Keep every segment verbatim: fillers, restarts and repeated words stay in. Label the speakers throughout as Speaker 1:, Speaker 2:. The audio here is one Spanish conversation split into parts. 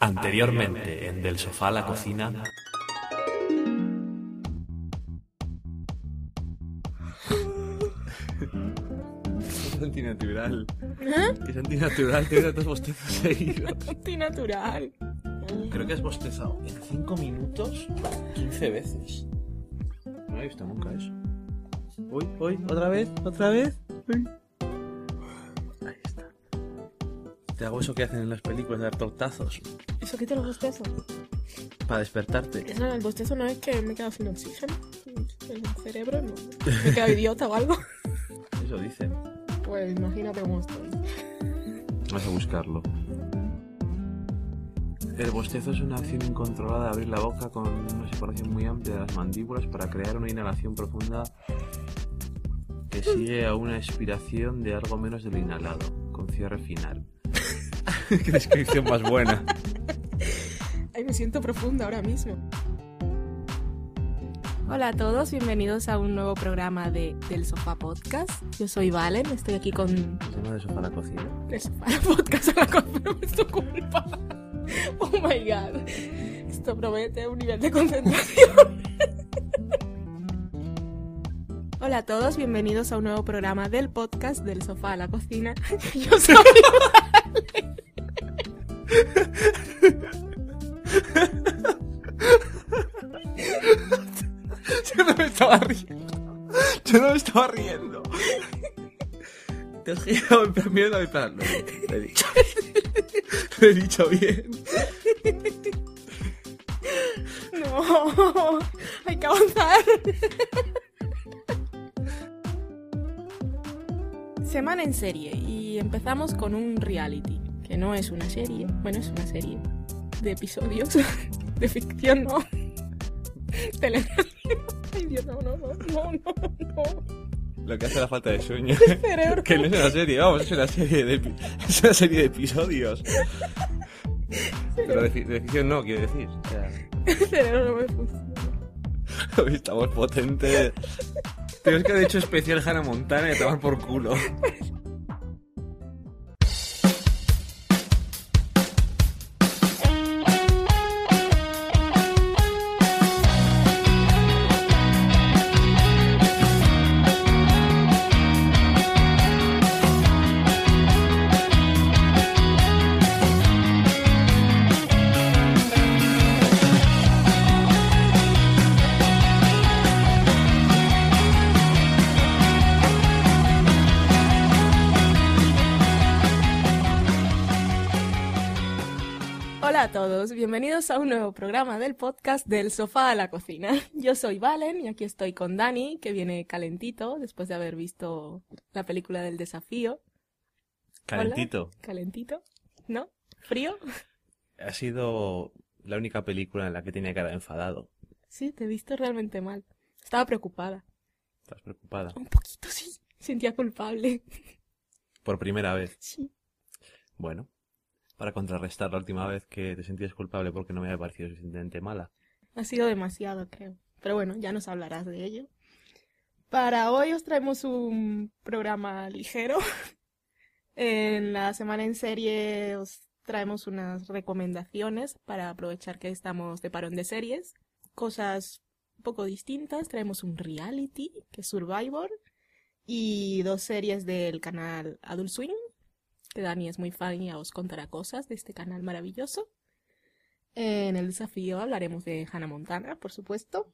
Speaker 1: Anteriormente, en Del Sofá a la Cocina. Es antinatural.
Speaker 2: ¿Eh?
Speaker 1: Es antinatural, tiene tantos bostezos seguidos.
Speaker 2: Antinatural.
Speaker 1: Creo que has bostezado en cinco minutos quince veces. No he visto nunca eso. Uy, uy, otra vez, otra vez. Uy. Ahí está. Te hago eso que hacen en las películas de dar tortazos.
Speaker 2: ¿Eso quita los bostezos?
Speaker 1: Para despertarte.
Speaker 2: Eso, el bostezo no es que me he quedado sin oxígeno. El cerebro no. Me he quedado idiota o algo.
Speaker 1: Eso dicen.
Speaker 2: Pues imagínate cómo estoy.
Speaker 1: Vas a buscarlo. El bostezo es una acción incontrolada de abrir la boca con una separación muy amplia de las mandíbulas para crear una inhalación profunda que sigue a una expiración de algo menos de lo inhalado, con cierre final. ¡Qué descripción más buena!
Speaker 2: Ay, me siento profunda ahora mismo. Hola a todos, bienvenidos a un nuevo programa de Del Sofá Podcast. Yo soy Valen, estoy aquí con...
Speaker 1: ¿Se llama Del Sofá a la Cocina?
Speaker 2: Del Sofá Podcast a la cocina, no es tu culpa. Oh my god, esto promete un nivel de concentración. Hola a todos, bienvenidos a un nuevo programa del podcast Del Sofá a la Cocina. Yo soy Valen.
Speaker 1: Yo no me estaba riendo. Yo no me estaba riendo. Te has girado en plan mierda, en plan. No, lo he dicho. Lo he dicho bien.
Speaker 2: No, hay que avanzar. Semana en serie y empezamos con un reality, que no es una serie, bueno, es una serie de episodios de ficción, no. Televisión. Ay, Dios, no, no, no, no, no, no.
Speaker 1: Lo que hace la falta de sueño.
Speaker 2: El cerebro.
Speaker 1: Que no es una serie, vamos, es una serie de, epi- es una serie de episodios. Pero de, fi- de ficción no, quiero decir. O sea,
Speaker 2: El cerebro no me funciona.
Speaker 1: hoy estamos potentes. Tenemos que haber hecho especial Hannah Montana y a tomar por culo.
Speaker 2: Hola a todos, bienvenidos a un nuevo programa del podcast Del Sofá a la Cocina. Yo soy Valen y aquí estoy con Dani, que viene calentito después de haber visto la película del desafío.
Speaker 1: Calentito.
Speaker 2: Hola. Calentito, ¿no? ¿Frío?
Speaker 1: Ha sido la única película en la que tenía cara de enfadado.
Speaker 2: Sí, te he visto realmente mal. Estaba preocupada.
Speaker 1: ¿Estás preocupada?
Speaker 2: Un poquito, sí. Sentía culpable.
Speaker 1: Por primera vez.
Speaker 2: Sí.
Speaker 1: Bueno, para contrarrestar la última vez que te sentías culpable porque no me había parecido suficientemente mala.
Speaker 2: Ha sido demasiado, creo. Pero bueno, ya nos hablarás de ello. Para hoy os traemos un programa ligero. En la semana en serie os traemos unas recomendaciones para aprovechar que estamos de parón de series. Cosas un poco distintas. Traemos un reality, que es Survivor. Y dos series del canal Adult Swim, que Dani es muy fan y ya os contará cosas de este canal maravilloso. En el desafío hablaremos de Hannah Montana, por supuesto.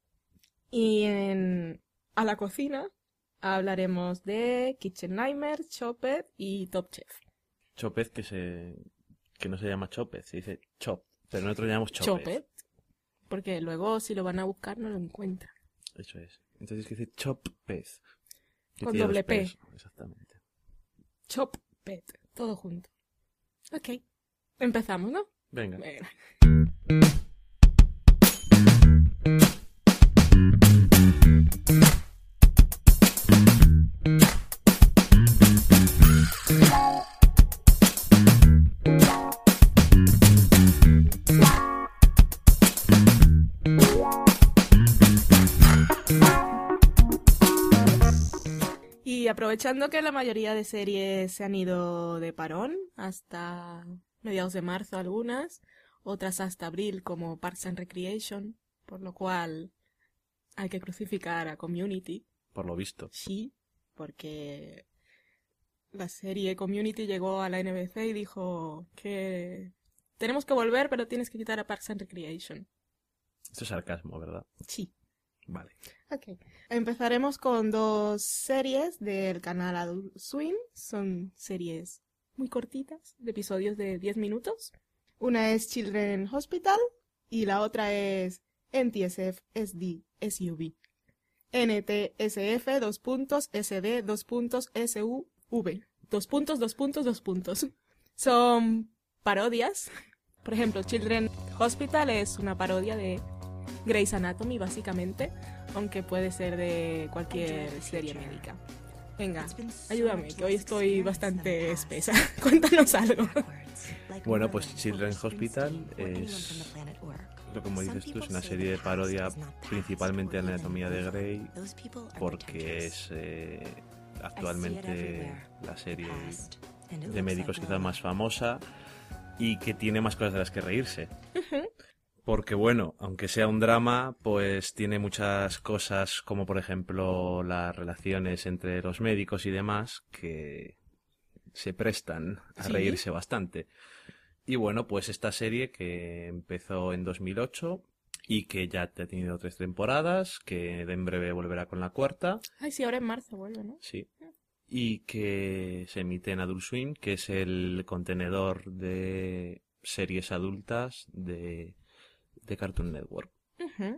Speaker 2: Y en A la Cocina hablaremos de Kitchen Nightmares, Chopped y Top Chef.
Speaker 1: Chopez que se que no se llama Chopez, se dice Chop, pero nosotros le llamamos Chopez.
Speaker 2: Chopped, porque luego si lo van a buscar no lo encuentran.
Speaker 1: Eso es. Entonces que dice Chopez. Que
Speaker 2: Con
Speaker 1: tiene
Speaker 2: doble
Speaker 1: dos
Speaker 2: P.
Speaker 1: P's, exactamente.
Speaker 2: Chopped, todo junto. Ok, empezamos, ¿no?
Speaker 1: Venga.
Speaker 2: Venga. Y aprovechando que la mayoría de series se han ido de parón hasta mediados de marzo algunas, otras hasta abril como Parks and Recreation, por lo cual hay que crucificar a Community.
Speaker 1: Por lo visto.
Speaker 2: Sí, porque la serie Community llegó a la N B C y dijo que tenemos que volver, pero tienes que quitar a Parks and Recreation.
Speaker 1: Esto es sarcasmo, ¿verdad?
Speaker 2: Sí.
Speaker 1: Vale.
Speaker 2: Ok. Empezaremos con dos series del canal Adult Swim. Son series muy cortitas, de episodios de diez minutos. Una es Children Hospital y la otra es N T S F S D S U V. N T S F dos puntos S D dos puntos S U V. Dos puntos, dos puntos, dos puntos. Son parodias. Por ejemplo, Children Hospital es una parodia de Grey's Anatomy, básicamente, aunque puede ser de cualquier serie médica. Venga, ayúdame, que hoy estoy bastante espesa. Cuéntanos algo.
Speaker 1: Bueno, pues Children's Hospital es, como dices tú, es una serie de parodia principalmente de la anatomía de Grey, porque es eh, actualmente la serie de médicos quizás más famosa y que tiene más cosas de las que reírse. Uh-huh. Porque bueno, aunque sea un drama, pues tiene muchas cosas como por ejemplo las relaciones entre los médicos y demás que se prestan a ¿Sí? reírse bastante. Y bueno, pues esta serie que empezó en dos mil ocho y que ya ha tenido tres temporadas, que en breve volverá con la cuarta.
Speaker 2: Ay, sí, ahora en marzo vuelve, ¿no?
Speaker 1: Sí. Y que se emite en Adult Swim, que es el contenedor de series adultas de... de Cartoon Network. Uh-huh.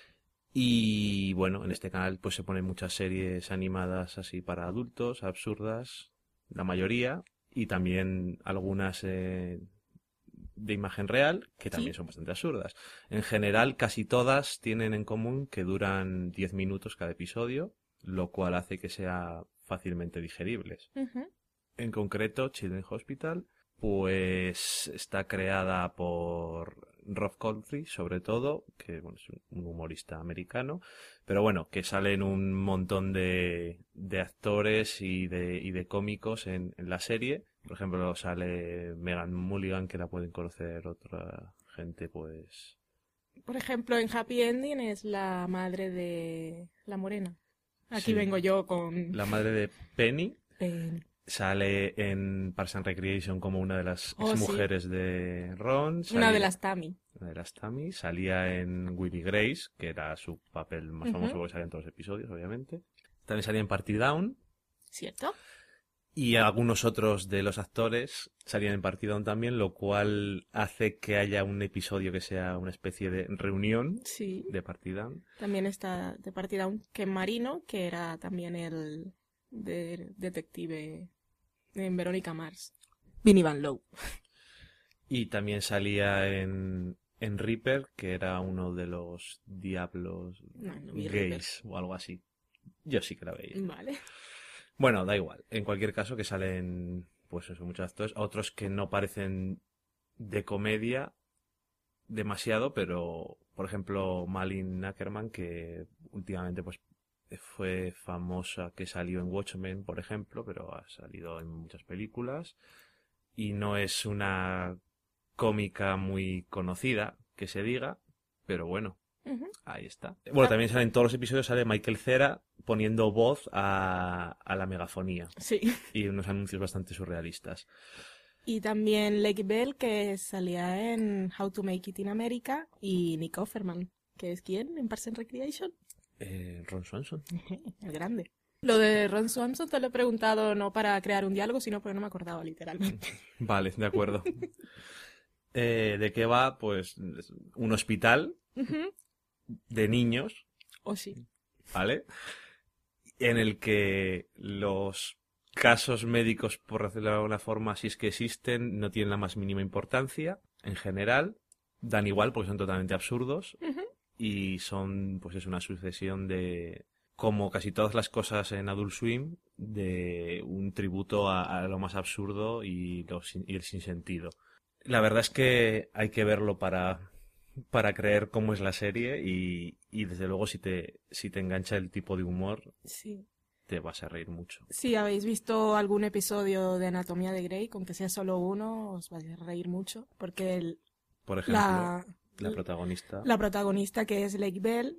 Speaker 1: Y bueno, en este canal pues se ponen muchas series animadas así para adultos, absurdas, la mayoría, y también algunas eh, de imagen real, que también ¿Sí? son bastante absurdas. En general, casi todas tienen en común que duran diez minutos cada episodio, lo cual hace que sea fácilmente digeribles. Uh-huh. En concreto, Children's Hospital pues está creada por Rob Country, sobre todo, que bueno, es un humorista americano, pero bueno, que salen un montón de, de actores y de, y de cómicos en, en la serie. Por ejemplo, sale Megan Mulligan, que la pueden conocer otra gente, pues...
Speaker 2: Por ejemplo, en Happy Ending es la madre de la morena. Aquí
Speaker 1: sí.
Speaker 2: vengo yo con...
Speaker 1: La madre de Penny.
Speaker 2: Penny.
Speaker 1: Sale en Parks and Recreation como una de las oh, exmujeres sí. de Ron.
Speaker 2: Salía, una de las Tammy.
Speaker 1: Una de las Tammy. Salía en Will y Grace, que era su papel más uh-huh. famoso, porque salía en todos los episodios, obviamente. También salía en Party Down.
Speaker 2: ¿Cierto?
Speaker 1: Y algunos otros de los actores salían en Party Down también, lo cual hace que haya un episodio que sea una especie de reunión
Speaker 2: sí.
Speaker 1: de Party Down.
Speaker 2: También está de Party Down Ken Marino, que era también el... de detective en Verónica Mars. Vinnie Van Lowe.
Speaker 1: Y también salía en, en Reaper, que era uno de los diablos
Speaker 2: no, no
Speaker 1: gays
Speaker 2: Reaper.
Speaker 1: O algo así. Yo sí que la veía.
Speaker 2: Vale.
Speaker 1: Bueno, da igual. En cualquier caso que salen, pues eso, muchos actores. Otros que no parecen de comedia demasiado, pero por ejemplo Malin Ackerman, que últimamente pues fue famosa, que salió en Watchmen, por ejemplo, pero ha salido en muchas películas y no es una cómica muy conocida, que se diga, pero bueno, uh-huh. ahí está. Bueno, también sale en todos los episodios, sale Michael Cera poniendo voz a, a la megafonía.
Speaker 2: Sí.
Speaker 1: Y unos anuncios bastante surrealistas.
Speaker 2: Y también Lake Bell, que salía en How to Make It in America, y Nick Offerman, que es ¿quién? En Parks and Recreation.
Speaker 1: Eh, Ron Swanson.
Speaker 2: El grande. Lo de Ron Swanson te lo he preguntado no para crear un diálogo, sino porque no me acordaba literalmente.
Speaker 1: Vale, de acuerdo. eh, ¿De qué va? Pues un hospital uh-huh. de niños.
Speaker 2: Oh, sí.
Speaker 1: ¿Vale? En el que los casos médicos, por decirlo de alguna forma, si es que existen, no tienen la más mínima importancia. En general, dan igual porque son totalmente absurdos. Uh-huh. Y son, pues es una sucesión de, como casi todas las cosas en Adult Swim, de un tributo a, a lo más absurdo y, lo, y el sinsentido. La verdad es que hay que verlo para, para creer cómo es la serie y, y desde luego si te, si te engancha el tipo de humor,
Speaker 2: sí.
Speaker 1: te vas a reír mucho.
Speaker 2: Si habéis visto algún episodio de Anatomía de Grey, con que sea solo uno, os vais a reír mucho, porque el,
Speaker 1: Por ejemplo,
Speaker 2: la,
Speaker 1: la protagonista...
Speaker 2: la protagonista, que es Lake Bell,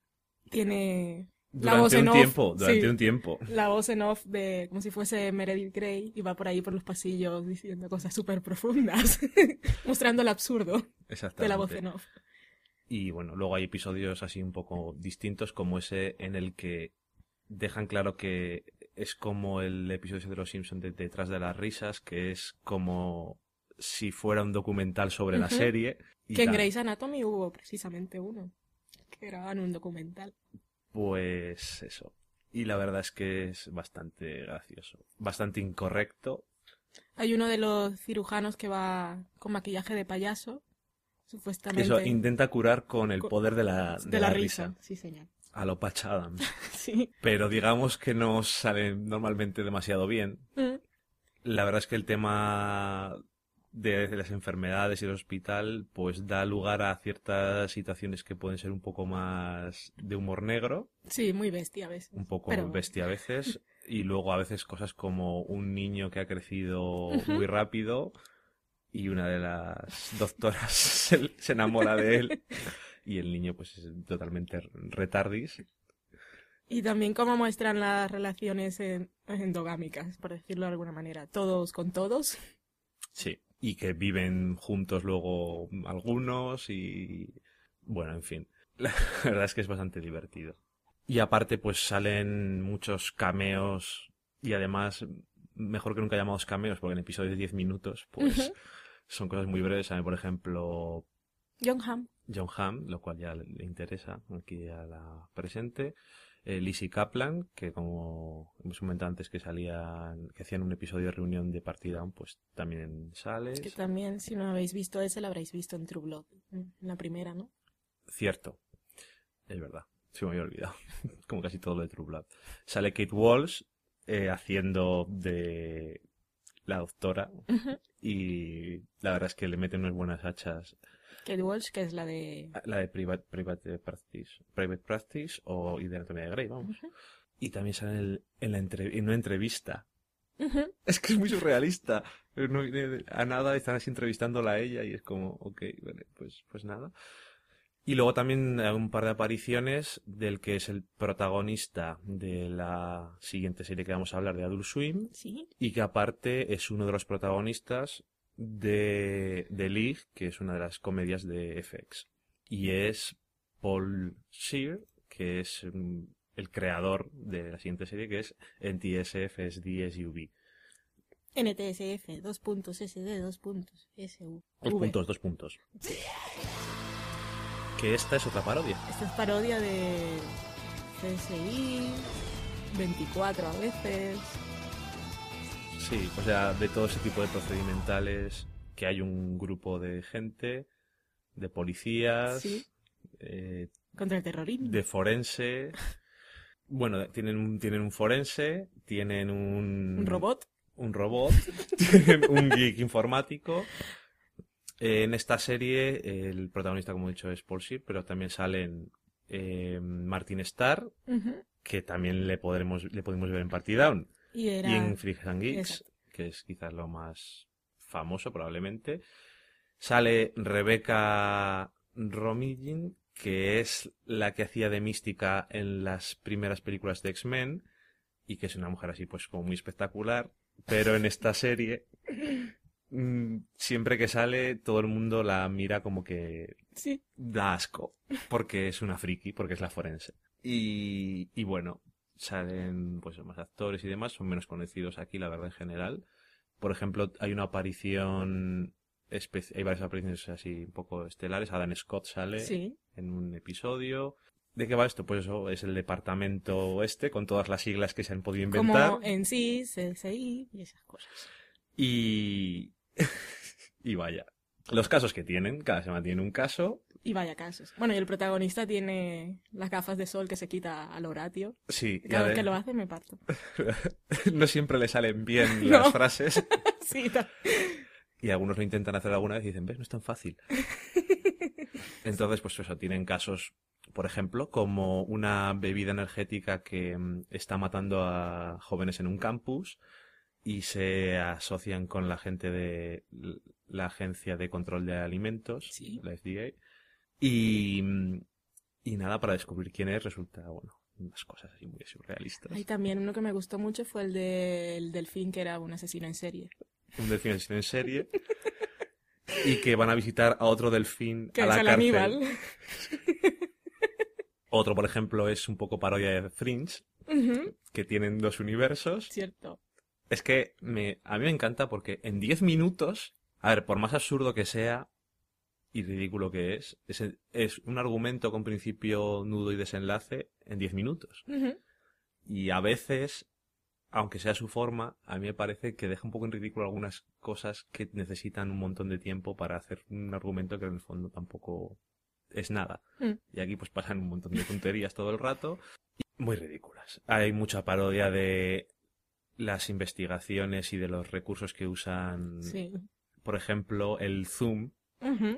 Speaker 2: tiene la
Speaker 1: Durante
Speaker 2: voz en
Speaker 1: un
Speaker 2: off,
Speaker 1: tiempo, durante
Speaker 2: sí,
Speaker 1: un tiempo.
Speaker 2: la voz en off de como si fuese Meredith Grey, y va por ahí por los pasillos diciendo cosas súper profundas, mostrando el absurdo de la voz en off.
Speaker 1: Y bueno, luego hay episodios así un poco distintos, como ese en el que dejan claro que es como el episodio de Los Simpsons de Detrás de las risas, que es como si fuera un documental sobre uh-huh. la serie. Y
Speaker 2: que en
Speaker 1: tal.
Speaker 2: Grey's Anatomy hubo precisamente uno, que grababan un documental.
Speaker 1: Pues eso. Y la verdad es que es bastante gracioso, bastante incorrecto.
Speaker 2: Hay uno de los cirujanos que va con maquillaje de payaso, supuestamente.
Speaker 1: Eso, intenta curar con el poder de la, de
Speaker 2: de
Speaker 1: la,
Speaker 2: la
Speaker 1: risa.
Speaker 2: risa. Sí, señor.
Speaker 1: A lo Patch Adams.
Speaker 2: Sí.
Speaker 1: Pero digamos que no sale normalmente demasiado bien.
Speaker 2: Mm.
Speaker 1: La verdad es que el tema de, de las enfermedades y el hospital pues da lugar a ciertas situaciones que pueden ser un poco más de humor negro.
Speaker 2: Sí, muy bestia a veces.
Speaker 1: Un poco
Speaker 2: Pero...
Speaker 1: bestia a veces. Y luego a veces cosas como un niño que ha crecido uh-huh. muy rápido y una de las doctoras se, se enamora de él. Y el niño pues es totalmente retardis.
Speaker 2: Y también cómo muestran las relaciones en, endogámicas, por decirlo de alguna manera. Todos con todos.
Speaker 1: Sí, y que viven juntos luego algunos y... Bueno, en fin. La verdad es que es bastante divertido. Y aparte pues salen muchos cameos y además, mejor que nunca llamados cameos, porque en episodios de diez minutos pues uh-huh. son cosas muy breves. Sale, por ejemplo...
Speaker 2: John Hamm.
Speaker 1: John Hamm, lo cual ya le interesa aquí a la presente. Eh, Lizzie Kaplan, que como hemos comentado antes que salían, que hacían un episodio de reunión de Party Down, pues también sale.
Speaker 2: Es que también, si no habéis visto ese, lo habréis visto en True Blood, en la primera, ¿no?
Speaker 1: Cierto, es verdad, se me había olvidado, como casi todo lo de True Blood. Sale Kate Walsh eh, haciendo de la doctora uh-huh. y la verdad es que le meten unas buenas hachas.
Speaker 2: Kate Walsh, que es la de...
Speaker 1: La de Private, private Practice. Private Practice o y de Anatomía de Grey, vamos. Uh-huh. Y también sale en, el, en, la entre, en una entrevista. Uh-huh. Es que es muy surrealista. No viene a nada, están así entrevistándola a ella y es como, ok, vale, pues, pues nada. Y luego también hay un par de apariciones del que es el protagonista de la siguiente serie que vamos a hablar, de Adult Swim.
Speaker 2: Sí.
Speaker 1: Y que aparte es uno de los protagonistas de, de League, que es una de las comedias de F X. Y es Paul Scheer, que es um, el creador de la siguiente serie, que es N T S F S D S U V.
Speaker 2: N T S F, dos puntos, S D, dos puntos, S U V.
Speaker 1: Dos puntos, dos puntos. Que esta es otra parodia.
Speaker 2: Esta es parodia de C S I, veinticuatro a veces...
Speaker 1: Sí, o sea, de todo ese tipo de procedimentales, que hay un grupo de gente, de policías,
Speaker 2: sí.
Speaker 1: eh,
Speaker 2: contra el terrorismo,
Speaker 1: de forense. Bueno, tienen un, tienen un forense, tienen un...
Speaker 2: Un robot.
Speaker 1: Un robot, tienen un geek informático. Eh, en esta serie, el protagonista, como he dicho, es Paul Scheer, pero también salen eh, Martin Starr, uh-huh. que también le podremos, le podemos ver en Party Down.
Speaker 2: Y, era...
Speaker 1: y en Freaks and Geeks,
Speaker 2: Exacto.
Speaker 1: que es quizás lo más famoso probablemente. Sale Rebecca Romijn, que es la que hacía de Mística en las primeras películas de X-Men y que es una mujer así pues como muy espectacular, pero en esta serie mmm, siempre que sale todo el mundo la mira como que
Speaker 2: sí.
Speaker 1: da asco, porque es una friki, porque es la forense. Y, y bueno, salen pues más actores y demás, son menos conocidos aquí, la verdad, en general. Por ejemplo, hay una aparición, espe- hay varias apariciones así un poco estelares. Adam Scott sale
Speaker 2: sí.
Speaker 1: en un episodio. ¿De qué va esto? Pues eso, es el departamento este, con todas las siglas que se han podido inventar.
Speaker 2: Como en sí, C S I y esas cosas.
Speaker 1: Y... y vaya, los casos que tienen, cada semana tiene un caso.
Speaker 2: Y vaya casos. Bueno, y el protagonista tiene las gafas de sol que se quita al Horatio.
Speaker 1: Sí.
Speaker 2: Cada vez
Speaker 1: de...
Speaker 2: que lo hace me parto.
Speaker 1: No siempre le salen bien
Speaker 2: no.
Speaker 1: las frases.
Speaker 2: Sí, ta...
Speaker 1: Y algunos lo intentan hacer alguna vez y dicen, ¿ves? No es tan fácil. Entonces, pues eso, tienen casos por ejemplo, como una bebida energética que mm, está matando a jóvenes en un campus y se asocian con la gente de l- la Agencia de Control de Alimentos,
Speaker 2: Sí.
Speaker 1: la F D A, y, mm, y nada, para descubrir quién es resulta, bueno, unas cosas así muy surrealistas.
Speaker 2: Hay también uno que me gustó mucho fue el del delfín, que era un asesino en serie.
Speaker 1: Un delfín asesino en serie y que van a visitar a otro delfín
Speaker 2: Que
Speaker 1: a
Speaker 2: es
Speaker 1: la
Speaker 2: el
Speaker 1: cárcel.
Speaker 2: Aníbal.
Speaker 1: Otro, por ejemplo, es un poco parodia de Fringe,
Speaker 2: Ujú,
Speaker 1: que tienen dos universos.
Speaker 2: cierto.
Speaker 1: Es que me, a mí me encanta porque en diez minutos, a ver, por más absurdo que sea y ridículo que es, es, es un argumento con principio, nudo y desenlace en diez minutos.
Speaker 2: Ujú.
Speaker 1: Y a veces, aunque sea su forma, a mí me parece que deja un poco en ridículo algunas cosas que necesitan un montón de tiempo para hacer un argumento que en el fondo tampoco es nada.
Speaker 2: Mm.
Speaker 1: Y aquí pues pasan un montón de tonterías todo el rato, y muy ridículas. Hay mucha parodia de las investigaciones y de los recursos que usan,
Speaker 2: Sí.
Speaker 1: por ejemplo, el zoom,
Speaker 2: Ujú.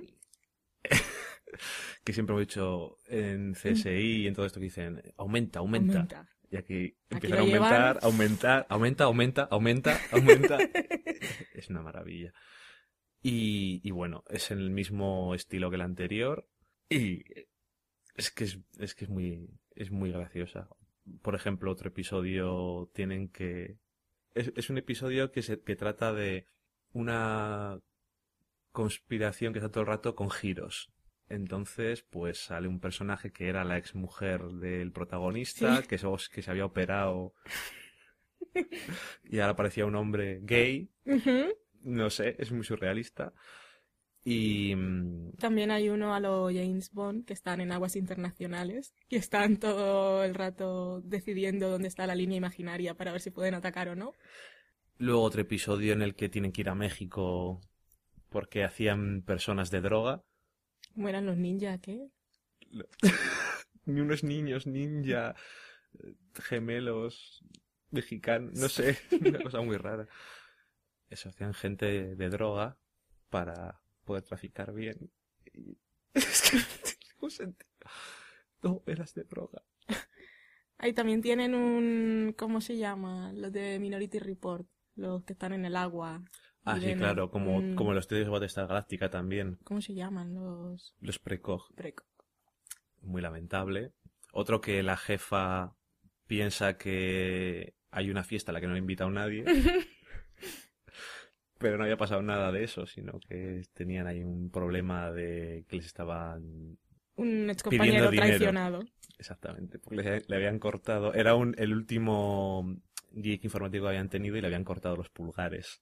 Speaker 1: que siempre hemos dicho en C S I y en todo esto que dicen, aumenta, aumenta.
Speaker 2: Aumenta.
Speaker 1: Y aquí
Speaker 2: Aquí
Speaker 1: empiezan a
Speaker 2: lo llevan.
Speaker 1: aumentar, aumentar, aumenta, aumenta, aumenta, aumenta. Es una maravilla. Y, y bueno, es en el mismo estilo que el anterior. Y es que es, es que es muy, es muy graciosa. Por ejemplo, otro episodio tienen que... Es, es un episodio que se, que trata de una conspiración que está todo el rato con giros. Entonces, pues sale un personaje que era la exmujer del protagonista,
Speaker 2: Sí.
Speaker 1: que, so- que se había operado y ahora parecía un hombre gay.
Speaker 2: Ujú.
Speaker 1: No sé, es muy surrealista. Y mm,
Speaker 2: También hay uno a lo James Bond, que están en aguas internacionales y están todo el rato decidiendo dónde está la línea imaginaria para ver si pueden atacar o no.
Speaker 1: luego otro episodio en el que tienen que ir a México porque hacían personas de droga.
Speaker 2: ¿Cómo eran los ninjas, qué?
Speaker 1: Ni unos niños ninja, eh, gemelos, mexicanos, no sé, una cosa muy rara. Eso, hacían gente de, de droga para poder traficar bien. Y... Es que no tiene ningún sentido. No, eras de droga.
Speaker 2: Ahí también tienen un... ¿Cómo se llama? Los de Minority Report, los que están en el agua. y
Speaker 1: Ah, sí,
Speaker 2: ven
Speaker 1: claro, como,
Speaker 2: un-
Speaker 1: como los estudios de Battlestar Galáctica también.
Speaker 2: ¿Cómo se llaman los...?
Speaker 1: Los precog,
Speaker 2: Preco.
Speaker 1: muy lamentable. Otro que la jefa piensa que hay una fiesta a la que no le ha invitado nadie. Pero no había pasado nada de eso, sino que tenían ahí un problema de que les estaban...
Speaker 2: Un ex
Speaker 1: Pidiendo
Speaker 2: compañero
Speaker 1: dinero.
Speaker 2: traicionado.
Speaker 1: Exactamente, porque le, le habían cortado... Era un, el último geek informático que habían tenido y le habían cortado los pulgares.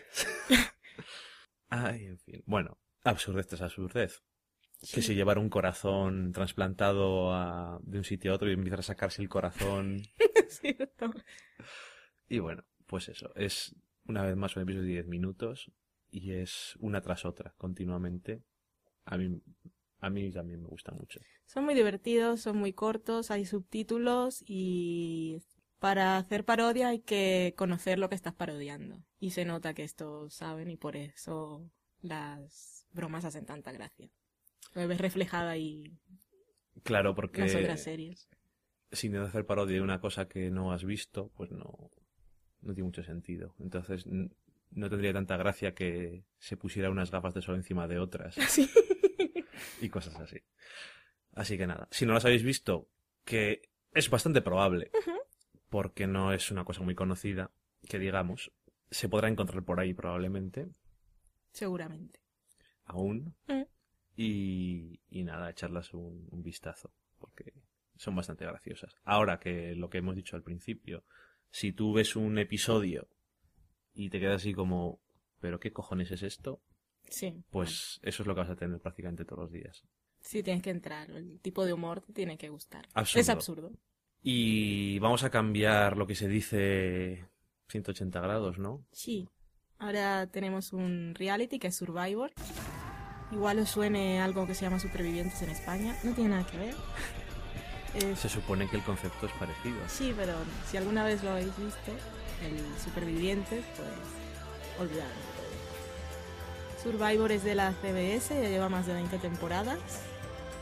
Speaker 1: Ay, en fin. Bueno, absurdez tras absurdez. Que se llevara un corazón trasplantado a- de un sitio a otro y empezar a sacarse el corazón.
Speaker 2: Cierto.
Speaker 1: Y bueno, pues eso. Es una vez más un episodio de diez minutos y es una tras otra, continuamente. A mí, a mí también me gusta mucho.
Speaker 2: Son muy divertidos, son muy cortos, hay subtítulos y para hacer parodia hay que conocer lo que estás parodiando. Y se nota que estos saben y por eso las bromas hacen tanta gracia. Lo ves reflejada ahí
Speaker 1: Claro,
Speaker 2: en
Speaker 1: porque
Speaker 2: las otras series.
Speaker 1: si intentas hacer parodia de una cosa que no has visto, pues no, no tiene mucho sentido. Entonces n- no tendría tanta gracia que se pusiera unas gafas de sol encima de otras
Speaker 2: Sí.
Speaker 1: y cosas así. Así que nada, si no las habéis visto, que es bastante probable, porque no es una cosa muy conocida, que digamos, se podrá encontrar por ahí probablemente,
Speaker 2: Seguramente.
Speaker 1: aún,
Speaker 2: Mm.
Speaker 1: y, y nada, echarlas un, un vistazo, porque son bastante graciosas. Ahora que lo que hemos dicho al principio, si tú ves un episodio y te quedas así como, ¿pero qué cojones es esto?
Speaker 2: Sí.
Speaker 1: Pues eso es lo que vas a tener prácticamente todos los días.
Speaker 2: Sí, tienes que entrar. El tipo de humor te tiene que gustar.
Speaker 1: Absurdo.
Speaker 2: Es absurdo.
Speaker 1: Y vamos a cambiar lo que se dice ciento ochenta grados, ¿no?
Speaker 2: Sí. Ahora tenemos un reality que es Survivor. Igual os suene algo que se llama Supervivientes en España. No tiene nada que ver. Es-
Speaker 1: Se supone que el concepto es parecido.
Speaker 2: Sí, pero si alguna vez lo habéis visto, el Supervivientes, pues olvidadlo. Survivor es de la C B S, ya lleva más de veinte temporadas.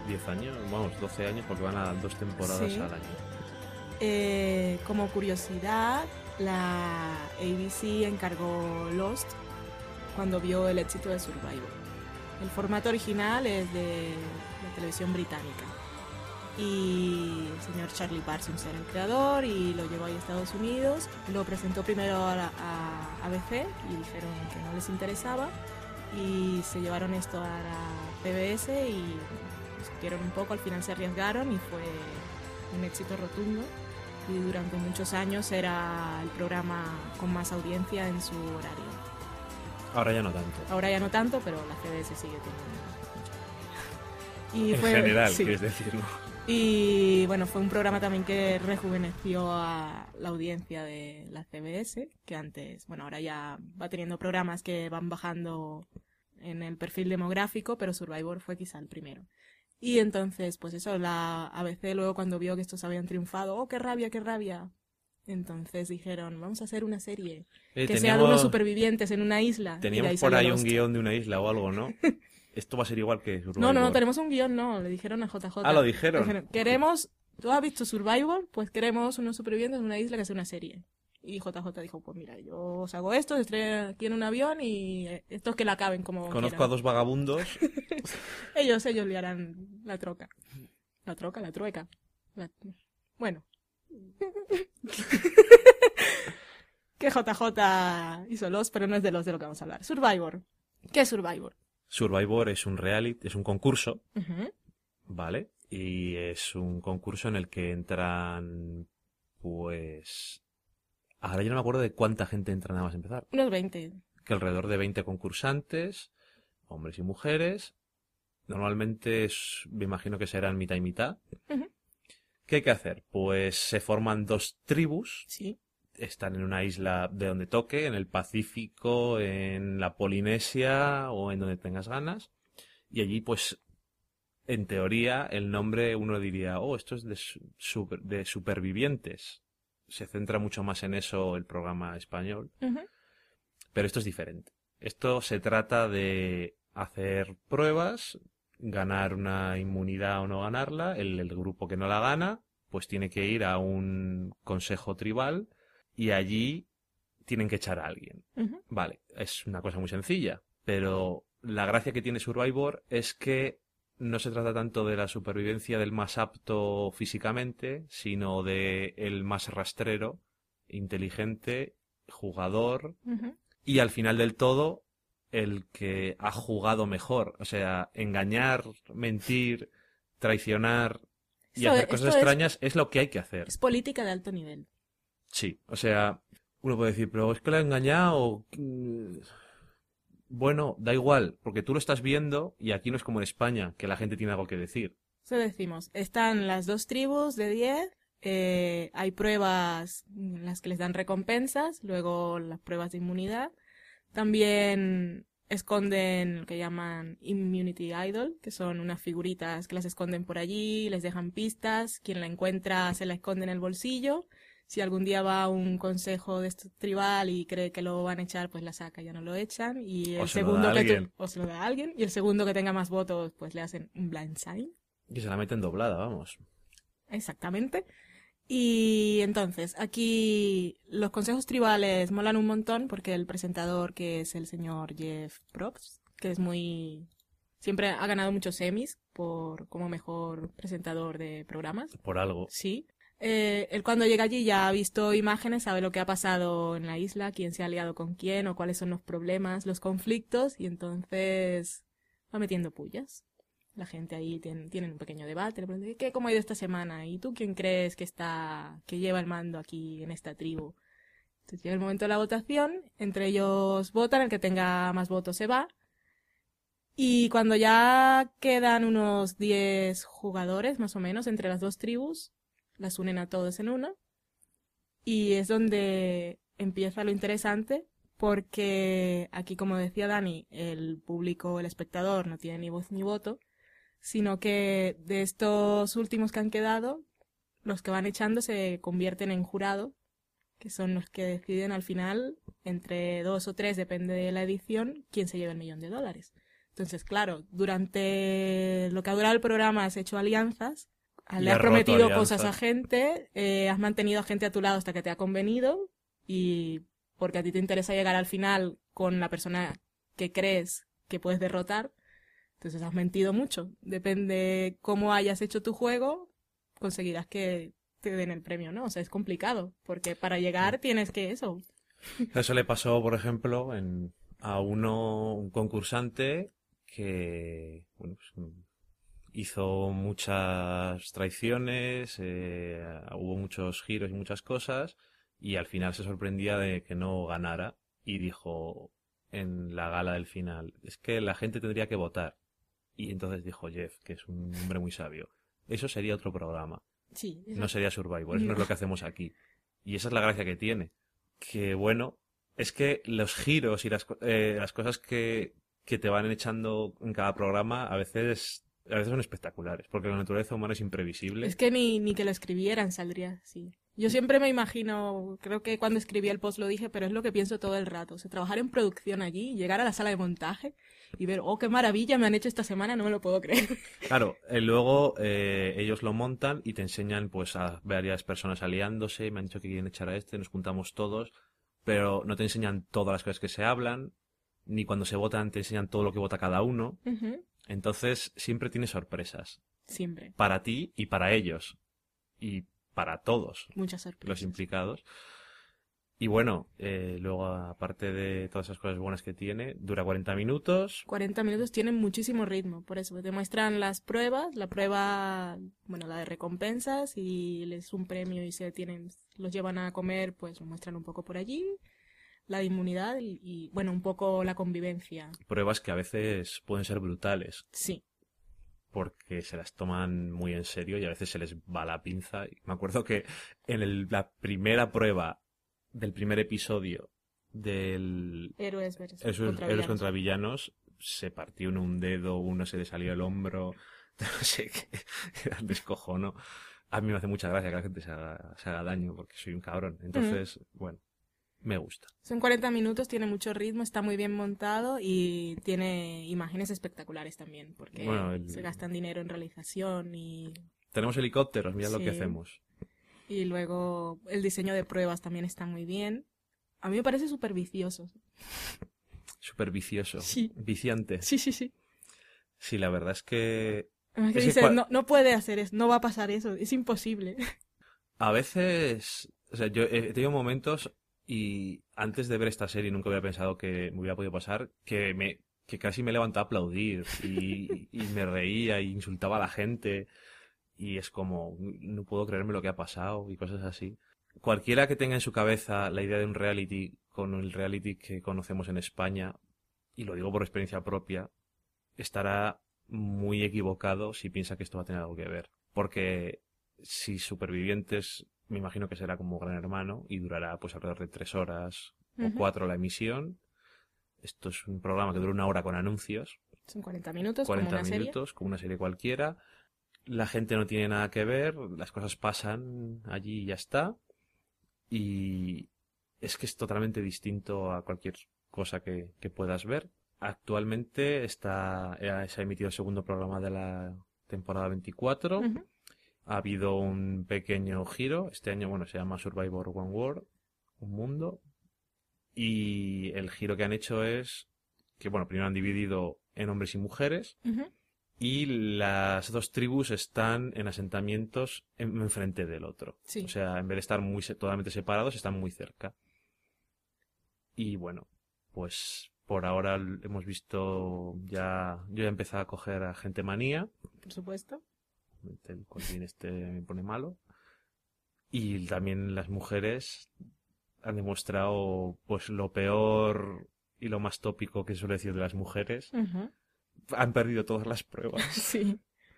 Speaker 1: diez años, vamos, doce años, porque van a dos temporadas
Speaker 2: Sí.
Speaker 1: al año.
Speaker 2: Eh, como curiosidad, la A B C encargó Lost cuando vio el éxito de Survivor. El formato original es de la televisión británica. Y el señor Charlie Parsons era el creador y lo llevó ahí a Estados Unidos. Lo presentó primero a, la- a A B C y dijeron que no les interesaba. Y se llevaron esto a la P B S y discutieron un poco, al final se arriesgaron y fue un éxito rotundo. Y durante muchos años era el programa con más audiencia en su horario.
Speaker 1: Ahora ya no tanto.
Speaker 2: Ahora ya no tanto, pero la C B S sigue teniendo. Y
Speaker 1: En
Speaker 2: fue-
Speaker 1: general,
Speaker 2: sí.
Speaker 1: quieres decirlo.
Speaker 2: Y bueno, fue un programa también que rejuveneció a la audiencia de la C B S, que antes, bueno, ahora ya va teniendo programas que van bajando en el perfil demográfico, pero Survivor fue quizá el primero. Y entonces, pues eso, la A B C luego cuando vio que estos habían triunfado, ¡oh, qué rabia, qué rabia! Entonces dijeron, vamos a hacer una serie
Speaker 1: Eh,
Speaker 2: que sea de unos supervivientes en una isla. Y de
Speaker 1: teníamos
Speaker 2: ahí
Speaker 1: por
Speaker 2: salió
Speaker 1: ahí
Speaker 2: Lost.
Speaker 1: un guión de una isla o algo, ¿no? Esto va a ser igual que Survivor.
Speaker 2: No, no, no, tenemos un guión, no, le dijeron a J J.
Speaker 1: Ah, lo dijeron.
Speaker 2: Queremos, ¿tú has visto Survivor? Pues queremos unos supervivientes en una isla que sea una serie. Y J J dijo, pues mira, yo os hago esto, os traigo aquí en un avión y eh, estos que la acaben como
Speaker 1: Conozco
Speaker 2: quieran.
Speaker 1: a dos vagabundos.
Speaker 2: Ellos, ellos liarán la troca. La troca, la trueca. La- Bueno. que J J hizo los, pero no es de los de lo que vamos a hablar. Survivor. ¿Qué es Survivor?
Speaker 1: Survivor es un reality, es un concurso,
Speaker 2: Ujú.
Speaker 1: ¿vale? Y es un concurso en el que entran, pues... Ahora yo no me acuerdo de cuánta gente entra nada más empezar.
Speaker 2: Unos veinte.
Speaker 1: Que alrededor de veinte concursantes, hombres y mujeres. Normalmente es- me imagino que serán mitad y mitad.
Speaker 2: Ujú.
Speaker 1: ¿Qué hay que hacer? Pues se forman dos tribus.
Speaker 2: Sí.
Speaker 1: Están en una isla de donde toque, en el Pacífico, en la Polinesia o en donde tengas ganas. Y allí, pues, en teoría, el nombre uno diría, oh, esto es de, su- super- de supervivientes. Se centra mucho más en eso el programa español.
Speaker 2: Ujú.
Speaker 1: Pero esto es diferente. Esto se trata de hacer pruebas, ganar una inmunidad o no ganarla. El, el grupo que no la gana, pues tiene que ir a un consejo tribal y allí tienen que echar a alguien.
Speaker 2: Ujú.
Speaker 1: Vale, es una cosa muy sencilla, pero la gracia que tiene Survivor es que no se trata tanto de la supervivencia del más apto físicamente, sino de el más rastrero, inteligente, jugador
Speaker 2: Ujú.
Speaker 1: y al final del todo el que ha jugado mejor. O sea, engañar, mentir, traicionar y
Speaker 2: Esto-
Speaker 1: hacer cosas
Speaker 2: esto es-
Speaker 1: extrañas es lo que hay que hacer.
Speaker 2: Es política de alto nivel.
Speaker 1: Sí, o sea, uno puede decir, pero es que le ha engañado. mm, Bueno, da igual, porque tú lo estás viendo y aquí no es como en España, que la gente tiene algo que decir.
Speaker 2: Eso decimos. Están las dos tribus de diez. eh, hay pruebas en las que les dan recompensas. Luego las pruebas de inmunidad. También esconden lo que llaman Immunity Idol, que son unas figuritas que las esconden por allí, les dejan pistas. Quien la encuentra se la esconde en el bolsillo. Si algún día va a un consejo de este tribal y cree que lo van a echar, pues la saca, ya no lo echan. Y
Speaker 1: O
Speaker 2: el
Speaker 1: se lo
Speaker 2: segundo
Speaker 1: da a
Speaker 2: que tu-
Speaker 1: alguien.
Speaker 2: o se lo da a alguien. Y el segundo que tenga más votos, pues le hacen un blind sign.
Speaker 1: Y se la meten doblada, vamos.
Speaker 2: Exactamente. Y entonces, aquí los consejos tribales molan un montón porque el presentador, que es el señor Jeff Probst, que es muy... siempre ha ganado muchos Emmys por como mejor presentador de programas.
Speaker 1: Por algo.
Speaker 2: Sí. Eh, él cuando llega allí ya ha visto imágenes, sabe lo que ha pasado en la isla, quién se ha aliado con quién o cuáles son los problemas, los conflictos, y entonces va metiendo pullas. La gente ahí tiene, tienen un pequeño debate, le preguntan, ¿qué, cómo ha ido esta semana? ¿Y tú quién crees que está, que lleva el mando aquí en esta tribu? Entonces llega el momento de la votación, entre ellos votan, el que tenga más votos se va. Y cuando ya quedan unos diez jugadores, más o menos, entre las dos tribus, las unen a todos en una. Y es donde empieza lo interesante, porque aquí, como decía Dani, el público, el espectador, no tiene ni voz ni voto, sino que de estos últimos que han quedado, los que van echando se convierten en jurado, que son los que deciden al final, entre dos o tres, depende de la edición, quién se lleva el millón de dólares. Entonces, claro, durante lo que ha durado el programa has hecho alianzas,
Speaker 1: Y
Speaker 2: le
Speaker 1: has
Speaker 2: has
Speaker 1: roto
Speaker 2: prometido
Speaker 1: alianzas.
Speaker 2: cosas a gente, eh, has mantenido a gente a tu lado hasta que te ha convenido y porque a ti te interesa llegar al final con la persona que crees que puedes derrotar, entonces has mentido mucho. Depende cómo hayas hecho tu juego, conseguirás que te den el premio, ¿no? O sea, es complicado, porque para llegar tienes que eso.
Speaker 1: Eso le pasó, por ejemplo, en, a uno, un concursante que, bueno, pues, hizo muchas traiciones, eh, hubo muchos giros y muchas cosas, y al final se sorprendía de que no ganara y dijo en la gala del final, es que la gente tendría que votar. Y entonces dijo Jeff, que es un hombre muy sabio, eso sería otro programa,
Speaker 2: Sí, eso-
Speaker 1: no sería Survivor, eso no es
Speaker 2: no.
Speaker 1: lo que hacemos aquí. Y esa es la gracia que tiene, que bueno, es que los giros y las, co- eh, las cosas que, que te van echando en cada programa a veces, a veces son espectaculares, porque la naturaleza humana es imprevisible.
Speaker 2: Es que ni, ni que lo escribieran saldría así. Yo siempre me imagino, creo que cuando escribí el post lo dije, pero es lo que pienso todo el rato. O sea, trabajar en producción allí, llegar a la sala de montaje y ver, oh, qué maravilla me han hecho esta semana, no me lo puedo creer.
Speaker 1: Claro, eh, luego eh, ellos lo montan y te enseñan pues a varias personas aliándose, me han dicho que quieren echar a este, nos juntamos todos, pero no te enseñan todas las cosas que se hablan, ni cuando se votan te enseñan todo lo que vota cada uno.
Speaker 2: Ujú.
Speaker 1: Entonces siempre tienes sorpresas,
Speaker 2: Siempre.
Speaker 1: para ti y para ellos, y para todos
Speaker 2: Muchas
Speaker 1: los
Speaker 2: sorpresas.
Speaker 1: implicados. Y bueno, eh, luego aparte de todas esas cosas buenas que tiene, dura cuarenta minutos.
Speaker 2: cuarenta minutos tienen muchísimo ritmo, por eso te muestran las pruebas, la prueba, bueno, la de recompensas y les un premio y se tienen, los llevan a comer, pues lo muestran un poco por allí, la de inmunidad y, y, bueno, un poco la convivencia.
Speaker 1: Pruebas que a veces pueden ser brutales,
Speaker 2: Sí.
Speaker 1: porque se las toman muy en serio y a veces se les va la pinza. Y me acuerdo que en el- la primera prueba del primer episodio del
Speaker 2: Héroes versus
Speaker 1: Héroes
Speaker 2: contra
Speaker 1: Héroes
Speaker 2: villanos.
Speaker 1: contra Villanos, se partió uno un dedo, uno se le salió el hombro, no sé qué, era un descojono. A mí me hace mucha gracia que la gente se haga, se haga daño porque soy un cabrón. Entonces, bueno, me gusta.
Speaker 2: Son cuarenta minutos, tiene mucho ritmo, está muy bien montado y tiene imágenes espectaculares también, porque
Speaker 1: Bueno, el-
Speaker 2: se gastan dinero en realización y,
Speaker 1: Tenemos helicópteros, mira lo que
Speaker 2: Sí.
Speaker 1: hacemos.
Speaker 2: y luego el diseño de pruebas también está muy bien. A mí me parece súper vicioso.
Speaker 1: Súper vicioso.
Speaker 2: Sí.
Speaker 1: Viciante.
Speaker 2: Sí, sí, sí.
Speaker 1: Sí, la verdad es que
Speaker 2: Además que
Speaker 1: Es que
Speaker 2: dices,
Speaker 1: cua-
Speaker 2: no, no puede hacer eso, no va a pasar eso, es imposible.
Speaker 1: a veces, o sea, yo he tenido momentos y antes de ver esta serie nunca hubiera pensado que me hubiera podido pasar, que me que casi me levantaba a aplaudir y, y me reía y insultaba a la gente y es como, no puedo creerme lo que ha pasado y cosas así. Cualquiera que tenga en su cabeza la idea de un reality con el reality que conocemos en España, y lo digo por experiencia propia, estará muy equivocado si piensa que esto va a tener algo que ver. Porque si Supervivientes, me imagino que será como Gran Hermano y durará pues alrededor de tres horas o
Speaker 2: Ujú.
Speaker 1: cuatro la emisión. Esto es un programa que dura una hora con anuncios,
Speaker 2: Son cuarenta minutos, como
Speaker 1: cuarenta
Speaker 2: una serie.
Speaker 1: minutos, como una serie cualquiera. La gente no tiene nada que ver, las cosas pasan allí y ya está. Y es que es totalmente distinto a cualquier cosa que, que puedas ver. Actualmente está, eh, se ha emitido el segundo programa de la temporada veinticuatro.
Speaker 2: Ujú.
Speaker 1: Ha habido un pequeño giro. Este año, bueno, se llama Survivor One World, un mundo. Y el giro que han hecho es que, bueno, primero han dividido en hombres y mujeres.
Speaker 2: Ujú.
Speaker 1: Y las dos tribus están en asentamientos en- enfrente del otro.
Speaker 2: Sí.
Speaker 1: O sea, en vez de estar muy se- totalmente separados, están muy cerca. Y bueno, pues por ahora l- hemos visto ya. Yo ya he empezado a coger a gente manía.
Speaker 2: Por supuesto.
Speaker 1: El colín este me pone malo. Y también las mujeres han demostrado pues lo peor y lo más tópico que suele decir de las mujeres.
Speaker 2: Ujú.
Speaker 1: Han perdido todas las pruebas
Speaker 2: Sí.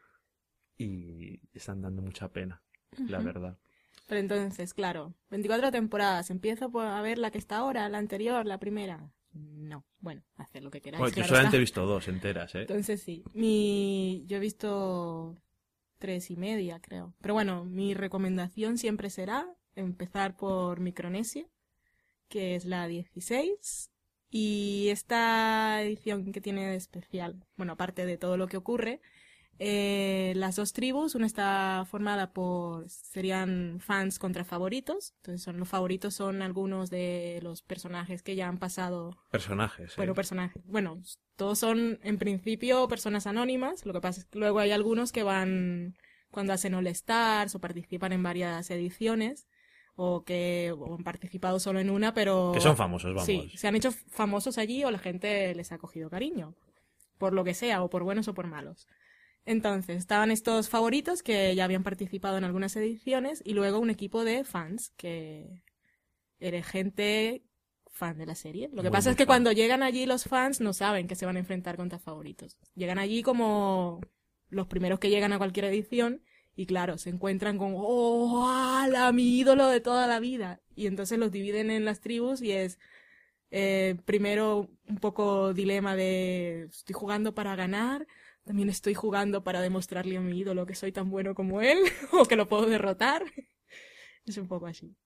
Speaker 1: y están dando mucha pena, la
Speaker 2: Ujú.
Speaker 1: verdad.
Speaker 2: Pero entonces, claro, veinticuatro temporadas. ¿Empiezo por a ver la que está ahora, la anterior, la primera? No. Bueno, haced lo que queráis.
Speaker 1: Bueno, yo
Speaker 2: claro
Speaker 1: solamente he
Speaker 2: está.
Speaker 1: visto dos enteras, ¿eh?
Speaker 2: Entonces sí. Mi... Yo he visto tres y media, creo. Pero bueno, mi recomendación siempre será empezar por Micronesia, que es la dieciséis, Y esta edición que tiene de especial, bueno, aparte de todo lo que ocurre, eh, las dos tribus, una está formada por, serían fans contra favoritos, entonces son los favoritos son algunos de los personajes que ya han pasado.
Speaker 1: Personajes, ¿eh?
Speaker 2: Bueno, personajes, bueno, todos son en principio personas anónimas, lo que pasa es que luego hay algunos que van cuando hacen All Stars o participan en varias ediciones, o que o han participado solo en una, pero...
Speaker 1: Que son famosos, vamos.
Speaker 2: Sí, se han hecho famosos allí o la gente les ha cogido cariño, por lo que sea, o por buenos o por malos. Entonces, estaban estos favoritos que ya habían participado en algunas ediciones y luego un equipo de fans, que era gente fan de la serie. Lo que
Speaker 1: Muy,
Speaker 2: pasa
Speaker 1: muy
Speaker 2: es que
Speaker 1: fan.
Speaker 2: cuando llegan allí los fans no saben que se van a enfrentar contra favoritos. Llegan allí como los primeros que llegan a cualquier edición y claro, se encuentran con ¡oh, ala, mi ídolo de toda la vida! Y entonces los dividen en las tribus y es eh, primero un poco dilema de estoy jugando para ganar, también estoy jugando para demostrarle a mi ídolo que soy tan bueno como él o que lo puedo derrotar. Es un poco así.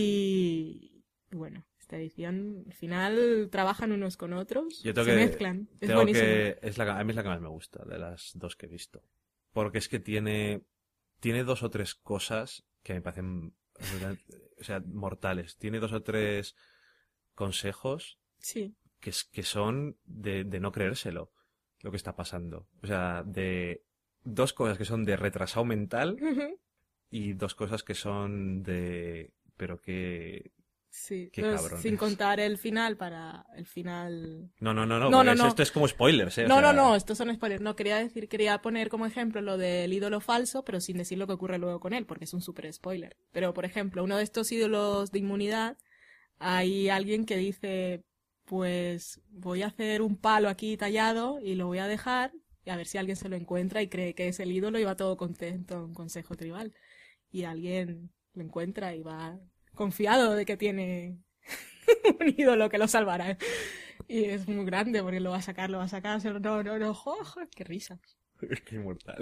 Speaker 2: Y bueno, esta edición al final trabajan unos con otros,
Speaker 1: Yo tengo
Speaker 2: se
Speaker 1: que,
Speaker 2: mezclan. Es
Speaker 1: tengo
Speaker 2: buenísimo.
Speaker 1: que es la, a mí es la que más me gusta de las dos que he visto. Porque es que tiene, tiene dos o tres cosas que me parecen, o sea, mortales. Tiene dos o tres consejos
Speaker 2: Sí.
Speaker 1: que, es- que son de, de no creérselo lo que está pasando. O sea, de dos cosas que son de retrasado mental y dos cosas que son de... Pero que...
Speaker 2: Sí,
Speaker 1: Qué
Speaker 2: pero
Speaker 1: cabrones.
Speaker 2: sin contar el final para el final.
Speaker 1: No, no, no, no,
Speaker 2: No,
Speaker 1: porque
Speaker 2: no,
Speaker 1: es-
Speaker 2: no.
Speaker 1: esto es como spoilers, ¿eh? O
Speaker 2: No,
Speaker 1: sea,
Speaker 2: no, no, estos son spoilers. No, quería decir, quería poner como ejemplo lo del ídolo falso, pero sin decir lo que ocurre luego con él, porque es un super spoiler. Pero, por ejemplo, uno de estos ídolos de inmunidad, hay alguien que dice, pues voy a hacer un palo aquí tallado y lo voy a dejar, y a ver si alguien se lo encuentra y cree que es el ídolo y va todo contento a un consejo tribal. Y alguien lo encuentra y va confiado de que tiene un ídolo que lo salvará. Y es muy grande porque lo va a sacar, lo va a sacar. No, no, no, jo, jo, qué risa.
Speaker 1: Es que inmortal.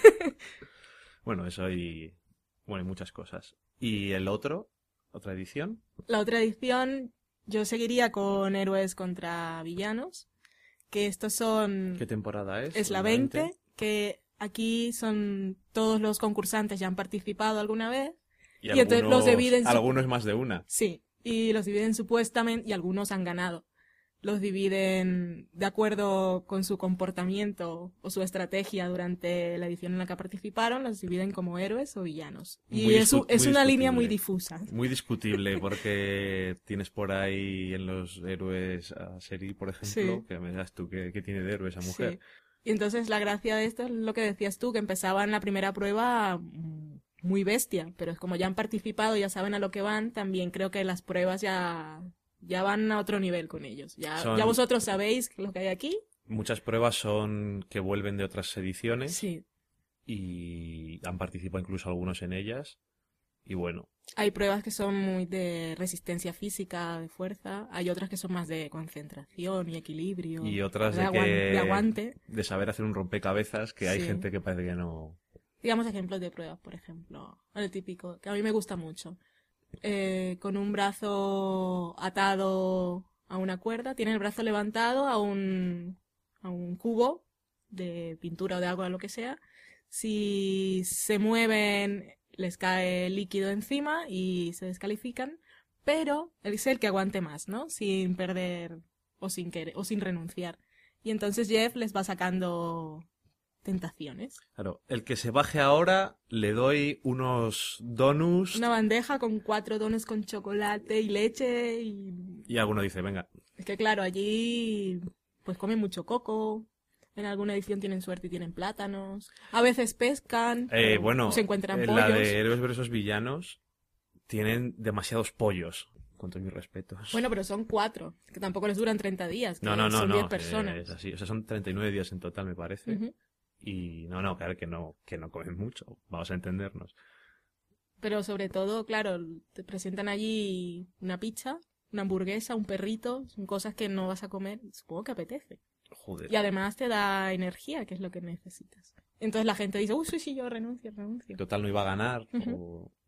Speaker 1: Bueno, eso y... Bueno, y muchas cosas. ¿Y el otro? ¿Otra edición?
Speaker 2: La otra edición, yo seguiría con héroes contra villanos, que estos son...
Speaker 1: ¿Qué temporada es?
Speaker 2: Es la veinte, que aquí son todos los concursantes ya han participado alguna vez.
Speaker 1: Y,
Speaker 2: y entonces los dividen su-
Speaker 1: Algunos más de una.
Speaker 2: Sí, y los dividen supuestamente, y algunos han ganado. Los dividen de acuerdo con su comportamiento o su estrategia durante la edición en la que participaron, los dividen como héroes o villanos. Y
Speaker 1: Muy
Speaker 2: es, u-
Speaker 1: discu-
Speaker 2: es
Speaker 1: muy
Speaker 2: una línea muy
Speaker 1: discutible.
Speaker 2: difusa.
Speaker 1: Muy discutible porque tienes por ahí en los héroes a Seri, por ejemplo,
Speaker 2: Sí.
Speaker 1: que me das tú que, que tiene de héroe esa mujer.
Speaker 2: Sí. Y entonces la gracia de esto es lo que decías tú, que empezaban la primera prueba mm, muy bestia, pero es como ya han participado, ya saben a lo que van, también creo que las pruebas ya, ya van a otro nivel con ellos. Ya,
Speaker 1: Son-
Speaker 2: ya vosotros sabéis lo que hay aquí.
Speaker 1: Muchas pruebas son que vuelven de otras ediciones
Speaker 2: Sí.
Speaker 1: y han participado incluso algunos en ellas. Y bueno,
Speaker 2: Hay pruebas que son muy de resistencia física, de fuerza. Hay otras que son más de concentración y equilibrio.
Speaker 1: y otras de,
Speaker 2: aguan-
Speaker 1: que,
Speaker 2: de aguante.
Speaker 1: de saber hacer un rompecabezas, que hay
Speaker 2: Sí.
Speaker 1: gente que parece que no...
Speaker 2: Digamos ejemplos de pruebas, por ejemplo. El típico, que a mí me gusta mucho. Eh, con un brazo atado a una cuerda, tiene el brazo levantado a un, a un cubo de pintura o de agua o lo que sea. Si se mueven, les cae líquido encima y se descalifican, pero es el que aguante más, ¿no? Sin perder o sin querer, o sin renunciar. Y entonces Jeff les va sacando tentaciones.
Speaker 1: Claro, el que se baje ahora le doy unos donuts
Speaker 2: Una bandeja con cuatro dones con chocolate y leche y...
Speaker 1: y alguno dice, venga,
Speaker 2: Es que claro, allí pues comen mucho coco, en alguna edición tienen suerte y tienen plátanos, a veces pescan,
Speaker 1: eh,
Speaker 2: o
Speaker 1: bueno,
Speaker 2: se encuentran
Speaker 1: en
Speaker 2: pollos.
Speaker 1: la de héroes versus villanos tienen demasiados pollos, con todos mis respetos.
Speaker 2: Bueno, pero son cuatro, que tampoco les duran treinta días, que
Speaker 1: no, no, no,
Speaker 2: son
Speaker 1: no,
Speaker 2: diez
Speaker 1: eh,
Speaker 2: personas.
Speaker 1: es así, o sea, son treinta y nueve días en total, me parece.
Speaker 2: Ujú.
Speaker 1: Y no, no, claro que no, que no comen mucho, vamos a entendernos.
Speaker 2: Pero sobre todo, claro, te presentan allí una pizza, una hamburguesa, un perrito, son cosas que no vas a comer, supongo que apetece.
Speaker 1: Joder.
Speaker 2: Y además te da energía, que es lo que necesitas. Entonces la gente dice, uy, sí, sí, yo renuncio, renuncio.
Speaker 1: Total no iba a ganar.
Speaker 2: Ujú.
Speaker 1: o-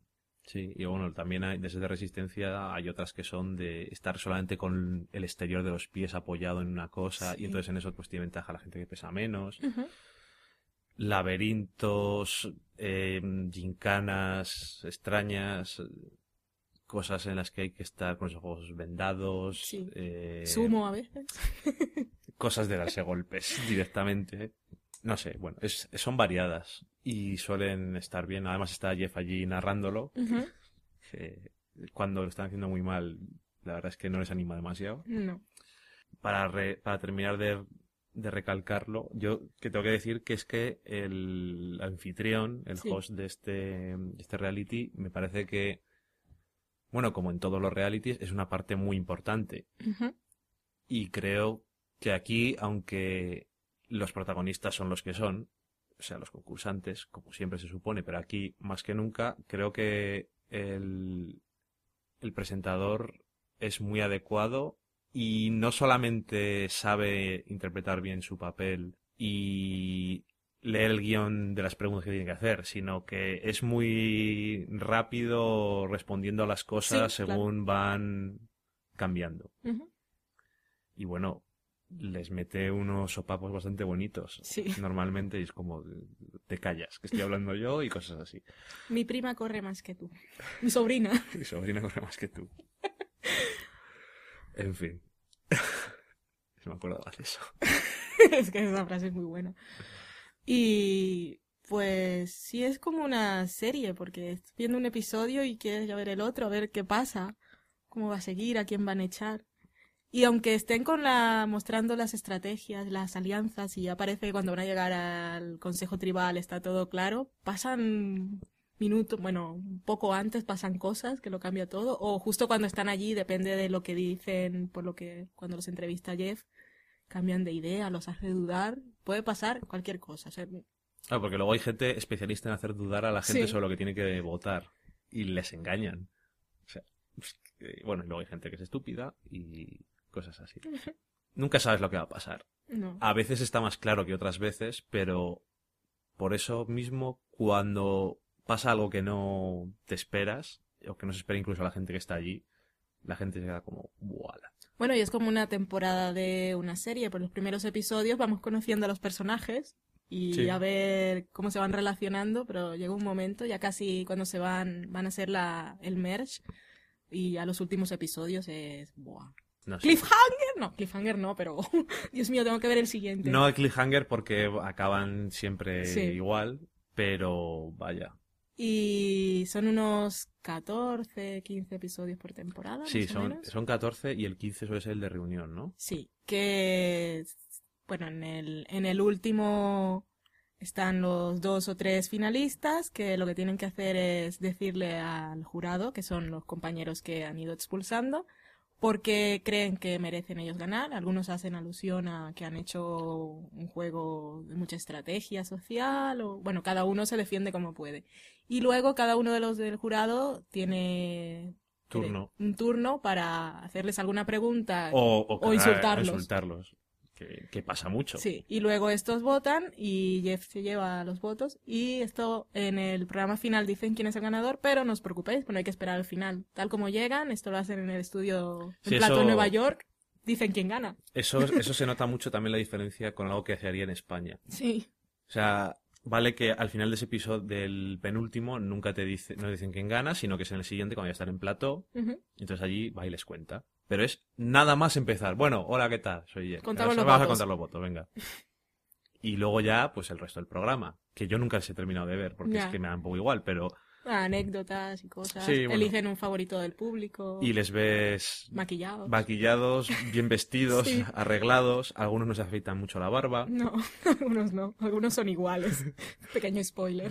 Speaker 1: Sí, y bueno, también hay, desde de resistencia hay otras que son de estar solamente con el exterior de los pies apoyado en una cosa,
Speaker 2: Sí.
Speaker 1: y entonces en eso pues tiene ventaja la gente que pesa menos.
Speaker 2: Ujú.
Speaker 1: Laberintos, eh, gincanas extrañas, cosas en las que hay que estar con los ojos vendados,
Speaker 2: Sí.
Speaker 1: eh,
Speaker 2: Sumo a veces.
Speaker 1: cosas de darse golpes directamente. No sé, bueno, es, son variadas y suelen estar bien. Además está Jeff allí narrándolo.
Speaker 2: Ujú.
Speaker 1: Que cuando lo están haciendo muy mal, la verdad es que no les anima demasiado.
Speaker 2: No.
Speaker 1: Para, re- para terminar de, de recalcarlo, yo que tengo que decir que es que el anfitrión, el
Speaker 2: Sí.
Speaker 1: host de este, de este reality, me parece que, bueno, como en todos los realities, es una parte muy importante.
Speaker 2: Ujú.
Speaker 1: Y creo que aquí, aunque los protagonistas son los que son, o sea, los concursantes, como siempre se supone, pero aquí, más que nunca, creo que el, el presentador es muy adecuado y no solamente sabe interpretar bien su papel y leer el guión de las preguntas que tiene que hacer, sino que es muy rápido respondiendo a las cosas
Speaker 2: Sí, claro.
Speaker 1: según van cambiando.
Speaker 2: Ujú.
Speaker 1: Y bueno, les mete unos sopapos bastante bonitos.
Speaker 2: Sí.
Speaker 1: Normalmente y es como, te callas, que estoy hablando yo y cosas así.
Speaker 2: Mi prima corre más que tú. Mi sobrina.
Speaker 1: Mi sobrina corre más que tú. En fin. Se me acordaba de eso.
Speaker 2: Es que esa frase es muy buena. Y pues sí es como una serie, porque estás viendo un episodio y quieres ya ver el otro, a ver qué pasa, cómo va a seguir, a quién van a echar. Y aunque estén con la mostrando las estrategias, las alianzas, y ya parece que cuando van a llegar al Consejo Tribal está todo claro, pasan minutos, bueno, un poco antes pasan cosas que lo cambia todo, o justo cuando están allí, depende de lo que dicen, por lo que cuando los entrevista Jeff, cambian de idea, los hace dudar, puede pasar cualquier cosa. O sea,
Speaker 1: Ah, porque luego hay gente especialista en hacer dudar a la gente
Speaker 2: Sí.
Speaker 1: sobre lo que tiene que votar. Y les engañan. O sea, pues, eh, bueno, y luego hay gente que es estúpida y cosas así. Nunca sabes lo que va a pasar.
Speaker 2: no.
Speaker 1: A veces está más claro que otras veces, pero por eso mismo, cuando pasa algo que no te esperas, o que no se espera incluso a la gente que está allí, la gente se queda como, ¡buala!
Speaker 2: Bueno, y es como una temporada de una serie. Por los primeros episodios vamos conociendo a los personajes y
Speaker 1: Sí.
Speaker 2: a ver cómo se van relacionando, pero llega un momento, ya casi cuando se van, van a hacer la, el merge, y a los últimos episodios es... ¡buah!
Speaker 1: No sé.
Speaker 2: ¿Cliffhanger? No, cliffhanger no, pero... Dios mío, tengo que ver el siguiente.
Speaker 1: No hay cliffhanger porque acaban siempre
Speaker 2: Sí.
Speaker 1: igual, pero vaya.
Speaker 2: Y son unos catorce, quince episodios por temporada,
Speaker 1: Sí,
Speaker 2: más o
Speaker 1: son,
Speaker 2: menos.
Speaker 1: son catorce y el quince suele ser el de reunión, ¿no?
Speaker 2: Sí, que... Bueno, en el, en el último están los dos o tres finalistas que lo que tienen que hacer es decirle al jurado, que son los compañeros que han ido expulsando, porque creen que merecen ellos ganar. Algunos hacen alusión a que han hecho un juego de mucha estrategia social, o bueno, cada uno se defiende como puede. Y luego cada uno de los del jurado tiene
Speaker 1: Turno.
Speaker 2: un turno para hacerles alguna pregunta
Speaker 1: O, o,
Speaker 2: o
Speaker 1: cagar-
Speaker 2: insultarlos.
Speaker 1: insultarlos. Que, que pasa mucho.
Speaker 2: Sí, y luego estos votan y Jeff se lleva los votos, y esto en el programa final dicen quién es el ganador, pero no os preocupéis, pues no hay que esperar al final. Tal como llegan, esto lo hacen en el estudio en
Speaker 1: Sí,
Speaker 2: Plato
Speaker 1: eso-
Speaker 2: en Nueva York, dicen quién gana.
Speaker 1: Eso, eso se nota mucho también la diferencia con algo que se haría en España.
Speaker 2: Sí,
Speaker 1: O sea, vale que al final de ese episodio del penúltimo nunca te dice, no dicen quién gana, sino que es en el siguiente cuando ya están en plató.
Speaker 2: ujú.
Speaker 1: Entonces allí va y les cuenta. Pero es nada más empezar. Bueno, hola, ¿qué tal? Soy Jeff.
Speaker 2: Contamos
Speaker 1: Ahora
Speaker 2: los
Speaker 1: vamos a
Speaker 2: votos.
Speaker 1: contar los votos, venga. Y luego ya, pues el resto del programa. Que yo nunca les he terminado de ver, porque
Speaker 2: Ya.
Speaker 1: es que me da un poco igual, pero...
Speaker 2: Anécdotas y cosas.
Speaker 1: Sí, bueno.
Speaker 2: Eligen un favorito del público.
Speaker 1: Y les ves
Speaker 2: Maquillados.
Speaker 1: maquillados, bien vestidos,
Speaker 2: Sí.
Speaker 1: arreglados. Algunos no se afeitan mucho la barba.
Speaker 2: No, algunos no. Algunos son iguales. Pequeño spoiler.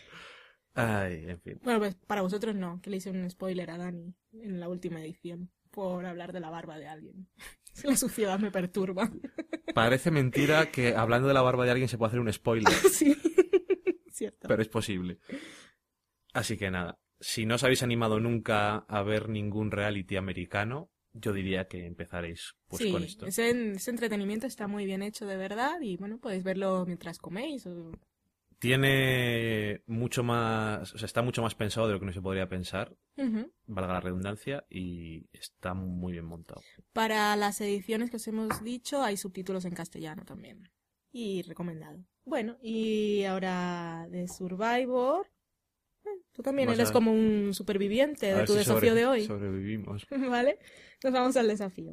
Speaker 1: Ay, en fin.
Speaker 2: Bueno, pues para vosotros no, que le hice un spoiler a Dani en la última edición por hablar de la barba de alguien. La suciedad me perturba.
Speaker 1: Parece mentira que hablando de la barba de alguien se puede hacer un spoiler,
Speaker 2: Sí, cierto.
Speaker 1: pero es posible. Así que nada, si no os habéis animado nunca a ver ningún reality americano, yo diría que empezaréis pues
Speaker 2: sí,
Speaker 1: con esto.
Speaker 2: ese, ese entretenimiento está muy bien hecho de verdad, y bueno, podéis verlo mientras coméis o
Speaker 1: tiene mucho más, o sea, está mucho más pensado de lo que uno se podría pensar,
Speaker 2: Ujú.
Speaker 1: valga la redundancia, y está muy bien montado.
Speaker 2: Para las ediciones que os hemos dicho, hay subtítulos en castellano también. Y recomendado. Bueno, y ahora de Survivor. eh, Tú también
Speaker 1: Vas
Speaker 2: eres
Speaker 1: a-
Speaker 2: como un superviviente
Speaker 1: A
Speaker 2: de
Speaker 1: ver
Speaker 2: tu
Speaker 1: si
Speaker 2: desafío
Speaker 1: sobre-
Speaker 2: de hoy.
Speaker 1: sobrevivimos.
Speaker 2: ¿Vale? Nos vamos al desafío.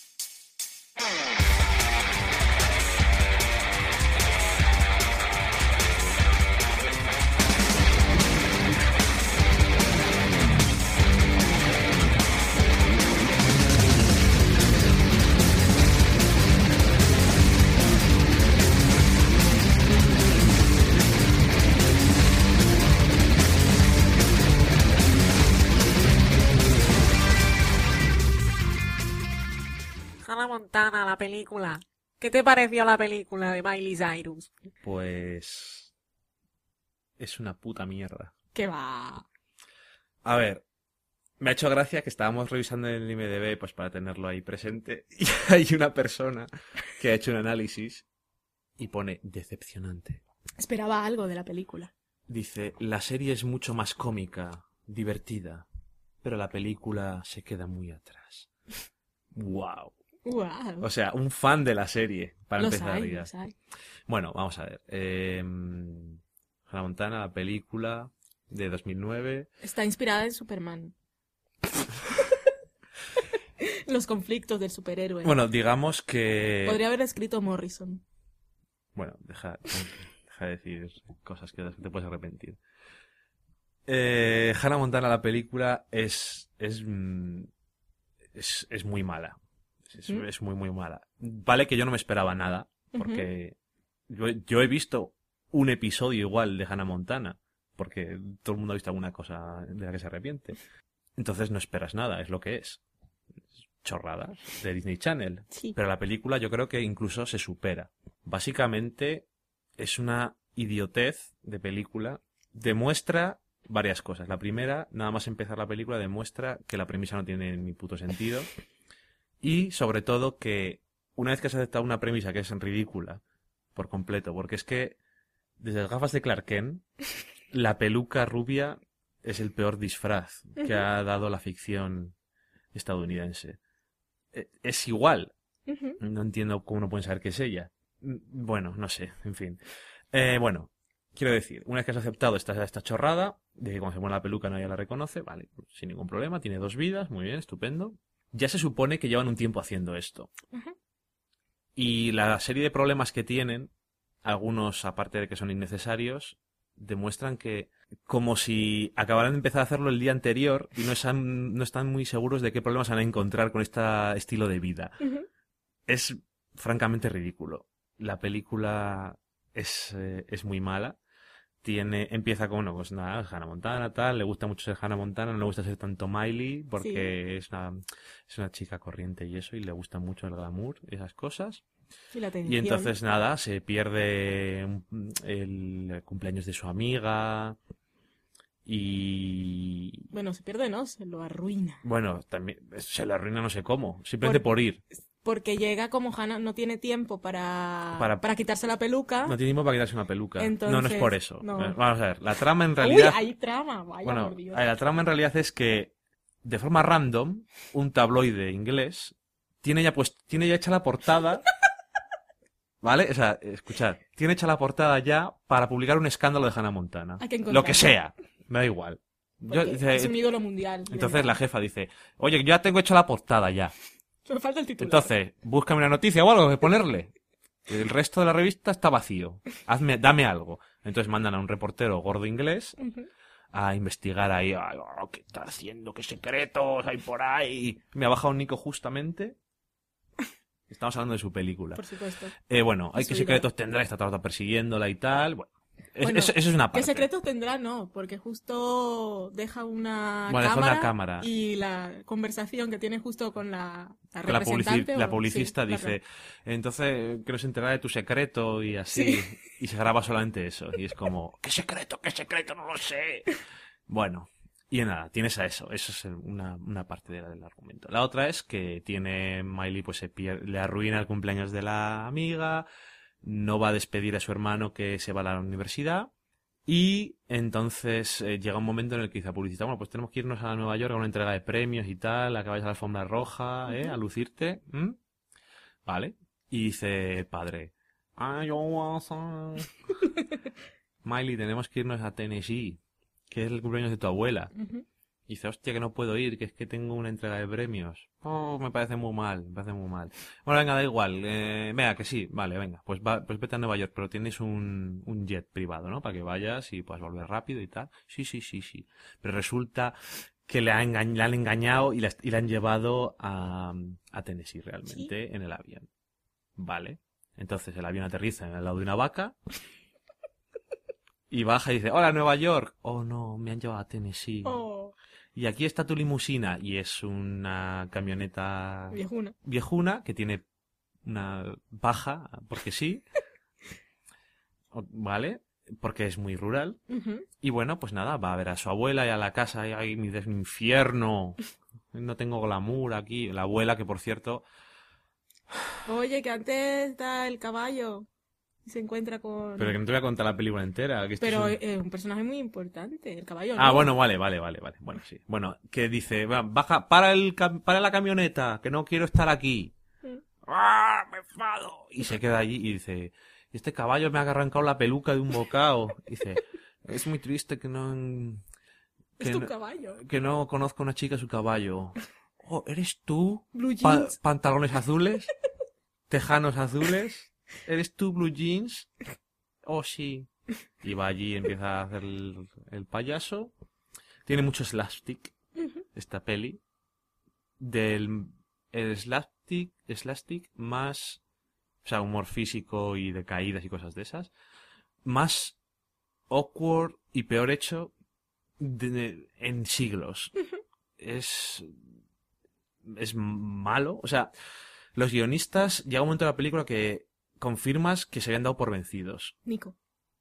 Speaker 3: Hannah Montana, la película. ¿Qué te pareció la película de Miley Cyrus?
Speaker 1: Pues... es una puta mierda.
Speaker 2: ¿Qué va?
Speaker 1: A ver, me ha hecho gracia que estábamos revisando el I M D B pues para tenerlo ahí presente y hay una persona que ha hecho un análisis y pone decepcionante.
Speaker 2: Esperaba algo de la película.
Speaker 1: Dice, la serie es mucho más cómica, divertida, pero la película se queda muy atrás. Wow.
Speaker 2: Wow.
Speaker 1: O sea, un fan de la serie, para
Speaker 2: Los
Speaker 1: empezar
Speaker 2: hay,
Speaker 1: ya.
Speaker 2: los hay.
Speaker 1: Bueno, vamos a ver. Eh, Hannah Montana, la película de dos mil nueve.
Speaker 2: Está inspirada en Superman. Los conflictos del superhéroe.
Speaker 1: Bueno, digamos que...
Speaker 2: Podría haber escrito Morrison.
Speaker 1: Bueno, deja, deja de decir cosas que te puedes arrepentir. Eh, Hannah Montana, la película, es es, mm, es, es muy mala. Es,
Speaker 2: ¿Mm?
Speaker 1: es muy, muy mala. Vale que yo no me esperaba nada, porque yo, yo he visto un episodio igual de Hannah Montana, porque todo el mundo ha visto alguna cosa de la que se arrepiente. Entonces no esperas nada, es lo que es. Chorradas de Disney Channel.
Speaker 2: Sí.
Speaker 1: Pero la película yo creo que incluso se supera. Básicamente es una idiotez de película. Demuestra varias cosas. La primera, nada más empezar la película, demuestra que la premisa no tiene ni puto sentido. Y sobre todo que una vez que has aceptado una premisa que es ridícula por completo, porque es que desde las gafas de Clark Kent, la peluca rubia es el peor disfraz que ha dado la ficción estadounidense. Es igual.
Speaker 2: Ujú.
Speaker 1: No entiendo cómo no pueden saber que es ella. Bueno, no sé, en fin. Eh, bueno, quiero decir, una vez que has aceptado esta, esta chorrada, de que cuando se pone la peluca nadie la reconoce, vale, sin ningún problema, tiene dos vidas, muy bien, estupendo. Ya se supone que llevan un tiempo haciendo esto.
Speaker 2: Ujú.
Speaker 1: Y la serie de problemas que tienen, algunos aparte de que son innecesarios, demuestran que como si acabaran de empezar a hacerlo el día anterior y no están, no están muy seguros de qué problemas van a encontrar con este estilo de vida.
Speaker 2: Ujú.
Speaker 1: Es francamente ridículo. La película es, eh, es muy mala. Tiene, empieza con, bueno, pues nada, Hannah Montana, tal, le gusta mucho ser Hannah Montana, no le gusta ser tanto Miley, porque es una, es una chica corriente y eso, y le gusta mucho el glamour y esas cosas.
Speaker 2: Y la atención.
Speaker 1: Y entonces nada, se pierde mm, el cumpleaños de su amiga y...
Speaker 2: Bueno, se pierde, ¿no? Se lo arruina.
Speaker 1: Bueno, también se le arruina no sé cómo, simplemente
Speaker 2: Por-
Speaker 1: por ir.
Speaker 2: Porque llega como Hannah no tiene tiempo para,
Speaker 1: Para-
Speaker 2: para quitarse la peluca.
Speaker 1: No tiene tiempo para quitarse una peluca. no, no es
Speaker 2: Entonces,
Speaker 1: por eso.
Speaker 2: no.
Speaker 1: Eh, Vamos a ver, la trama en
Speaker 2: Uy,
Speaker 1: realidad...
Speaker 2: hay trama, vaya
Speaker 1: bueno,
Speaker 2: por Dios.
Speaker 1: eh, la trama en realidad es que, de forma random, un tabloide inglés tiene ya, pues, tiene ya hecha la portada... ¿Vale? O sea, escuchad, tiene hecha la portada ya para publicar un escándalo de Hannah Montana.
Speaker 2: Hay que
Speaker 1: Lo
Speaker 2: encontrarlo.
Speaker 1: que sea, me da igual. Yo-
Speaker 2: Porque
Speaker 1: dice-
Speaker 2: es un ídolo mundial.
Speaker 1: entonces la jefa dice, oye, yo ya tengo hecha la portada ya.
Speaker 2: Solo falta el titular.
Speaker 1: Entonces, búscame una noticia o algo que ponerle. El resto de la revista está vacío. Hazme, dame algo. Entonces mandan a un reportero gordo inglés
Speaker 2: Ujú.
Speaker 1: a investigar ahí, "Ay, oh, ¿qué está haciendo? ¿Qué secretos hay por ahí? Me ha bajado un Nico justamente. Estamos hablando de su película.
Speaker 2: Por supuesto.
Speaker 1: Eh, bueno, hay
Speaker 2: Su
Speaker 1: que
Speaker 2: ídolo.
Speaker 1: secretos tendrá, está todo el rato persiguiéndola y tal. Bueno, es-
Speaker 2: Bueno,
Speaker 1: eso, eso es una parte.
Speaker 2: ¿Qué secretos tendrá? No, porque justo deja una
Speaker 1: Bueno, deja
Speaker 2: cámara,
Speaker 1: una cámara.
Speaker 2: y la conversación que tiene justo con la, la
Speaker 1: Que la, publici-
Speaker 2: representante.
Speaker 1: la
Speaker 2: o-
Speaker 1: publicista
Speaker 2: sí, la-
Speaker 1: dice, entonces quiero enterar de tu secreto y así,
Speaker 2: Sí.
Speaker 1: y se graba solamente eso. Y es como, ¿qué secreto? ¿Qué secreto? No lo sé. Bueno, y nada, tienes a eso. Eso es una, una parte de la- del argumento. La otra es que tiene Miley, pues se pier- le arruina el cumpleaños de la amiga, no va a despedir a su hermano que se va a la universidad. Y entonces eh, llega un momento en el que dice a publicista, bueno, pues tenemos que irnos a Nueva York a una entrega de premios y tal, a que vayas a la alfombra roja, ¿eh? A lucirte. ¿Mm? Vale. Y dice el padre, "Ah, yo was a-". Miley, tenemos que irnos a Tennessee, que es el cumpleaños de tu abuela.
Speaker 2: Ujú.
Speaker 1: Y dice, hostia, que no puedo ir, que es que tengo una entrega de premios. Oh, me parece muy mal, me parece muy mal. Bueno, venga, da igual. Eh, venga, que sí, vale, venga. Pues va, pues vete a Nueva York, pero tienes un, un jet privado, ¿no? Para que vayas y puedas volver rápido y tal. Sí, sí, sí, sí. Pero resulta que le, ha enga- le han engañado y la, y la han llevado a, a Tennessee realmente en el avión. Vale. Entonces el avión aterriza en el lado de una vaca. Y baja y dice, hola, Nueva York. Oh, no, me han llevado a Tennessee.
Speaker 2: Oh,
Speaker 1: Y aquí está tu limusina. Y es una camioneta
Speaker 2: viejuna.
Speaker 1: viejuna que tiene una paja, porque sí. O- ¿Vale? Porque es muy rural.
Speaker 2: Ujú.
Speaker 1: Y bueno, pues nada, va a ver a su abuela y a la casa. Y ay, mi des- mi infierno. No tengo glamour aquí. La abuela, que por cierto,
Speaker 2: Oye, que antes está el caballo y se encuentra con...
Speaker 1: pero que no te voy a contar la película entera. Que esto
Speaker 2: Pero
Speaker 1: es un-
Speaker 2: es un personaje muy importante, el caballo.
Speaker 1: Ah,
Speaker 2: ¿no?
Speaker 1: bueno, vale, vale, vale, vale. Bueno, sí. Bueno, que dice, "Va, baja, para el, cam- para la camioneta, que no quiero estar aquí.
Speaker 2: Mm.
Speaker 1: ¡Ah, me enfado! Y se queda allí y dice, este caballo me ha arrancado la peluca de un bocado. Y dice, es muy triste que no,
Speaker 2: Es
Speaker 1: que
Speaker 2: tu
Speaker 1: no,
Speaker 2: caballo.
Speaker 1: que no conozca a una chica su caballo. Oh, ¿eres tú?
Speaker 2: Blue
Speaker 1: Pa-
Speaker 2: jeans.
Speaker 1: pantalones azules, tejanos azules. ¿Eres tú, Blue Jeans? Oh, sí. Y va allí y empieza a hacer el, el payaso. Tiene mucho slapstick,
Speaker 2: Ujú.
Speaker 1: esta peli. Del el slapstick, slapstick más, o sea, humor físico y de caídas y cosas de esas. Más awkward y peor hecho de- en siglos. Es es malo. O sea, los guionistas, llega un momento de la película que confirmas que se habían dado por vencidos.
Speaker 2: Nico.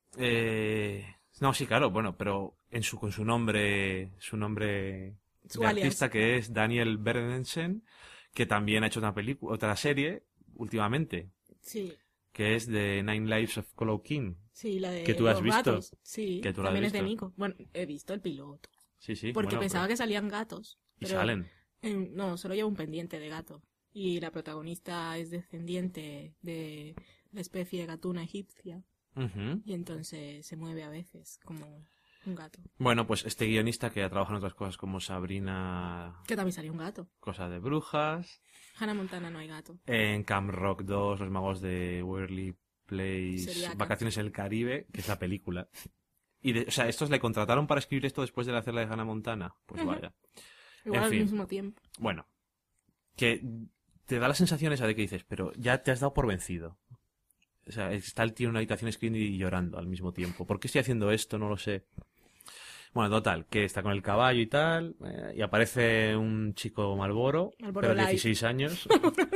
Speaker 1: Eh, no, sí, claro, bueno, pero en su, con su nombre, su nombre
Speaker 2: Su
Speaker 1: de
Speaker 2: alias.
Speaker 1: artista, que es Daniel Berendsen, que también ha hecho una película, otra serie últimamente,
Speaker 2: Sí.
Speaker 1: que es de Nine Lives of Colo King.
Speaker 2: Sí, la de
Speaker 1: Que tú has
Speaker 2: los
Speaker 1: visto.
Speaker 2: gatos. Sí,
Speaker 1: Que tú la has
Speaker 2: también es de
Speaker 1: visto.
Speaker 2: Nico. Bueno, he visto el piloto.
Speaker 1: Sí, sí.
Speaker 2: Porque
Speaker 1: bueno,
Speaker 2: pensaba
Speaker 1: pero-
Speaker 2: que salían gatos.
Speaker 1: Y
Speaker 2: pero,
Speaker 1: salen.
Speaker 2: eh, no, solo lleva un pendiente de gato. Y la protagonista es descendiente de la especie de gatuna egipcia.
Speaker 1: Ujú.
Speaker 2: Y entonces se mueve a veces como un gato.
Speaker 1: Bueno, pues este guionista que ha trabajado en otras cosas como Sabrina,
Speaker 2: Que también salió un gato.
Speaker 1: Cosa de Brujas,
Speaker 2: Hannah Montana no hay gato.
Speaker 1: en Camp Rock dos, Los Magos de Waverly Place,
Speaker 2: Sería acá.
Speaker 1: Vacaciones en el Caribe, que es la película. Y de- o sea, estos le contrataron para escribir esto después de hacer la de Hannah Montana. Pues
Speaker 2: Ujú.
Speaker 1: vaya.
Speaker 2: Igual
Speaker 1: En
Speaker 2: al
Speaker 1: fin.
Speaker 2: mismo tiempo.
Speaker 1: Bueno, que te da la sensación esa de que dices, pero ya te has dado por vencido. O sea, está el tío en una habitación escribiendo y llorando al mismo tiempo. ¿Por qué estoy haciendo esto? No lo sé. Bueno, total, que está con el caballo y tal, eh, y aparece un chico Malboro,
Speaker 2: Marlboro
Speaker 1: pero de
Speaker 2: Light.
Speaker 1: dieciséis años.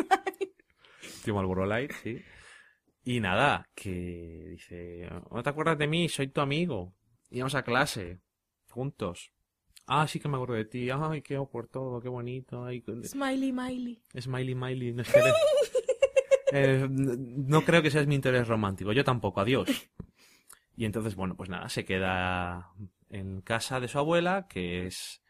Speaker 1: Tío Malboro Light, sí. Y nada, que dice, ¿no te acuerdas de mí? Soy tu amigo. Íbamos a clase, juntos. Ah, sí que me acuerdo de ti. Ay, qué por todo, qué bonito. Ay, qué-
Speaker 2: Smiley, Miley.
Speaker 1: Smiley, Miley, no esperes. Eh, n- no creo que seas mi interés romántico. Yo tampoco, adiós. Y entonces, bueno, pues nada, se queda en casa de su abuela, que es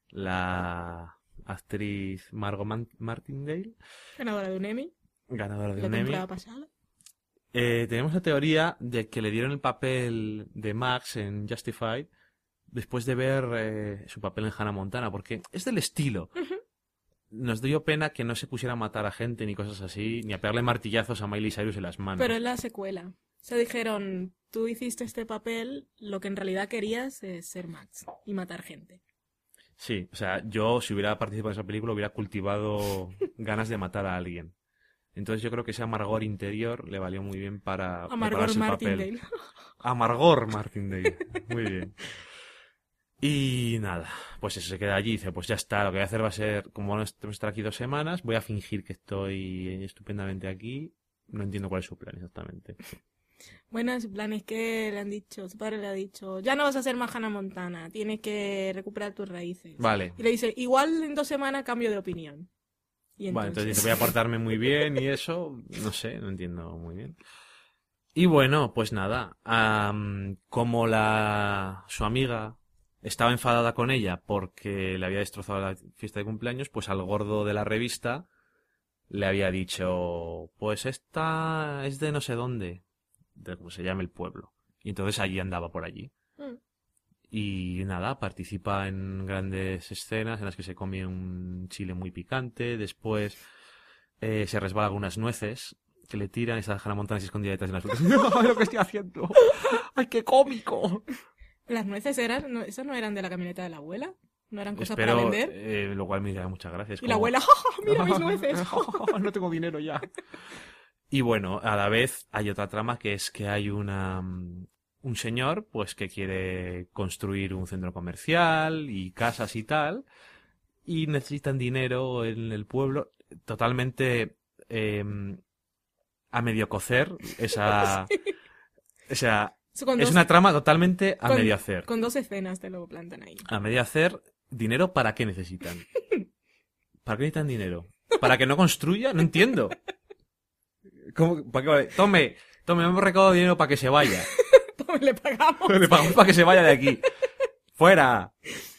Speaker 1: la actriz Margot Man- Martindale,
Speaker 2: Ganadora de un Emmy.
Speaker 1: ganadora de
Speaker 2: La
Speaker 1: un Emmy.
Speaker 2: temporada pasada.
Speaker 1: Eh, tenemos la teoría de que le dieron el papel de Max en Justified después de ver eh, su papel en Hannah Montana, porque es del estilo. Nos dio pena que no se pusiera a matar a gente ni cosas así, ni a pegarle martillazos a Miley Cyrus en las manos.
Speaker 2: Pero es la secuela. Se dijeron, tú hiciste este papel, lo que en realidad querías es ser Max y matar gente.
Speaker 1: Sí, o sea, yo si hubiera participado en esa película hubiera cultivado ganas de matar a alguien. Entonces yo creo que ese amargor interior le valió muy bien para
Speaker 2: Amargor
Speaker 1: prepararse el papel.
Speaker 2: Martindale.
Speaker 1: Amargor Martindale. Muy bien. Y nada, pues eso, se queda allí y dice, pues ya está, lo que voy a hacer va a ser, como vamos a estar aquí dos semanas, voy a fingir que estoy estupendamente aquí. No entiendo cuál es su plan exactamente.
Speaker 2: Bueno, su plan es que le han dicho, su padre le ha dicho, ya no vas a ser más Hannah Montana, tienes que recuperar tus raíces.
Speaker 1: Vale.
Speaker 2: Y le dice, igual en dos semanas cambio de opinión. Y
Speaker 1: Vale, entonces dice, voy a portarme muy bien y eso, no sé, no entiendo muy bien. Y bueno, pues nada, am, como la su amiga estaba enfadada con ella porque le había destrozado la fiesta de cumpleaños, pues al gordo de la revista le había dicho, pues esta es de no sé dónde, de cómo se llama el pueblo. Y entonces allí andaba por allí.
Speaker 2: Mm.
Speaker 1: Y nada, participa en grandes escenas en las que se come un chile muy picante, después eh, se resbala algunas nueces que le tiran y está Hannah Montana así escondida detrás de las frutas. ¡No, lo que estoy haciendo! ¡Ay, qué cómico!
Speaker 2: Las nueces eran, no, esas no eran de la camioneta de la abuela, no eran cosas
Speaker 1: Espero,
Speaker 2: para vender.
Speaker 1: eh, lo cual me da muchas gracias.
Speaker 2: Y la abuela, ¡ja, ja, mira mis nueces!
Speaker 1: No tengo dinero ya. Y bueno, a la vez hay otra trama que es que hay una mm, un señor pues que quiere construir un centro comercial y casas y tal y necesitan dinero en el pueblo totalmente eh, a medio cocer esa o sea,
Speaker 2: Con
Speaker 1: es
Speaker 2: dos-
Speaker 1: una trama totalmente a
Speaker 2: con-
Speaker 1: medio hacer.
Speaker 2: Con dos escenas te lo plantan ahí.
Speaker 1: A medio hacer, ¿dinero para qué necesitan? ¿Para qué necesitan dinero? ¿Para que no construya? No entiendo. ¿Cómo? ¿Para qué vale? Tome, tome, hemos recaudado dinero para que se vaya.
Speaker 2: Le pagamos.
Speaker 1: Le pagamos para que se vaya de aquí. ¡Fuera!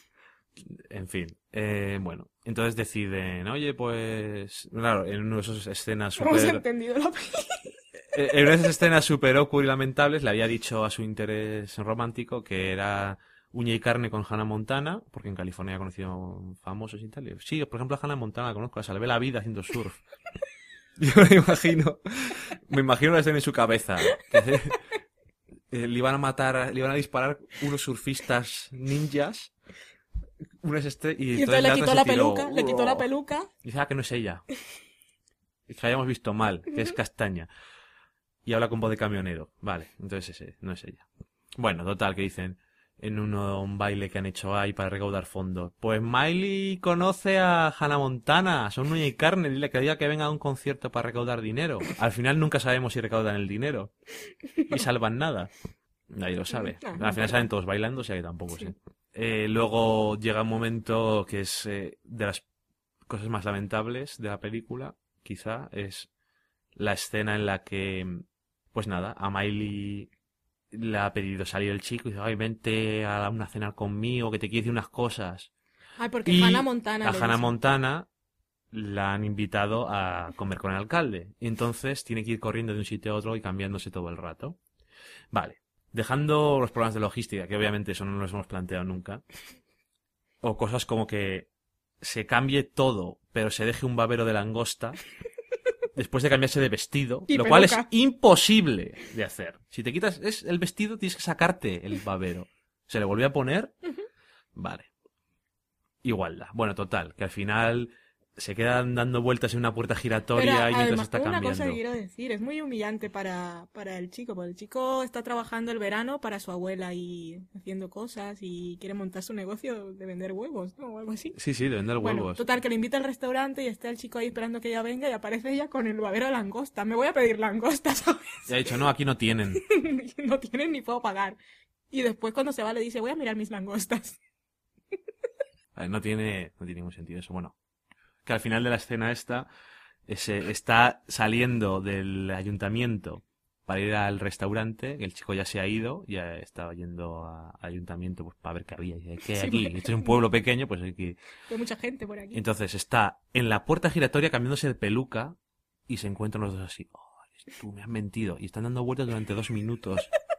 Speaker 1: En fin, eh, bueno. Entonces deciden, oye, pues... Claro, en una de esas escenas
Speaker 2: Hemos
Speaker 1: súper...
Speaker 2: entendido la película.
Speaker 1: En una de esas escenas súper awkward y lamentables le había dicho a su interés romántico que era uña y carne con Hannah Montana, porque en California ha conocido famosos y tal. Y, sí, por ejemplo a Hannah Montana la conozco, la salvé la vida haciendo surf. Yo me imagino, me imagino la escena en su cabeza. Que hace- eh, le iban a matar, le iban a disparar unos surfistas ninjas. Unas este- y,
Speaker 2: Y entonces le
Speaker 1: la
Speaker 2: quitó
Speaker 1: otra
Speaker 2: la
Speaker 1: se tiró.
Speaker 2: peluca, le quitó la peluca.
Speaker 1: Y dice, ah, que no es ella. Es que la hayamos visto mal, que es castaña. Y habla con voz de camionero. Vale, entonces ese, no es ella. Bueno, total, que dicen en uno, un baile que han hecho ahí para recaudar fondos. Pues Miley conoce a Hannah Montana, son uña y carne, dile que diga que venga a un concierto para recaudar dinero. Al final nunca sabemos si recaudan el dinero. Y salvan nada. Nadie lo sabe.
Speaker 2: Ah,
Speaker 1: Al final salen todos bailando, o sea que tampoco sé. Eh, luego llega un momento que es eh, de las cosas más lamentables de la película, quizá, es la escena en la que, pues nada, a Miley le ha pedido salir el chico y dice, ay, vente a una cena conmigo, que te quiero decir unas cosas.
Speaker 2: Ay, porque
Speaker 1: Y
Speaker 2: Hannah Montana.
Speaker 1: a
Speaker 2: le
Speaker 1: Hannah
Speaker 2: dice.
Speaker 1: Montana la han invitado a comer con el alcalde. Y entonces tiene que ir corriendo de un sitio a otro y cambiándose todo el rato. Vale. Dejando los problemas de logística, que obviamente eso no nos hemos planteado nunca. O cosas como que se cambie todo, pero se deje un babero de langosta después de cambiarse de vestido,
Speaker 2: Y
Speaker 1: lo cual es
Speaker 2: peluca.
Speaker 1: imposible de hacer. Si te quitas es el vestido, tienes que sacarte el babero. ¿Se le volvió a poner? Vale. Igualdad. Bueno, total, que al final se quedan dando vueltas en una puerta giratoria
Speaker 2: Pero,
Speaker 1: y mientras
Speaker 2: además,
Speaker 1: está
Speaker 2: una cosa
Speaker 1: cambiando.
Speaker 2: que quiero decir, es muy humillante para, para el chico, porque el chico está trabajando el verano para su abuela y haciendo cosas y quiere montar su negocio de vender huevos, ¿no? O algo así.
Speaker 1: Sí, sí, de vender
Speaker 2: Bueno,
Speaker 1: huevos.
Speaker 2: total, que le invita al restaurante y está el chico ahí esperando que ella venga y aparece ella con el babero de langosta. Me voy a pedir langosta, ¿sabes?
Speaker 1: Y ha dicho, no, aquí no tienen.
Speaker 2: No tienen ni puedo pagar. Y después cuando se va le dice, voy a mirar mis langostas.
Speaker 1: A ver, no tiene, no tiene ningún sentido eso. Bueno, que al final de la escena esta ese, está saliendo del ayuntamiento para ir al restaurante, que el chico ya se ha ido, ya estaba yendo a- al ayuntamiento pues para ver qué había. Y dice, ¿qué hay
Speaker 2: Sí,
Speaker 1: aquí?
Speaker 2: porque-
Speaker 1: Este es un pueblo pequeño, pues hay que...
Speaker 2: Hay mucha gente por aquí.
Speaker 1: Entonces está en la puerta giratoria cambiándose de peluca y se encuentran los dos así. Oh, eres tú, me has mentido. Y están dando vueltas durante dos minutos.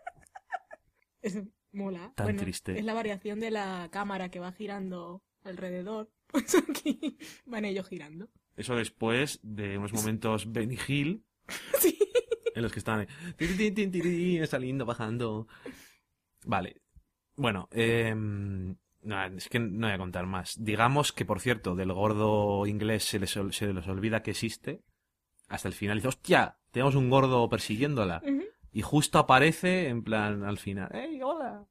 Speaker 2: Eso mola.
Speaker 1: Tan
Speaker 2: Bueno,
Speaker 1: triste.
Speaker 2: es la variación de la cámara que va girando alrededor. Pues aquí van ellos girando.
Speaker 1: Eso después de unos momentos Benny Hill
Speaker 2: Sí.
Speaker 1: en los que están tin, tin, tin, tin, tin, saliendo, bajando. Vale. Bueno, eh, no, es que no voy a contar más. Digamos que, por cierto, del gordo inglés se les, ol- se les olvida que existe. Hasta el final dice, hostia, tenemos un gordo persiguiéndola.
Speaker 2: Ujú.
Speaker 1: Y justo aparece, en plan, al final, ¡hey, hola!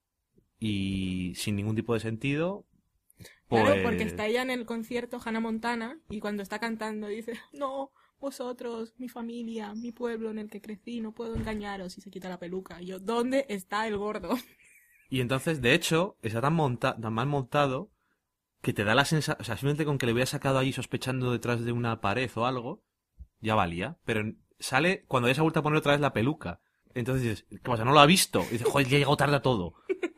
Speaker 1: Y sin ningún tipo de sentido. Pues...
Speaker 2: Claro, porque está ella en el concierto Hannah Montana y cuando está cantando dice, no, vosotros, mi familia, mi pueblo en el que crecí, no puedo engañaros y se quita la peluca. Y yo, ¿dónde está el gordo?
Speaker 1: Y entonces, de hecho, está tan, monta tan mal montado que te da la sensación... O sea, simplemente con que le hubiera sacado ahí sospechando detrás de una pared o algo, ya valía. Pero sale cuando ya se ha vuelto a poner otra vez la peluca. Entonces dices, ¿qué pasa? ¿No lo ha visto? Y dices, joder, ya he llegado tarde a todo.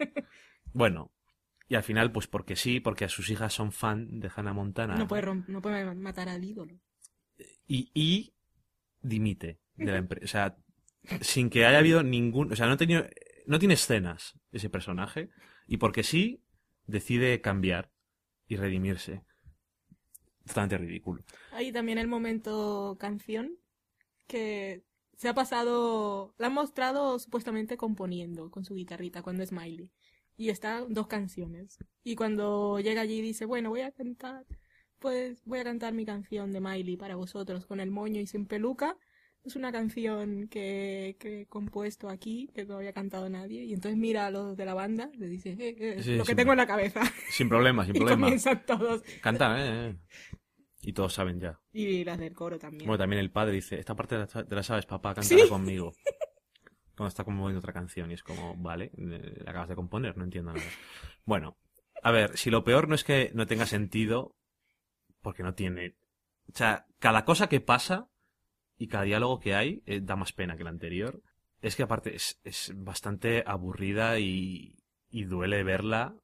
Speaker 1: Bueno, y al final, pues porque sí, porque sus hijas son fan de Hannah Montana.
Speaker 2: No puede, romp- no puede matar al ídolo.
Speaker 1: Y, y dimite de la empresa. O sea, sin que haya habido ningún... O sea, no, ha tenido, no tiene escenas ese personaje. Y porque sí, decide cambiar y redimirse. Totalmente ridículo.
Speaker 2: Hay también el momento canción que se ha pasado, la han mostrado supuestamente componiendo con su guitarrita cuando es Miley. Y está dos canciones. Y cuando llega allí dice, bueno, voy a cantar, pues voy a cantar mi canción de Miley para vosotros con el moño y sin peluca. Es una canción que, que he compuesto aquí, que no había cantado nadie. Y entonces mira a los de la banda, le dice, eh, eh,
Speaker 1: Sí,
Speaker 2: lo que
Speaker 1: sin-
Speaker 2: tengo en la cabeza.
Speaker 1: Sin problema, sin
Speaker 2: Y
Speaker 1: problema.
Speaker 2: comienzan todos.
Speaker 1: Canta, eh, eh. Y todos saben ya.
Speaker 2: Y las del coro también.
Speaker 1: Bueno, también el padre dice, esta parte de la, de la sabes, papá, cántala
Speaker 2: ¿Sí?
Speaker 1: conmigo. Cuando está componiendo otra canción y es como, vale, eh, la acabas de componer, no entiendo nada. Bueno, a ver, si lo peor no es que no tenga sentido, porque no tiene... O sea, cada cosa que pasa y cada diálogo que hay eh, da más pena que el anterior. Es que aparte es, es bastante aburrida y, y duele verla.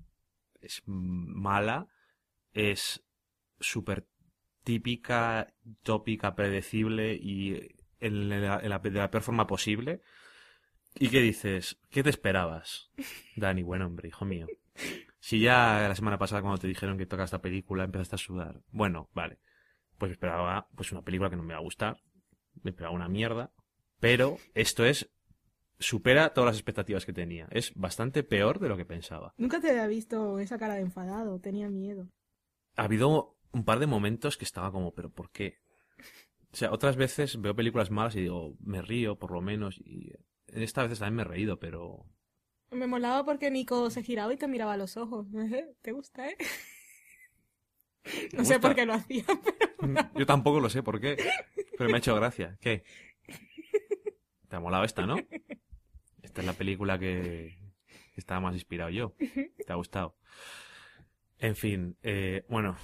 Speaker 1: Es mala. Es súper típica, tópica, predecible y en la, en la- de la peor forma posible. ¿Y qué dices? ¿Qué te esperabas, Dani? Buen hombre, hijo mío. Si ya la semana pasada cuando te dijeron que toca esta película empezaste a sudar. Bueno, vale. Pues esperaba pues una película que no me va a gustar. Me esperaba una mierda. Pero esto es... supera todas las expectativas que tenía. Es bastante peor de lo que pensaba.
Speaker 2: Nunca te había visto esa cara de enfadado, tenía miedo.
Speaker 1: Ha habido un par de momentos que estaba como, ¿pero por qué? O sea, otras veces veo películas malas y digo, me río por lo menos. Y esta vez también me he reído, pero...
Speaker 2: Me molaba porque Nico se giraba y te miraba a los ojos. ¿Te gusta, eh? No sé
Speaker 1: gusta?
Speaker 2: por qué lo hacía, pero...
Speaker 1: Yo tampoco lo sé por qué, pero me ha hecho gracia. ¿Qué? ¿Te ha molado esta, no? Esta es la película que estaba más inspirado yo. ¿Te ha gustado? En fin, eh, bueno,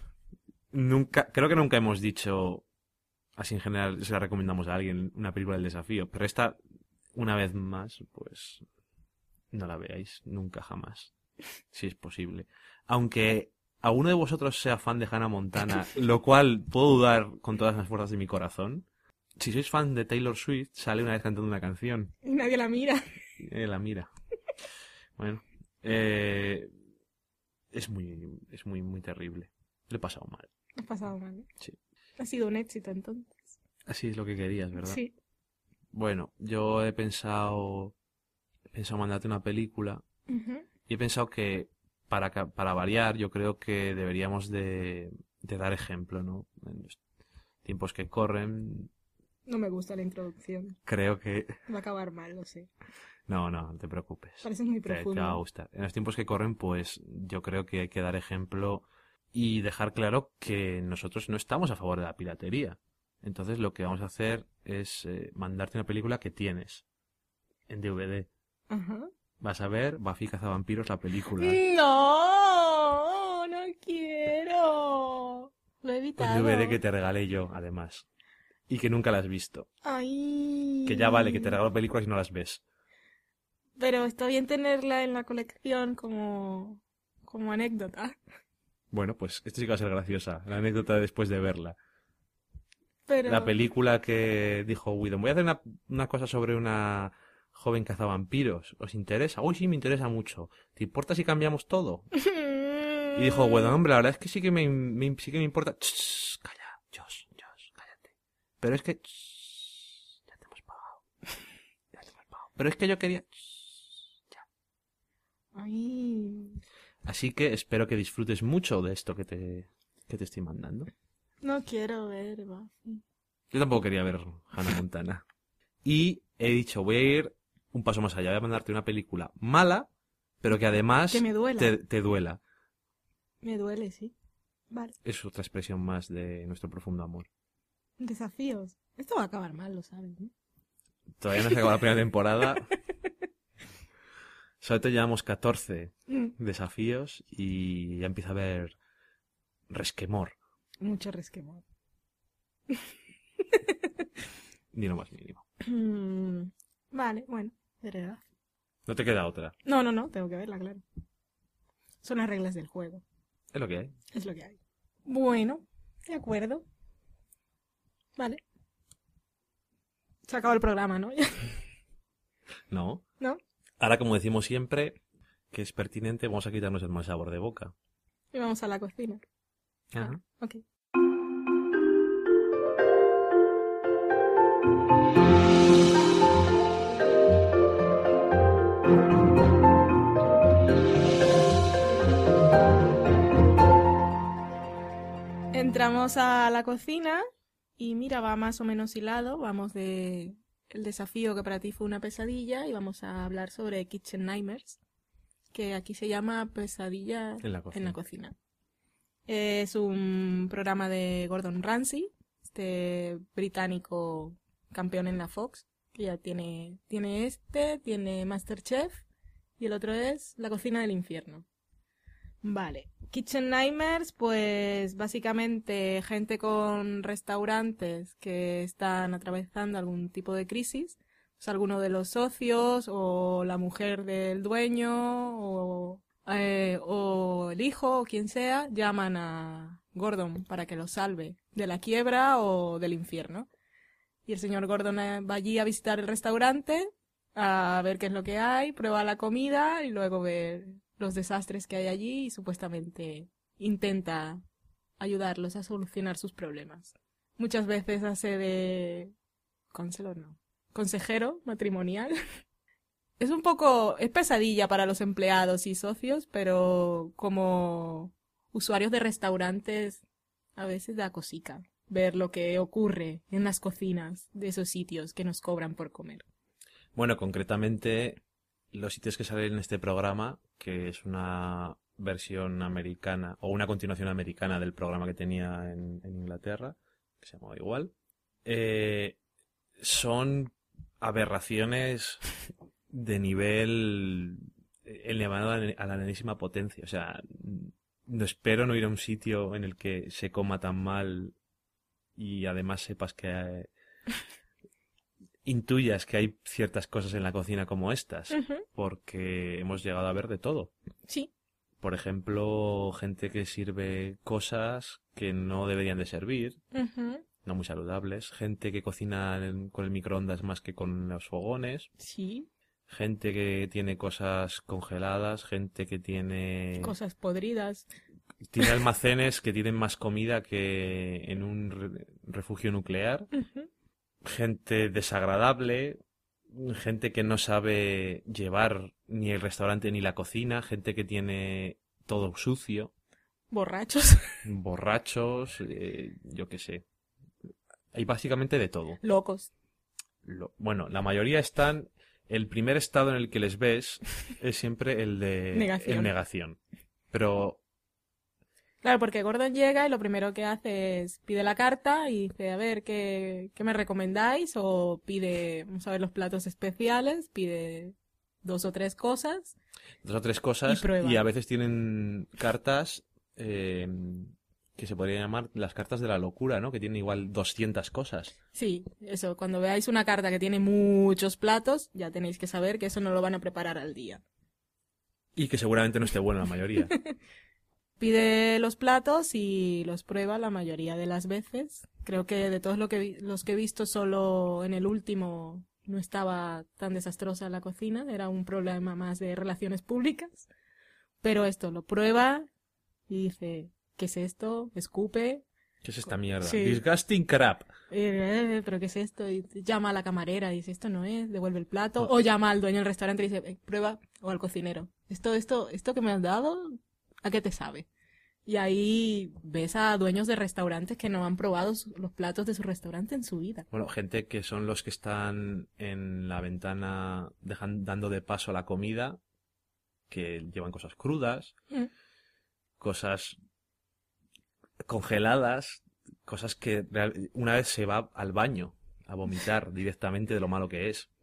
Speaker 1: nunca, creo que nunca hemos dicho, así en general, se la recomendamos a alguien, una película del desafío, pero esta, una vez más, pues, no la veáis nunca jamás, si es posible. Aunque alguno de vosotros sea fan de Hannah Montana, lo cual puedo dudar con todas las fuerzas de mi corazón, si sois fan de Taylor Swift, sale una vez cantando una canción.
Speaker 2: Y nadie la mira.
Speaker 1: Eh, la mira. Bueno, eh, es muy, es muy, muy terrible. Lo he pasado mal.
Speaker 2: Has pasado mal, ¿eh?
Speaker 1: Sí.
Speaker 2: Ha sido un éxito, entonces.
Speaker 1: Así es lo que querías, ¿verdad?
Speaker 2: Sí.
Speaker 1: Bueno, yo he pensado, he pensado mandarte una película
Speaker 2: Ujú.
Speaker 1: y he pensado que para, ca- para variar, yo creo que deberíamos de, de dar ejemplo, ¿no? En los tiempos que corren,
Speaker 2: No me gusta la introducción.
Speaker 1: creo que...
Speaker 2: Va a acabar mal, lo sé.
Speaker 1: No, no, no te preocupes.
Speaker 2: Parece muy
Speaker 1: Te, te
Speaker 2: profundo.
Speaker 1: va a gustar. En los tiempos que corren, pues yo creo que hay que dar ejemplo y dejar claro que nosotros no estamos a favor de la piratería. Entonces lo que vamos a hacer es eh, mandarte una película que tienes en D V D.
Speaker 2: Ajá.
Speaker 1: Vas a ver Buffy Cazavampiros, la película.
Speaker 2: No, no quiero. Lo he
Speaker 1: Un
Speaker 2: evitado.
Speaker 1: D V D que te regalé yo, además. Y que nunca la has visto.
Speaker 2: Ay.
Speaker 1: Que ya vale, que te regalo películas y no las ves.
Speaker 2: Pero está bien tenerla en la colección como, como anécdota.
Speaker 1: Bueno, pues esto sí que va a ser graciosa. La anécdota después de verla.
Speaker 2: Pero...
Speaker 1: La película que dijo Whedon, voy a hacer una, una cosa sobre una joven cazavampiros. ¿Os interesa? Uy, sí, me interesa mucho. ¿Te importa si cambiamos todo? Y dijo Whedon, hombre, la verdad es que sí que me, me- sí que me importa. Shh, calla, Josh, Josh, cállate. Pero es que... shh, ya te hemos pagado. Ya te hemos pagado. Pero es que yo quería... shh, ya.
Speaker 2: Ay.
Speaker 1: Así que espero que disfrutes mucho de esto que te, que te estoy mandando.
Speaker 2: No quiero ver Buffy.
Speaker 1: Yo tampoco quería ver Hannah Montana. Y he dicho, voy a ir un paso más allá. Voy a mandarte una película mala, pero que además
Speaker 2: Que me duela.
Speaker 1: Te, te duela.
Speaker 2: Me duele, sí. Vale.
Speaker 1: Es otra expresión más de nuestro profundo amor.
Speaker 2: Desafíos. Esto va a acabar mal, lo sabes, ¿no?
Speaker 1: Todavía no se acabó la primera temporada. Solo te llevamos catorce
Speaker 2: Mm,
Speaker 1: desafíos y ya empieza a haber resquemor.
Speaker 2: Mucho resquemor.
Speaker 1: Ni lo más mínimo.
Speaker 2: Mm, Vale, bueno, verdad.
Speaker 1: No te queda otra.
Speaker 2: No, no, no, tengo que verla, claro. Son las reglas del juego.
Speaker 1: Es lo que hay.
Speaker 2: Es lo que hay. Bueno, de acuerdo. Vale. Se acabó el programa, ¿no?
Speaker 1: No.
Speaker 2: ¿No?
Speaker 1: Ahora, como decimos siempre, que es pertinente, vamos a quitarnos el mal sabor de boca.
Speaker 2: Y vamos a la cocina.
Speaker 1: Ajá.
Speaker 2: Ah, ok. Entramos a la cocina y mira, va más o menos hilado. Vamos de el desafío que para ti fue una pesadilla y vamos a hablar sobre Kitchen Nightmares, que aquí se llama Pesadilla
Speaker 1: En la cocina.
Speaker 2: en la cocina. Es un programa de Gordon Ramsay, este británico campeón en la Fox, que ya tiene, tiene este, tiene MasterChef y el otro es La cocina del infierno. Vale, Kitchen Nightmares, pues básicamente gente con restaurantes que están atravesando algún tipo de crisis, pues alguno de los socios o la mujer del dueño o, eh, o el hijo o quien sea, llaman a Gordon para que lo salve de la quiebra o del infierno. Y el señor Gordon eh, va allí a visitar el restaurante, a ver qué es lo que hay, prueba la comida y luego ver los desastres que hay allí y supuestamente intenta ayudarlos a solucionar sus problemas. Muchas veces hace de... Counselor, no. Consejero matrimonial. Es un poco... Es pesadilla para los empleados y socios, pero como usuarios de restaurantes a veces da cosica ver lo que ocurre en las cocinas de esos sitios que nos cobran por comer.
Speaker 1: Bueno, concretamente, los sitios que salen en este programa, que es una versión americana, o una continuación americana del programa que tenía en, en Inglaterra, que se llamaba igual, eh, son aberraciones de nivel elevado a la enésima potencia. O sea, no espero no ir a un sitio en el que se coma tan mal y además sepas que hay, intuyas que hay ciertas cosas en la cocina como estas,
Speaker 2: Uh-huh.
Speaker 1: porque hemos llegado a ver de todo.
Speaker 2: Sí.
Speaker 1: Por ejemplo, gente que sirve cosas que no deberían de servir,
Speaker 2: Uh-huh.
Speaker 1: no muy saludables, gente que cocina en- con el microondas más que con los fogones,
Speaker 2: Sí.
Speaker 1: gente que tiene cosas congeladas, gente que tiene
Speaker 2: Cosas podridas.
Speaker 1: tiene almacenes que tienen más comida que en un re- refugio nuclear,
Speaker 2: Uh-huh.
Speaker 1: gente desagradable, gente que no sabe llevar ni el restaurante ni la cocina, gente que tiene todo sucio,
Speaker 2: Borrachos.
Speaker 1: borrachos, eh, yo qué sé. Hay básicamente de todo.
Speaker 2: Locos.
Speaker 1: Lo- bueno, la mayoría están... El primer estado en el que les ves es siempre el de
Speaker 2: Negación.
Speaker 1: el negación. Pero
Speaker 2: Claro, porque Gordon llega y lo primero que hace es pide la carta y dice, a ver, ¿qué, qué me recomendáis? O pide, vamos a ver, los platos especiales, pide dos o tres cosas.
Speaker 1: dos o tres cosas
Speaker 2: Y prueba.
Speaker 1: y a veces tienen cartas eh, que se podrían llamar las cartas de la locura, ¿no? Que tienen igual doscientas cosas.
Speaker 2: Sí, eso, cuando veáis una carta que tiene muchos platos, ya tenéis que saber que eso no lo van a preparar al día.
Speaker 1: Y que seguramente no esté bueno la mayoría.
Speaker 2: Pide los platos y los prueba la mayoría de las veces. Creo que de todos lo que vi- los que he visto, solo en el último no estaba tan desastrosa la cocina. Era un problema más de relaciones públicas. Pero esto, lo prueba y dice, ¿qué es esto? Escupe.
Speaker 1: ¿Qué es esta mierda?
Speaker 2: Sí.
Speaker 1: Disgusting crap.
Speaker 2: Eh, eh, ¿pero qué es esto? Y llama a la camarera y dice, esto no es, devuelve el plato. O llama al dueño del restaurante y dice, "Eh, prueba, o al cocinero. Esto, esto, esto que me has dado, ¿a qué te sabe? Y ahí ves a dueños de restaurantes que no han probado su- los platos de su restaurante en su vida.
Speaker 1: Bueno, gente que son los que están en la ventana dejan, dando de paso a la comida, que llevan cosas crudas,
Speaker 2: Mm.
Speaker 1: cosas congeladas, cosas que real- una vez se va al baño a vomitar directamente de lo malo que es.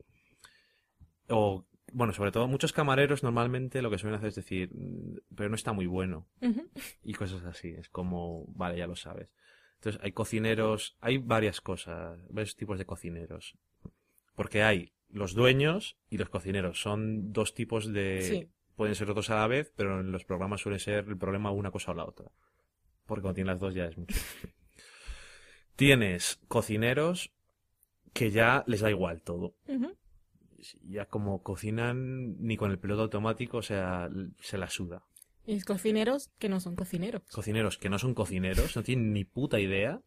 Speaker 1: O, bueno, sobre todo muchos camareros normalmente lo que suelen hacer es decir, "Mm, pero no está muy bueno",
Speaker 2: Ujú.
Speaker 1: y cosas así. Es como, vale, ya lo sabes. Entonces hay cocineros, hay varias cosas, varios tipos de cocineros. Porque hay los dueños y los cocineros. Son dos tipos de...
Speaker 2: Sí.
Speaker 1: Pueden ser los dos a la vez, pero en los programas suele ser el problema una cosa o la otra. Porque cuando tienes las dos ya es mucho. Tienes cocineros que ya les da igual todo.
Speaker 2: Ujú.
Speaker 1: Ya como cocinan ni con el piloto automático, o sea, se la suda.
Speaker 2: Y cocineros que no son cocineros.
Speaker 1: Cocineros que no son cocineros, no tienen ni puta idea.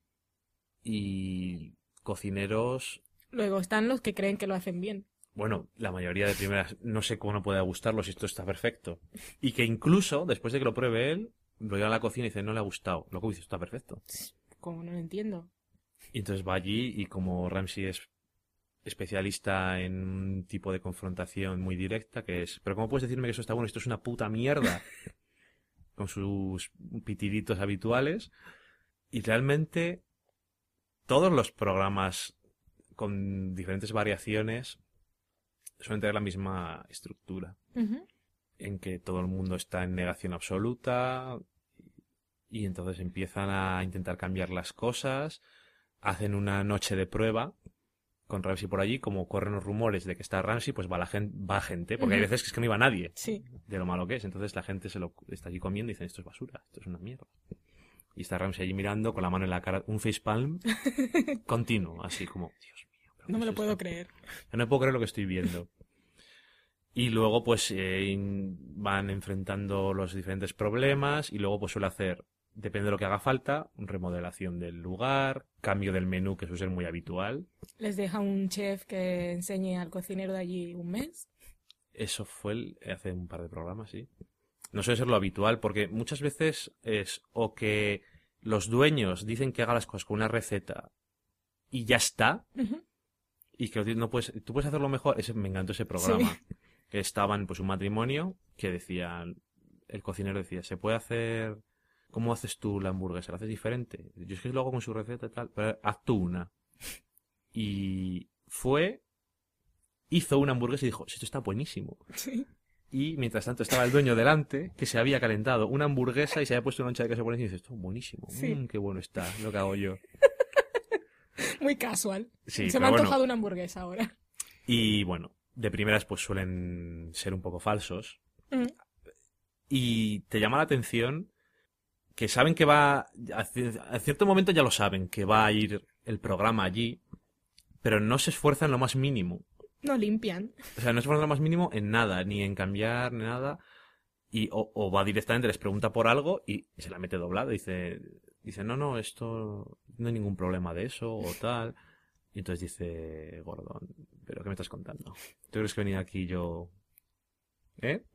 Speaker 1: Y cocineros,
Speaker 2: Luego están los que creen que lo hacen bien.
Speaker 1: bueno, la mayoría de primeras, no sé cómo no puede gustarlo si esto está perfecto. Y que incluso, después de que lo pruebe él, lo lleva a la cocina y dice, no le ha gustado. Lo que dice, está perfecto.
Speaker 2: Como no lo entiendo.
Speaker 1: Y entonces va allí y como Ramsay es especialista en un tipo de confrontación muy directa, que es, pero ¿cómo puedes decirme que eso está bueno? Esto es una puta mierda. Con sus pitiditos habituales. Y realmente todos los programas con diferentes variaciones suelen tener la misma estructura.
Speaker 2: Ujú.
Speaker 1: En que todo el mundo está en negación absoluta y entonces empiezan a intentar cambiar las cosas, hacen una noche de prueba con Ramsay por allí, como corren los rumores de que está Ramsay, pues va la gente, va gente, porque hay
Speaker 2: Ujú.
Speaker 1: veces que es que no iba nadie
Speaker 2: Sí.
Speaker 1: de lo malo que es, entonces la gente se lo está allí comiendo y dicen, esto es basura, esto es una mierda. Y está Ramsay allí mirando con la mano en la cara, un facepalm continuo, así como, Dios mío. ¿pero
Speaker 2: No
Speaker 1: qué
Speaker 2: me
Speaker 1: es
Speaker 2: lo puedo
Speaker 1: esto?
Speaker 2: creer.
Speaker 1: Yo no puedo creer lo que estoy viendo. Y luego pues eh, in- van enfrentando los diferentes problemas y luego pues suele hacer, depende de lo que haga falta, remodelación del lugar, cambio del menú que suele ser muy habitual.
Speaker 2: Les deja un chef que enseñe al cocinero de allí un mes.
Speaker 1: Eso fue el- hace un par de programas, sí. No suele ser lo habitual porque muchas veces es o que los dueños dicen que haga las cosas con una receta y ya está,
Speaker 2: Ujú.
Speaker 1: y que no puedes, tú puedes hacerlo mejor. Ese, me encantó ese programa.
Speaker 2: Sí.
Speaker 1: Que estaban pues un matrimonio que decían, el cocinero decía, ¿se puede hacer, cómo haces tú la hamburguesa? ¿La haces diferente? Yo es que lo hago con su receta y tal, pero haz tú una. Y fue, hizo una hamburguesa y dijo, esto está buenísimo.
Speaker 2: Sí.
Speaker 1: Y mientras tanto estaba el dueño delante, que se había calentado una hamburguesa y se había puesto una loncha de queso por encima y dice, esto es buenísimo.
Speaker 2: Sí.
Speaker 1: Mm, qué bueno está, lo que hago yo.
Speaker 2: Muy casual.
Speaker 1: Sí,
Speaker 2: Se me
Speaker 1: pero
Speaker 2: ha
Speaker 1: bueno.
Speaker 2: antojado una hamburguesa ahora.
Speaker 1: Y bueno, de primeras pues suelen ser un poco falsos.
Speaker 2: Mm.
Speaker 1: Y te llama la atención que saben que va, a ci- a cierto momento ya lo saben, que va a ir el programa allí, pero no se esfuerzan lo más mínimo.
Speaker 2: No limpian.
Speaker 1: O sea, no se esfuerzan lo más mínimo en nada, ni en cambiar, ni nada. Y o, o va directamente, les pregunta por algo y se la mete doblada. Dice, dice, no, no, esto, no hay ningún problema de eso, o tal. Y entonces dice Gordon, ¿pero qué me estás contando? ¿Tú crees que venía aquí yo? ¿Eh?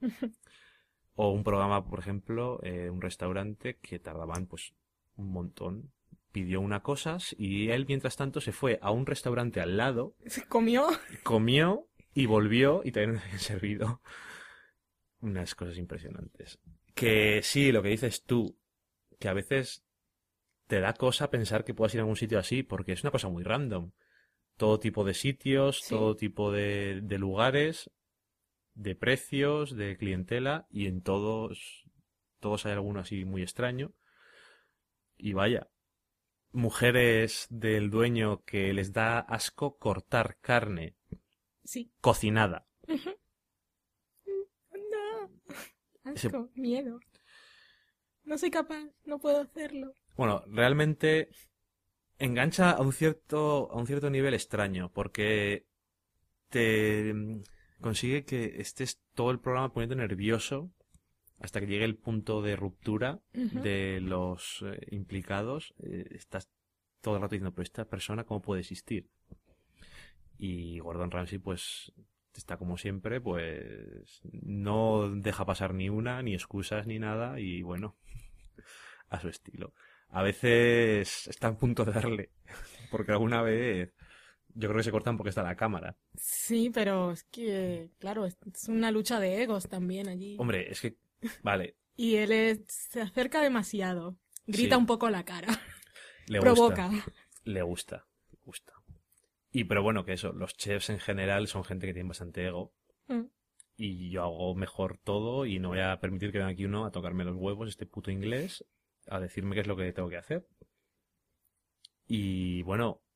Speaker 1: O un programa, por ejemplo, eh, un restaurante que tardaban pues un montón. Pidió una cosa y él mientras tanto se fue a un restaurante al lado,
Speaker 2: Se comió.
Speaker 1: comió y volvió y también nos habían servido unas cosas impresionantes. Que sí, lo que dices tú, que a veces te da cosa pensar que puedas ir a algún sitio así, porque es una cosa muy random. Todo tipo de sitios,
Speaker 2: Sí.
Speaker 1: todo tipo de, de lugares, de precios, de clientela, y en todos, todos hay alguno así muy extraño. Y vaya, mujeres del dueño que les da asco cortar carne
Speaker 2: Sí.
Speaker 1: cocinada.
Speaker 2: No.
Speaker 1: Ese-
Speaker 2: Asco, miedo. No soy capaz, no puedo hacerlo.
Speaker 1: Bueno, realmente engancha a un cierto, a un cierto nivel extraño, porque te mm, consigue que estés todo el programa poniendo nervioso hasta que llegue el punto de ruptura
Speaker 2: Ujú.
Speaker 1: de los eh, implicados. Eh, estás todo el rato diciendo, pero esta persona, ¿cómo puede existir? Y Gordon Ramsay, pues, está como siempre, pues, no deja pasar ni una, ni excusas, ni nada, y bueno, a su estilo. A veces está a punto de darle, porque alguna vez yo creo que se cortan porque está la cámara.
Speaker 2: Sí, pero es que, claro, es es una lucha de egos también allí.
Speaker 1: Hombre, es que, vale,
Speaker 2: Y él es- se acerca demasiado. Grita
Speaker 1: Sí.
Speaker 2: un poco la cara.
Speaker 1: le
Speaker 2: Provoca.
Speaker 1: gusta, le gusta, le gusta. Y pero bueno, que eso, los chefs en general son gente que tiene bastante ego.
Speaker 2: Mm.
Speaker 1: Y yo hago mejor todo y no voy a permitir que venga aquí uno a tocarme los huevos, este puto inglés, a decirme qué es lo que tengo que hacer. Y bueno,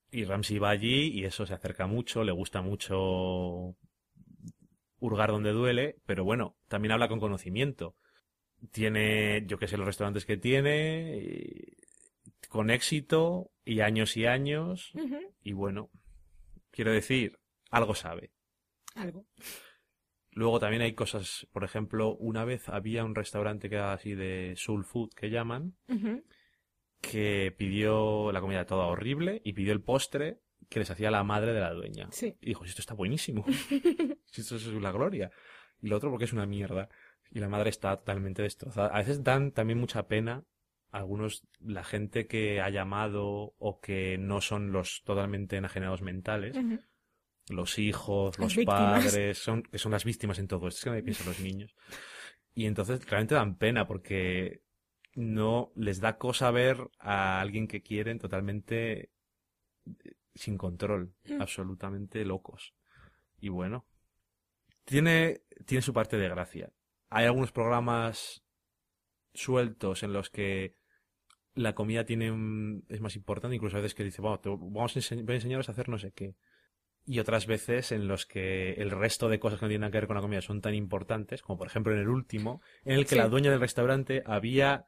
Speaker 1: Y Ramsay va allí y eso se acerca mucho, le gusta mucho hurgar donde duele, pero bueno, también habla con conocimiento. Tiene, yo qué sé, los restaurantes que tiene, y- con éxito y años y años,
Speaker 2: Ujú.
Speaker 1: y bueno, quiero decir, algo sabe.
Speaker 2: Algo.
Speaker 1: Luego también hay cosas, por ejemplo, una vez había un restaurante que era así de soul food que llaman,
Speaker 2: Ujú.
Speaker 1: que pidió la comida toda horrible y pidió el postre que les hacía la madre de la dueña.
Speaker 2: Sí.
Speaker 1: Y dijo, si esto está buenísimo, si esto es la gloria. Y lo otro porque es una mierda. Y la madre está totalmente destrozada. A veces dan también mucha pena algunos, la gente que ha llamado o que no son los totalmente enajenados mentales,
Speaker 2: Ujú.
Speaker 1: los hijos,
Speaker 2: Las
Speaker 1: los
Speaker 2: víctimas.
Speaker 1: padres, son, que son las víctimas en todo esto. Es que nadie piensa en los niños. Y entonces realmente dan pena porque no les da cosa ver a alguien que quieren totalmente sin control,
Speaker 2: Mm.
Speaker 1: absolutamente locos. Y bueno, tiene, tiene su parte de gracia. Hay algunos programas sueltos en los que la comida tiene un- es más importante, incluso a veces que dice, "Bueno, te- vamos a ense- voy a enseñaros a hacer no sé qué". Y otras veces en los que el resto de cosas que no tienen nada que ver con la comida son tan importantes, como por ejemplo en el último, en el que
Speaker 2: Sí.
Speaker 1: la dueña del restaurante había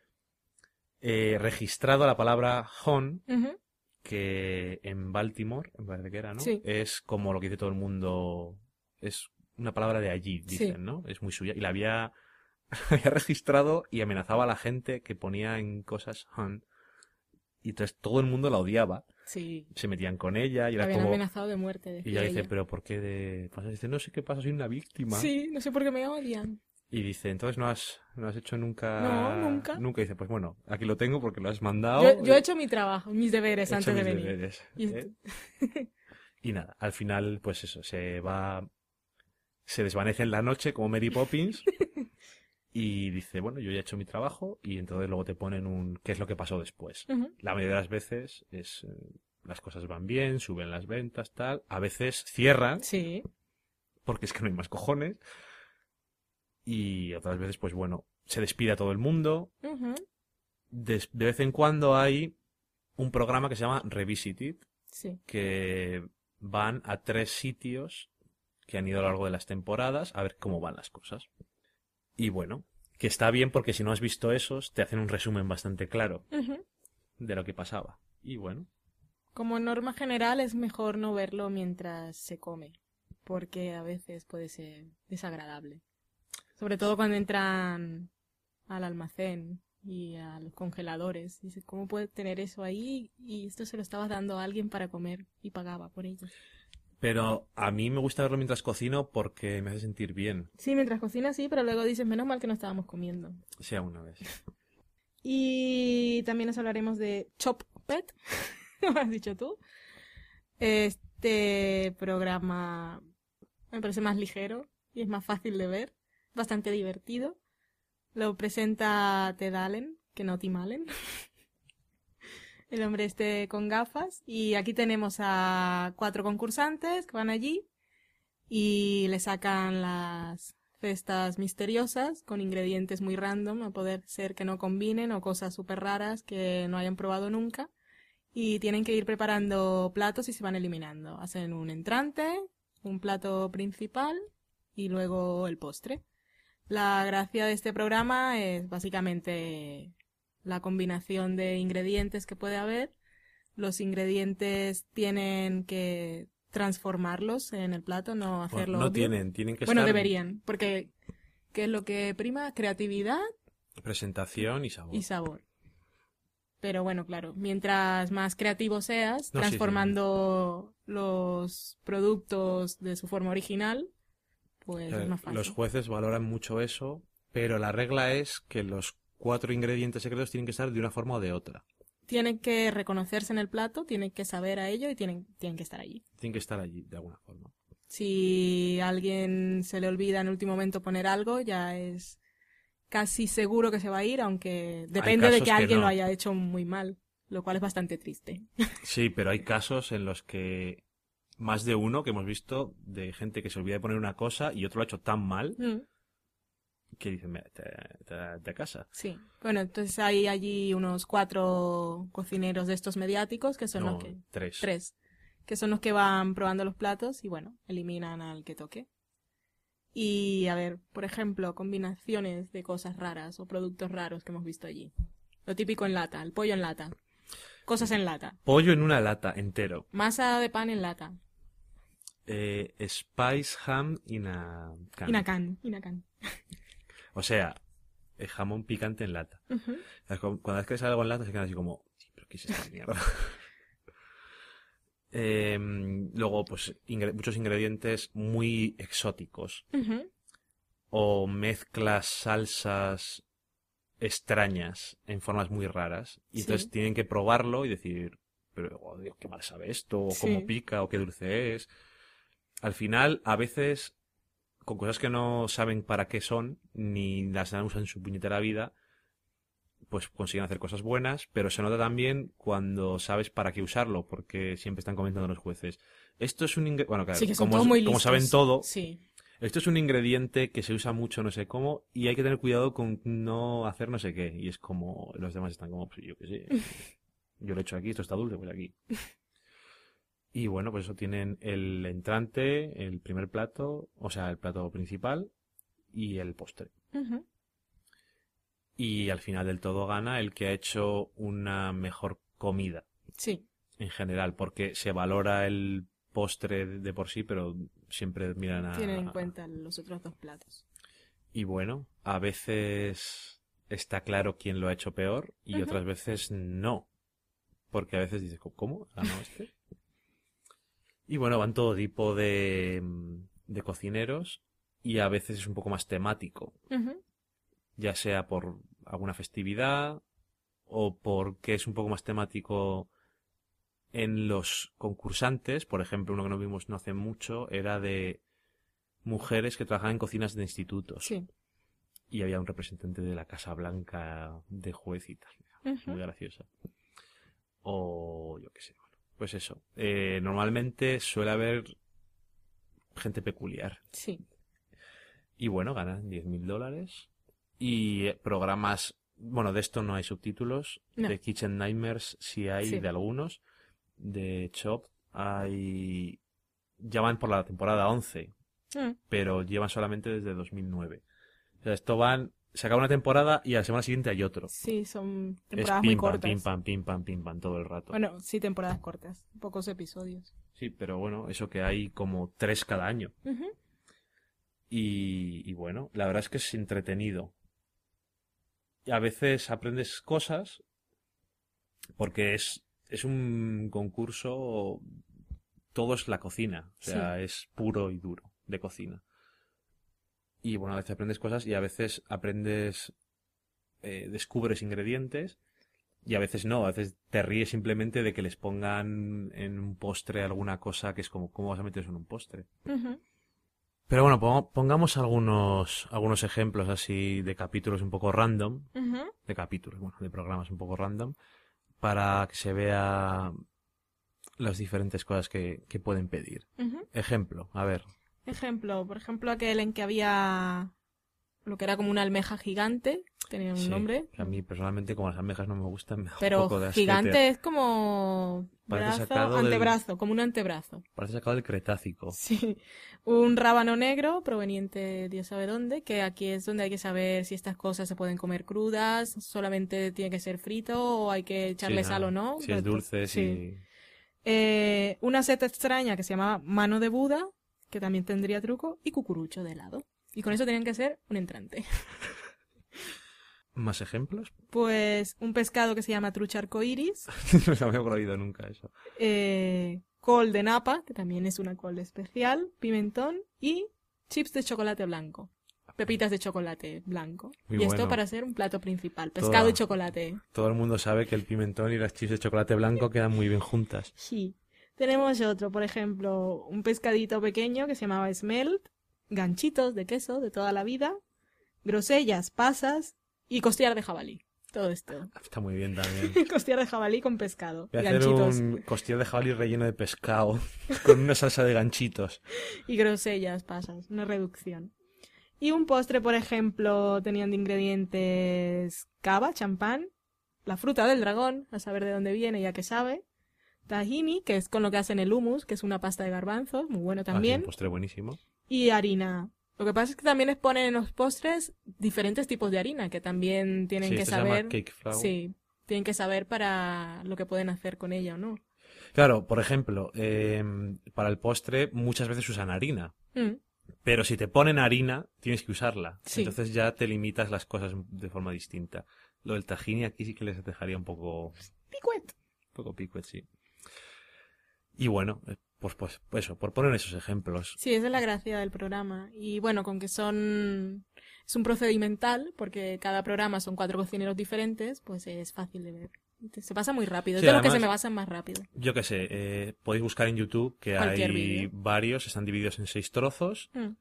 Speaker 1: eh, registrado la palabra hon,
Speaker 2: Ujú.
Speaker 1: que en Baltimore, me parece que era, ¿no?
Speaker 2: Sí.
Speaker 1: Es como lo que dice todo el mundo, es una palabra de allí, dicen,
Speaker 2: Sí.
Speaker 1: ¿no? Es muy suya. Y la había, había registrado y amenazaba a la gente que ponía en cosas hon. Y entonces todo el mundo la odiaba.
Speaker 2: Sí.
Speaker 1: Se metían con ella y
Speaker 2: La
Speaker 1: era
Speaker 2: habían
Speaker 1: como...
Speaker 2: amenazado de muerte,
Speaker 1: Y
Speaker 2: decía
Speaker 1: ella dice,
Speaker 2: ella.
Speaker 1: pero ¿por qué de...? Pasa? Dice, no sé qué pasa, soy una víctima.
Speaker 2: Sí, no sé por qué me odian.
Speaker 1: Y dice, entonces no has, no has hecho nunca...
Speaker 2: No, nunca.
Speaker 1: Nunca. Y dice, pues bueno, aquí lo tengo porque lo has mandado.
Speaker 2: Yo, yo he hecho mi trabajo, mis deberes
Speaker 1: He hecho
Speaker 2: antes de
Speaker 1: mis
Speaker 2: venir.
Speaker 1: deberes,
Speaker 2: Y
Speaker 1: ¿eh? Y nada, al final, pues eso, se va... Se desvanece en la noche como Mary Poppins y dice, bueno, yo ya he hecho mi trabajo y entonces luego te ponen un... ¿Qué es lo que pasó después?
Speaker 2: Ujú.
Speaker 1: La mayoría de las veces es... eh, las cosas van bien, suben las ventas, tal. A veces cierran
Speaker 2: Sí.
Speaker 1: porque es que no hay más cojones. Y otras veces, pues bueno, se despide a todo el mundo.
Speaker 2: Ujú.
Speaker 1: Des- de vez en cuando hay un programa que se llama Revisited,
Speaker 2: Sí.
Speaker 1: que van a tres sitios que han ido a lo largo de las temporadas a ver cómo van las cosas. Y bueno, que está bien porque si no has visto esos, te hacen un resumen bastante claro
Speaker 2: Ujú.
Speaker 1: de lo que pasaba. Y bueno,
Speaker 2: Como norma general es mejor no verlo mientras se come, porque a veces puede ser desagradable. Sobre todo cuando entran al almacén y a los congeladores. Dices, ¿cómo puedes tener eso ahí? Y esto se lo estabas dando a alguien para comer y pagaba por ello.
Speaker 1: pero a mí me gusta verlo mientras cocino porque me hace sentir bien,
Speaker 2: Sí, mientras cocinas sí, pero luego dices, menos mal que no estábamos comiendo.
Speaker 1: sea una vez.
Speaker 2: Y también nos hablaremos de Chop Pet, como has dicho tú. Este programa me parece más ligero y es más fácil de ver, bastante divertido. Lo presenta Ted Allen, que no Tim Allen. El hombre este con gafas. Y aquí tenemos a cuatro concursantes que van allí y le sacan las cestas misteriosas con ingredientes muy random, a poder ser que no combinen o cosas súper raras que no hayan probado nunca. Y tienen que ir preparando platos y se van eliminando. Hacen un entrante, un plato principal y luego el postre. La gracia de este programa es básicamente la combinación de ingredientes que puede haber. Los ingredientes tienen que transformarlos en el plato, no
Speaker 1: Bueno,
Speaker 2: hacerlo
Speaker 1: no
Speaker 2: obvio.
Speaker 1: tienen, tienen que
Speaker 2: Bueno,
Speaker 1: estar
Speaker 2: deberían, porque ¿qué es lo que prima? Creatividad
Speaker 1: presentación y sabor.
Speaker 2: y sabor. Pero bueno, claro, mientras más creativo seas,
Speaker 1: No, sí, sí,
Speaker 2: transformando los productos de su forma original, pues
Speaker 1: Eh,
Speaker 2: es más fácil.
Speaker 1: Los jueces valoran mucho eso, pero la regla es que los cuatro ingredientes secretos tienen que estar de una forma o de otra.
Speaker 2: Tienen que reconocerse en el plato, tienen que saber a ello y tienen, tienen que estar allí.
Speaker 1: Tienen que estar allí de alguna forma.
Speaker 2: Si a alguien se le olvida en el último momento poner algo, ya es casi seguro que se va a ir, aunque depende de
Speaker 1: casos
Speaker 2: que
Speaker 1: que
Speaker 2: alguien
Speaker 1: no.
Speaker 2: lo haya hecho muy mal, lo cual es bastante triste.
Speaker 1: Sí, pero hay casos en los que más de uno que hemos visto de gente que se olvida de poner una cosa y otro lo ha hecho tan mal
Speaker 2: Mm.
Speaker 1: que dicen, "Mira, te, te, te a casa".
Speaker 2: Sí. Bueno, entonces hay allí unos cuatro cocineros de estos mediáticos que son
Speaker 1: No,
Speaker 2: los que...
Speaker 1: tres.
Speaker 2: Tres. Que son los que van probando los platos y, bueno, eliminan al que toque. Y, a ver, por ejemplo, combinaciones de cosas raras o productos raros que hemos visto allí. Lo típico en lata, el pollo en lata. Cosas en lata.
Speaker 1: Pollo en una lata, entero.
Speaker 2: Masa de pan en lata.
Speaker 1: Eh, spice ham in a can.
Speaker 2: Inacan, inacan.
Speaker 1: O sea, el jamón picante en lata.
Speaker 2: Ujú.
Speaker 1: O sea, cu- Cuando es que sale algo en lata se quedan así como, "Sí, pero ¿qué es esta mierda?". Eh, luego, pues, ingre- muchos ingredientes muy exóticos.
Speaker 2: Ujú.
Speaker 1: O mezclas salsas extrañas en formas muy raras. Y
Speaker 2: Sí.
Speaker 1: entonces tienen que probarlo y decir, pero, oh, Dios, qué mal sabe esto, o
Speaker 2: Sí.
Speaker 1: cómo pica, o qué dulce es. Al final, a veces, con cosas que no saben para qué son, ni las han usado en su puñetera vida, pues consiguen hacer cosas buenas, pero se nota también cuando sabes para qué usarlo, porque siempre están comentando los jueces. Esto es un ingrediente, bueno, claro,
Speaker 2: Sí, que son
Speaker 1: como,
Speaker 2: todos muy
Speaker 1: como
Speaker 2: listos.
Speaker 1: saben todo,
Speaker 2: Sí.
Speaker 1: esto es un ingrediente que se usa mucho no sé cómo y hay que tener cuidado con no hacer no sé qué. Y es como, los demás están como, pues yo qué sé, yo lo he hecho aquí, esto está dulce, pues aquí. Y bueno, pues eso tienen el entrante, el primer plato, o sea, el plato principal y el postre.
Speaker 2: Ujú.
Speaker 1: Y al final del todo gana el que ha hecho una mejor comida
Speaker 2: Sí.
Speaker 1: en general, porque se valora el postre de por sí, pero siempre miran a...
Speaker 2: Tienen en cuenta los otros dos platos.
Speaker 1: Y bueno, a veces está claro quién lo ha hecho peor y
Speaker 2: Ujú.
Speaker 1: otras veces no. Porque a veces dices, ¿cómo? ¿Ganó este? Y bueno, van todo tipo de, de cocineros y a veces es un poco más temático.
Speaker 2: Ujú.
Speaker 1: Ya sea por alguna festividad o porque es un poco más temático en los concursantes. Por ejemplo, uno que nos vimos no hace mucho era de mujeres que trabajaban en cocinas de institutos.
Speaker 2: Sí.
Speaker 1: Y había un representante de la Casa Blanca de juez y tal.
Speaker 2: Ujú.
Speaker 1: Muy graciosa. O yo qué sé. Bueno, pues eso. Eh, normalmente suele haber gente peculiar.
Speaker 2: Sí.
Speaker 1: Y bueno, ganan diez mil dólares. Y eh, programas... Bueno, de esto no hay subtítulos.
Speaker 2: No.
Speaker 1: De Kitchen Nightmares sí hay,
Speaker 2: Sí.
Speaker 1: de algunos. De Chop hay... Ya van por la temporada once.
Speaker 2: Mm.
Speaker 1: Pero llevan solamente desde dos mil nueve. O sea, esto van... Se acaba una temporada y a la semana siguiente hay otro.
Speaker 2: Sí, son
Speaker 1: Es
Speaker 2: temporadas muy
Speaker 1: pim pam,
Speaker 2: cortas.
Speaker 1: pim pam, pim pam, pim pam todo el rato.
Speaker 2: Bueno, sí, temporadas cortas. Pocos episodios.
Speaker 1: Sí, pero bueno, eso que hay como tres cada año.
Speaker 2: Ujú.
Speaker 1: Y, y bueno, la verdad es que es entretenido. Y a veces aprendes cosas porque es, es un concurso, todo es la cocina, o sea, es puro y duro de cocina. Y bueno, a veces aprendes cosas y a veces aprendes, eh, descubres ingredientes y a veces no, a veces te ríes simplemente de que les pongan en un postre alguna cosa que es como, ¿cómo vas a meter eso en un postre?
Speaker 2: Ujú.
Speaker 1: Pero bueno, ponga- pongamos algunos, algunos ejemplos así de capítulos un poco random,
Speaker 2: Ujú.
Speaker 1: de capítulos, bueno, de programas un poco random, para que se vea las diferentes cosas que, que pueden pedir.
Speaker 2: Ujú.
Speaker 1: Ejemplo, a ver,
Speaker 2: Ejemplo, por ejemplo, aquel en que había lo que era como una almeja gigante, tenía un
Speaker 1: sí,
Speaker 2: nombre,
Speaker 1: que a mí personalmente como las almejas no me gustan, me da un
Speaker 2: pero
Speaker 1: poco de asquete.
Speaker 2: gigante es como
Speaker 1: Parece
Speaker 2: brazo,
Speaker 1: sacado del-
Speaker 2: antebrazo, como un antebrazo.
Speaker 1: Parece sacado del Cretácico.
Speaker 2: Sí, un rábano negro proveniente Dios sabe dónde, que aquí es donde hay que saber si estas cosas se pueden comer crudas, solamente tiene que ser frito o hay que echarle
Speaker 1: Sí,
Speaker 2: sal
Speaker 1: ah,
Speaker 2: o no.
Speaker 1: Si es dulce,
Speaker 2: Sí.
Speaker 1: sí.
Speaker 2: Eh, una seta extraña que se llamaba mano de Buda, que también tendría truco, y cucurucho de helado. Y con eso tenían que ser un entrante.
Speaker 1: ¿Más ejemplos?
Speaker 2: Pues un pescado que se llama trucha arcoiris,
Speaker 1: No se me había ocurrido nunca eso.
Speaker 2: eh, col de napa, que también es una col especial, pimentón y chips de chocolate blanco. Pepitas de chocolate blanco.
Speaker 1: Muy
Speaker 2: y esto
Speaker 1: bueno.
Speaker 2: para ser un plato principal. Pescado
Speaker 1: Toda-
Speaker 2: y chocolate.
Speaker 1: Todo el mundo sabe que el pimentón y las chips de chocolate blanco quedan muy bien juntas.
Speaker 2: Sí. Tenemos otro, por ejemplo, un pescadito pequeño que se llamaba smelt, ganchitos de queso de toda la vida, grosellas, pasas y costillar de jabalí. Todo esto.
Speaker 1: Está muy bien también.
Speaker 2: Costillar de jabalí con pescado.
Speaker 1: Voy
Speaker 2: Y
Speaker 1: a hacer
Speaker 2: ganchitos.
Speaker 1: un costillar de jabalí relleno de pescado con una salsa de ganchitos.
Speaker 2: Y grosellas, pasas. Una reducción. Y un postre, por ejemplo, tenían de ingredientes cava, champán, la fruta del dragón, a saber de dónde viene ya que sabe, tahini, que es con lo que hacen el hummus, que es una pasta de garbanzos, muy bueno
Speaker 1: Ah, sí,
Speaker 2: también,
Speaker 1: un postre buenísimo.
Speaker 2: y harina. Lo que pasa es que también les ponen en los postres diferentes tipos de harina, que también tienen
Speaker 1: Sí,
Speaker 2: que
Speaker 1: esto se
Speaker 2: saber.
Speaker 1: llama cake flour.
Speaker 2: Sí, tienen que saber para lo que pueden hacer con ella o no.
Speaker 1: Claro, por ejemplo, eh, para el postre muchas veces usan harina.
Speaker 2: Mm,
Speaker 1: Pero si te ponen harina, tienes que usarla.
Speaker 2: Sí.
Speaker 1: Entonces ya te limitas las cosas de forma distinta. Lo del tahini aquí sí que les dejaría un poco,
Speaker 2: picuet.
Speaker 1: un poco picuet, sí. Y bueno, eh, pues, pues eso, por poner esos ejemplos.
Speaker 2: Sí, esa es la gracia del programa. Y bueno, con que son... Es un procedimental, porque cada programa son cuatro cocineros diferentes, pues es fácil de ver. Se pasa muy rápido. Es
Speaker 1: Sí,
Speaker 2: de los que se
Speaker 1: además-
Speaker 2: me pasan más rápido.
Speaker 1: Yo qué sé, eh, podéis buscar en YouTube que
Speaker 2: Cualquier
Speaker 1: hay
Speaker 2: vídeo.
Speaker 1: varios, están divididos en seis trozos
Speaker 2: Mm,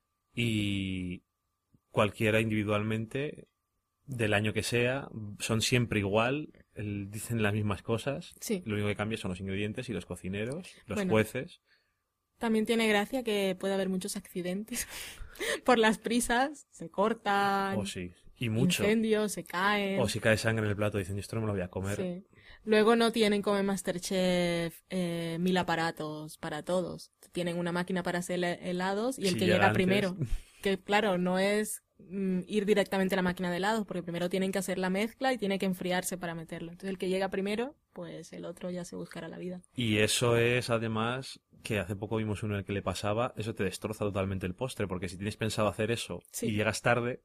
Speaker 1: y cualquiera individualmente, del año que sea, son siempre igual, el- dicen las mismas cosas.
Speaker 2: Sí.
Speaker 1: Lo único que cambia son los ingredientes y los cocineros, los
Speaker 2: Bueno.
Speaker 1: jueces.
Speaker 2: También tiene gracia que puede haber muchos accidentes. Por las prisas, se cortan,
Speaker 1: O sí, y mucho.
Speaker 2: incendios, se caen.
Speaker 1: O si cae sangre en el plato, dicen, esto no me lo voy a comer.
Speaker 2: Sí. Luego no tienen como en MasterChef eh, mil aparatos para todos. Tienen una máquina para hacer he- helados y el
Speaker 1: Sí,
Speaker 2: que
Speaker 1: llega
Speaker 2: llega
Speaker 1: antes.
Speaker 2: primero. Que claro, no es mm, ir directamente a la máquina de helados, porque primero tienen que hacer la mezcla y tiene que enfriarse para meterlo. Entonces el que llega primero, pues el otro ya se buscará la vida.
Speaker 1: Y eso es, además, que hace poco vimos uno en el que le pasaba, eso te destroza totalmente el postre, porque si tienes pensado hacer eso
Speaker 2: Sí.
Speaker 1: y llegas tarde,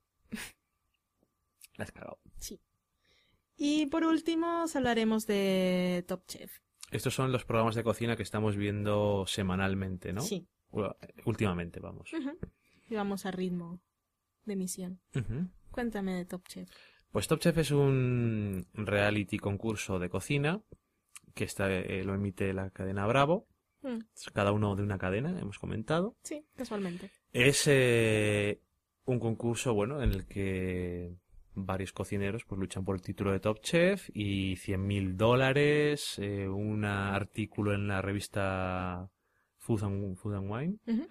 Speaker 1: la has cagado.
Speaker 2: Sí. Y por último, os hablaremos de Top Chef.
Speaker 1: Estos son los programas de cocina que estamos viendo semanalmente, ¿no?
Speaker 2: Sí.
Speaker 1: U- Últimamente, vamos.
Speaker 2: Ujú. Y vamos a ritmo de emisión.
Speaker 1: Ujú.
Speaker 2: Cuéntame de Top Chef.
Speaker 1: Pues Top Chef es un reality concurso de cocina que está, eh, lo emite la cadena Bravo.
Speaker 2: Mm,
Speaker 1: Cada uno de una cadena, hemos comentado.
Speaker 2: sí, casualmente.
Speaker 1: Es eh, un concurso, bueno, en el que varios cocineros pues luchan por el título de Top Chef y cien mil dólares, eh, un artículo en la revista Food and, Food and Wine
Speaker 2: Ujú.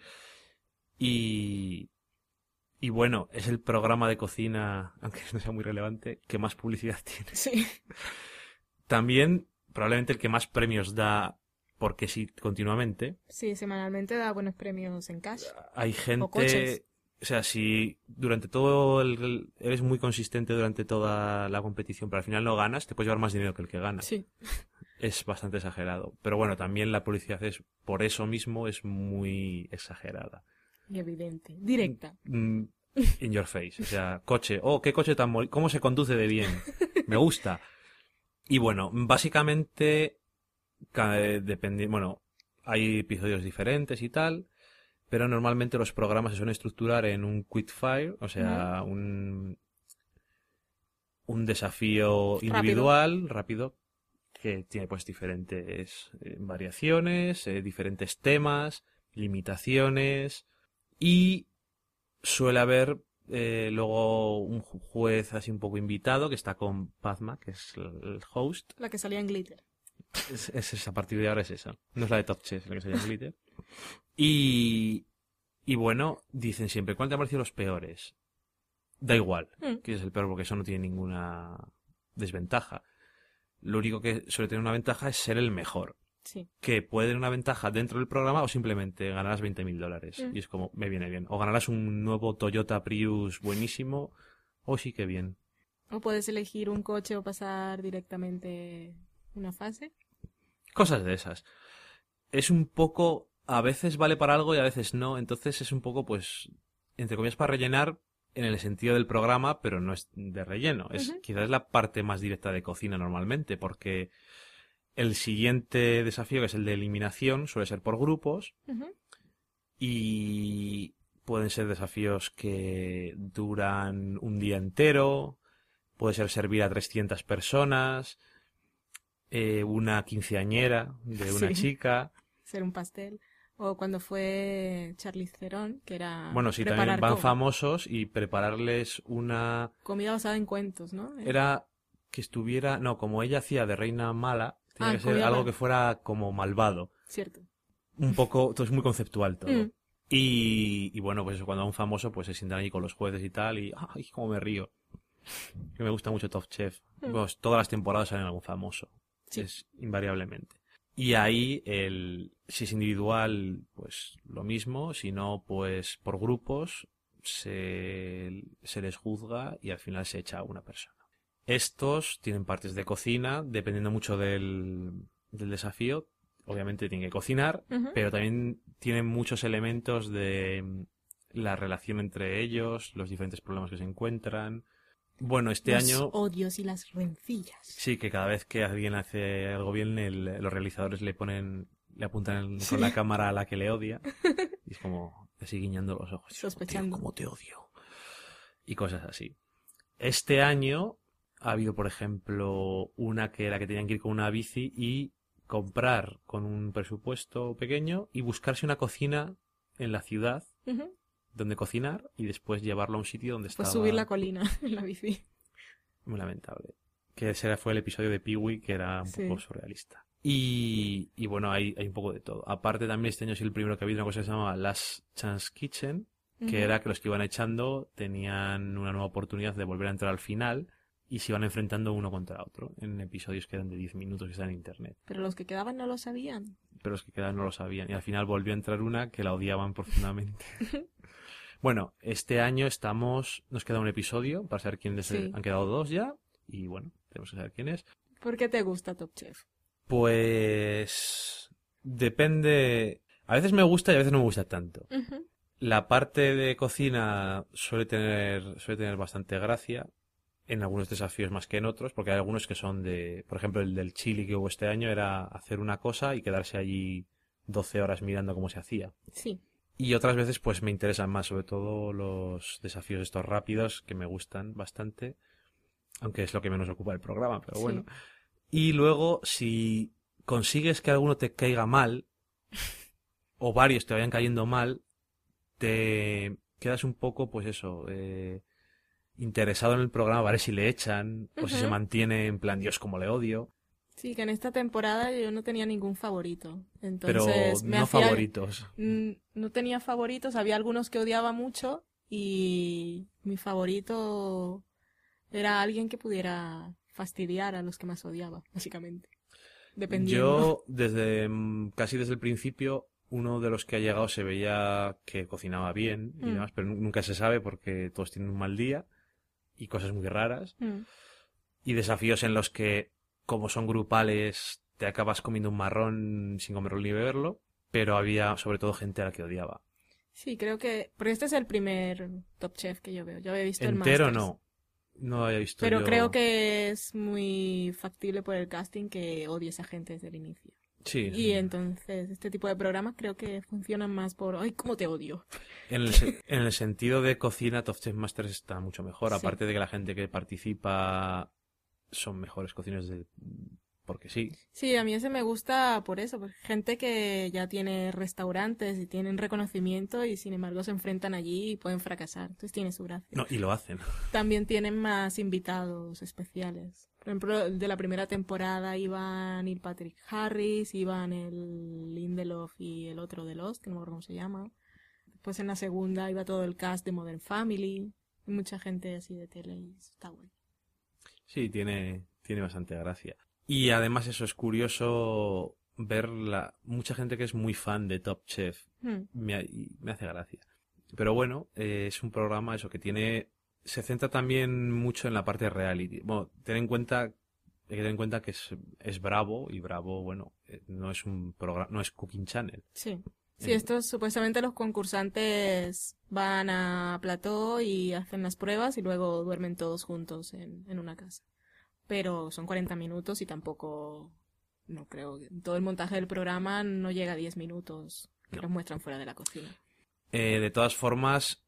Speaker 1: y, y bueno, es el programa de cocina, aunque no sea muy relevante, que más publicidad tiene.
Speaker 2: Sí.
Speaker 1: También probablemente el que más premios da, porque sí, continuamente.
Speaker 2: Sí, semanalmente da buenos premios en cash.
Speaker 1: Hay gente,
Speaker 2: coches.
Speaker 1: o sea, si durante todo el, eres muy consistente durante toda la competición, pero al final no ganas, te puedes llevar más dinero que el que gana.
Speaker 2: Sí.
Speaker 1: Es bastante exagerado. Pero bueno, también la publicidad es, por eso mismo, es muy exagerada.
Speaker 2: Y evidente. Directa.
Speaker 1: Mm, in your face. O sea, coche. Oh, qué coche tan bonito. ¿Cómo se conduce de bien? Me gusta. Y bueno, básicamente, ca- eh, dependi- bueno, hay episodios diferentes y tal, pero normalmente los programas se suelen estructurar en un quick fire, o sea, un, un desafío individual, rápido, que tiene pues diferentes eh, variaciones, eh, diferentes temas, limitaciones, y suele haber eh, luego un ju- juez así un poco invitado que está con Padma, que es el el host.
Speaker 2: La que salía en Glitter.
Speaker 1: Es, es esa, a partir de ahora es esa. No es la de Top Chef, la que se llama Glitter. Y, y bueno, dicen siempre, ¿cuál te ha parecido los peores? Da igual,
Speaker 2: Mm.
Speaker 1: que es el peor, porque eso no tiene ninguna desventaja. Lo único que suele tener una ventaja es ser el mejor.
Speaker 2: Sí.
Speaker 1: Que puede tener una ventaja dentro del programa o simplemente ganarás veinte mil dólares.
Speaker 2: Mm.
Speaker 1: Y es como, me viene bien. O ganarás un nuevo Toyota Prius buenísimo. O sí que bien.
Speaker 2: O puedes elegir un coche o pasar directamente una fase.
Speaker 1: Cosas de esas. Es un poco, a veces vale para algo y a veces no. Entonces es un poco, pues, entre comillas, para rellenar en el sentido del programa, pero no es de relleno. Es
Speaker 2: Ujú.
Speaker 1: quizás la parte más directa de cocina normalmente, porque el siguiente desafío, que es el de eliminación, suele ser por grupos.
Speaker 2: Ujú.
Speaker 1: Y pueden ser desafíos que duran un día entero, puede ser servir a trescientas personas, eh, una quinceañera de una
Speaker 2: Sí.
Speaker 1: chica.
Speaker 2: Ser un pastel. O cuando fue Charlize Theron, que era
Speaker 1: Bueno, sí, también
Speaker 2: preparar
Speaker 1: van
Speaker 2: co-
Speaker 1: famosos y prepararles una...
Speaker 2: comida basada en cuentos, ¿no?
Speaker 1: Era que estuviera... No, como ella hacía de reina mala, tenía
Speaker 2: Ah,
Speaker 1: que ser
Speaker 2: comida
Speaker 1: algo
Speaker 2: mala.
Speaker 1: que fuera como malvado.
Speaker 2: Cierto.
Speaker 1: Un poco... Todo es muy conceptual todo.
Speaker 2: Mm.
Speaker 1: Y, y bueno, pues eso, cuando a un famoso pues se sientan allí con los jueces y tal, y ¡ay, cómo me río! Que me gusta mucho Top Chef.
Speaker 2: Mm.
Speaker 1: Pues todas las temporadas salen algún famoso.
Speaker 2: Sí.
Speaker 1: Es invariablemente. Y ahí, el, si es individual, pues lo mismo. Si no, pues por grupos se, se les juzga y al final se echa a una persona. Estos tienen partes de cocina, dependiendo mucho del, del desafío. Obviamente tienen que cocinar,
Speaker 2: Ujú.
Speaker 1: pero también tienen muchos elementos de la relación entre ellos, los diferentes problemas que se encuentran. Bueno, este
Speaker 2: Los
Speaker 1: año
Speaker 2: odios y las rencillas.
Speaker 1: sí que cada vez que alguien hace algo bien, el- los realizadores le ponen, le apuntan con la cámara a la que le odia y es como así guiñando los ojos.
Speaker 2: Sospechando.
Speaker 1: Tío, ¿cómo te odio? Y cosas así. Este año ha habido, por ejemplo, una que era que tenían que ir con una bici y comprar con un presupuesto pequeño y buscarse una cocina en la ciudad
Speaker 2: Ujú.
Speaker 1: donde cocinar y después llevarlo a un sitio donde
Speaker 2: Pues
Speaker 1: estaba
Speaker 2: subir la colina en la bici.
Speaker 1: muy lamentable. Que ese fue el episodio de Pee-wee, que era un
Speaker 2: Sí.
Speaker 1: poco surrealista. Y, y bueno, hay, hay un poco de todo. Aparte también este año es el primero que ha habido una cosa que se llamaba Last Chance Kitchen, que
Speaker 2: Ujú.
Speaker 1: era que los que iban echando tenían una nueva oportunidad de volver a entrar al final y se iban enfrentando uno contra otro en episodios que eran de diez minutos que están en internet.
Speaker 2: Pero los que quedaban no lo sabían.
Speaker 1: Pero los que quedaban no lo sabían. Y al final volvió a entrar una que la odiaban profundamente. Bueno, este año estamos... Nos queda un episodio para saber quién es
Speaker 2: Sí.
Speaker 1: el- Han quedado dos ya. Y bueno, tenemos que saber quién es.
Speaker 2: ¿Por qué te gusta Top Chef?
Speaker 1: Pues... Depende... A veces me gusta y a veces no me gusta tanto.
Speaker 2: Ujú.
Speaker 1: La parte de cocina suele tener, suele tener bastante gracia. En algunos desafíos más que en otros, porque hay algunos que son de... Por ejemplo, el del chili que hubo este año era hacer una cosa y quedarse allí doce horas mirando cómo se hacía.
Speaker 2: Sí.
Speaker 1: Y otras veces pues me interesan más, sobre todo los desafíos estos rápidos, que me gustan bastante, aunque es lo que menos ocupa el programa, pero
Speaker 2: Sí.
Speaker 1: bueno. Y luego, si consigues que alguno te caiga mal, o varios te vayan cayendo mal, te quedas un poco, pues eso, eh, interesado en el programa, a ver si le echan, o si
Speaker 2: Ujú.
Speaker 1: se mantiene en plan, Dios, como le odio,
Speaker 2: Sí, que en esta temporada yo no tenía ningún favorito.
Speaker 1: pero
Speaker 2: Entonces me
Speaker 1: no
Speaker 2: hacía...
Speaker 1: favoritos.
Speaker 2: Mm, No tenía favoritos, había algunos que odiaba mucho y mi favorito era alguien que pudiera fastidiar a los que más odiaba, básicamente. Dependiendo.
Speaker 1: Yo, desde mm, casi desde el principio, uno de los que ha llegado se veía que cocinaba bien y
Speaker 2: Mm.
Speaker 1: demás, pero nu- nunca se sabe porque todos tienen un mal día y cosas muy raras.
Speaker 2: Mm.
Speaker 1: Y desafíos en los que, como son grupales, te acabas comiendo un marrón sin comerlo ni beberlo, pero había sobre todo gente a la que odiaba.
Speaker 2: Sí, creo que... Porque este es el primer Top Chef que yo veo. Yo había visto el
Speaker 1: Entero
Speaker 2: Masters.
Speaker 1: no. No había visto
Speaker 2: Pero
Speaker 1: yo-
Speaker 2: creo que es muy factible por el casting que odie a esa gente desde el inicio.
Speaker 1: Sí.
Speaker 2: Y entonces este tipo de programas creo que funcionan más por... ¡Ay, cómo te odio!
Speaker 1: En el, se- en el sentido de cocina, Top Chef Masters está mucho mejor.
Speaker 2: Sí.
Speaker 1: Aparte de que la gente que participa son mejores cocineros de... porque sí.
Speaker 2: Sí, a mí ese me gusta por eso, porque gente que ya tiene restaurantes y tienen reconocimiento y sin embargo se enfrentan allí y pueden fracasar. Entonces tiene su gracia.
Speaker 1: No, y lo hacen.
Speaker 2: También tienen más invitados especiales. Por ejemplo, de la primera temporada iban Neil Patrick Harris, iban el Lindelof y el otro de Lost, que no me acuerdo cómo se llama. Después en la segunda iba todo el cast de Modern Family. Y mucha gente así de tele y está guay.
Speaker 1: Sí, tiene, tiene bastante gracia. Y además eso es curioso ver la, mucha gente que es muy fan de Top Chef.
Speaker 2: Hmm.
Speaker 1: Me, ha- y me hace gracia. Pero bueno, eh, es un programa eso que tiene... Se centra también mucho en la parte de reality. Bueno, ten en cuenta, hay que tener en cuenta que es, es Bravo, y Bravo, bueno, eh, no es un programa, no es Cooking Channel.
Speaker 2: Sí. Sí,
Speaker 1: Eh,
Speaker 2: estos supuestamente los concursantes van a plató y hacen las pruebas y luego duermen todos juntos en, en una casa. Pero son cuarenta minutos y tampoco, no creo, todo el montaje del programa no llega a diez minutos que
Speaker 1: No.
Speaker 2: los muestran fuera de la cocina.
Speaker 1: Eh, de todas formas,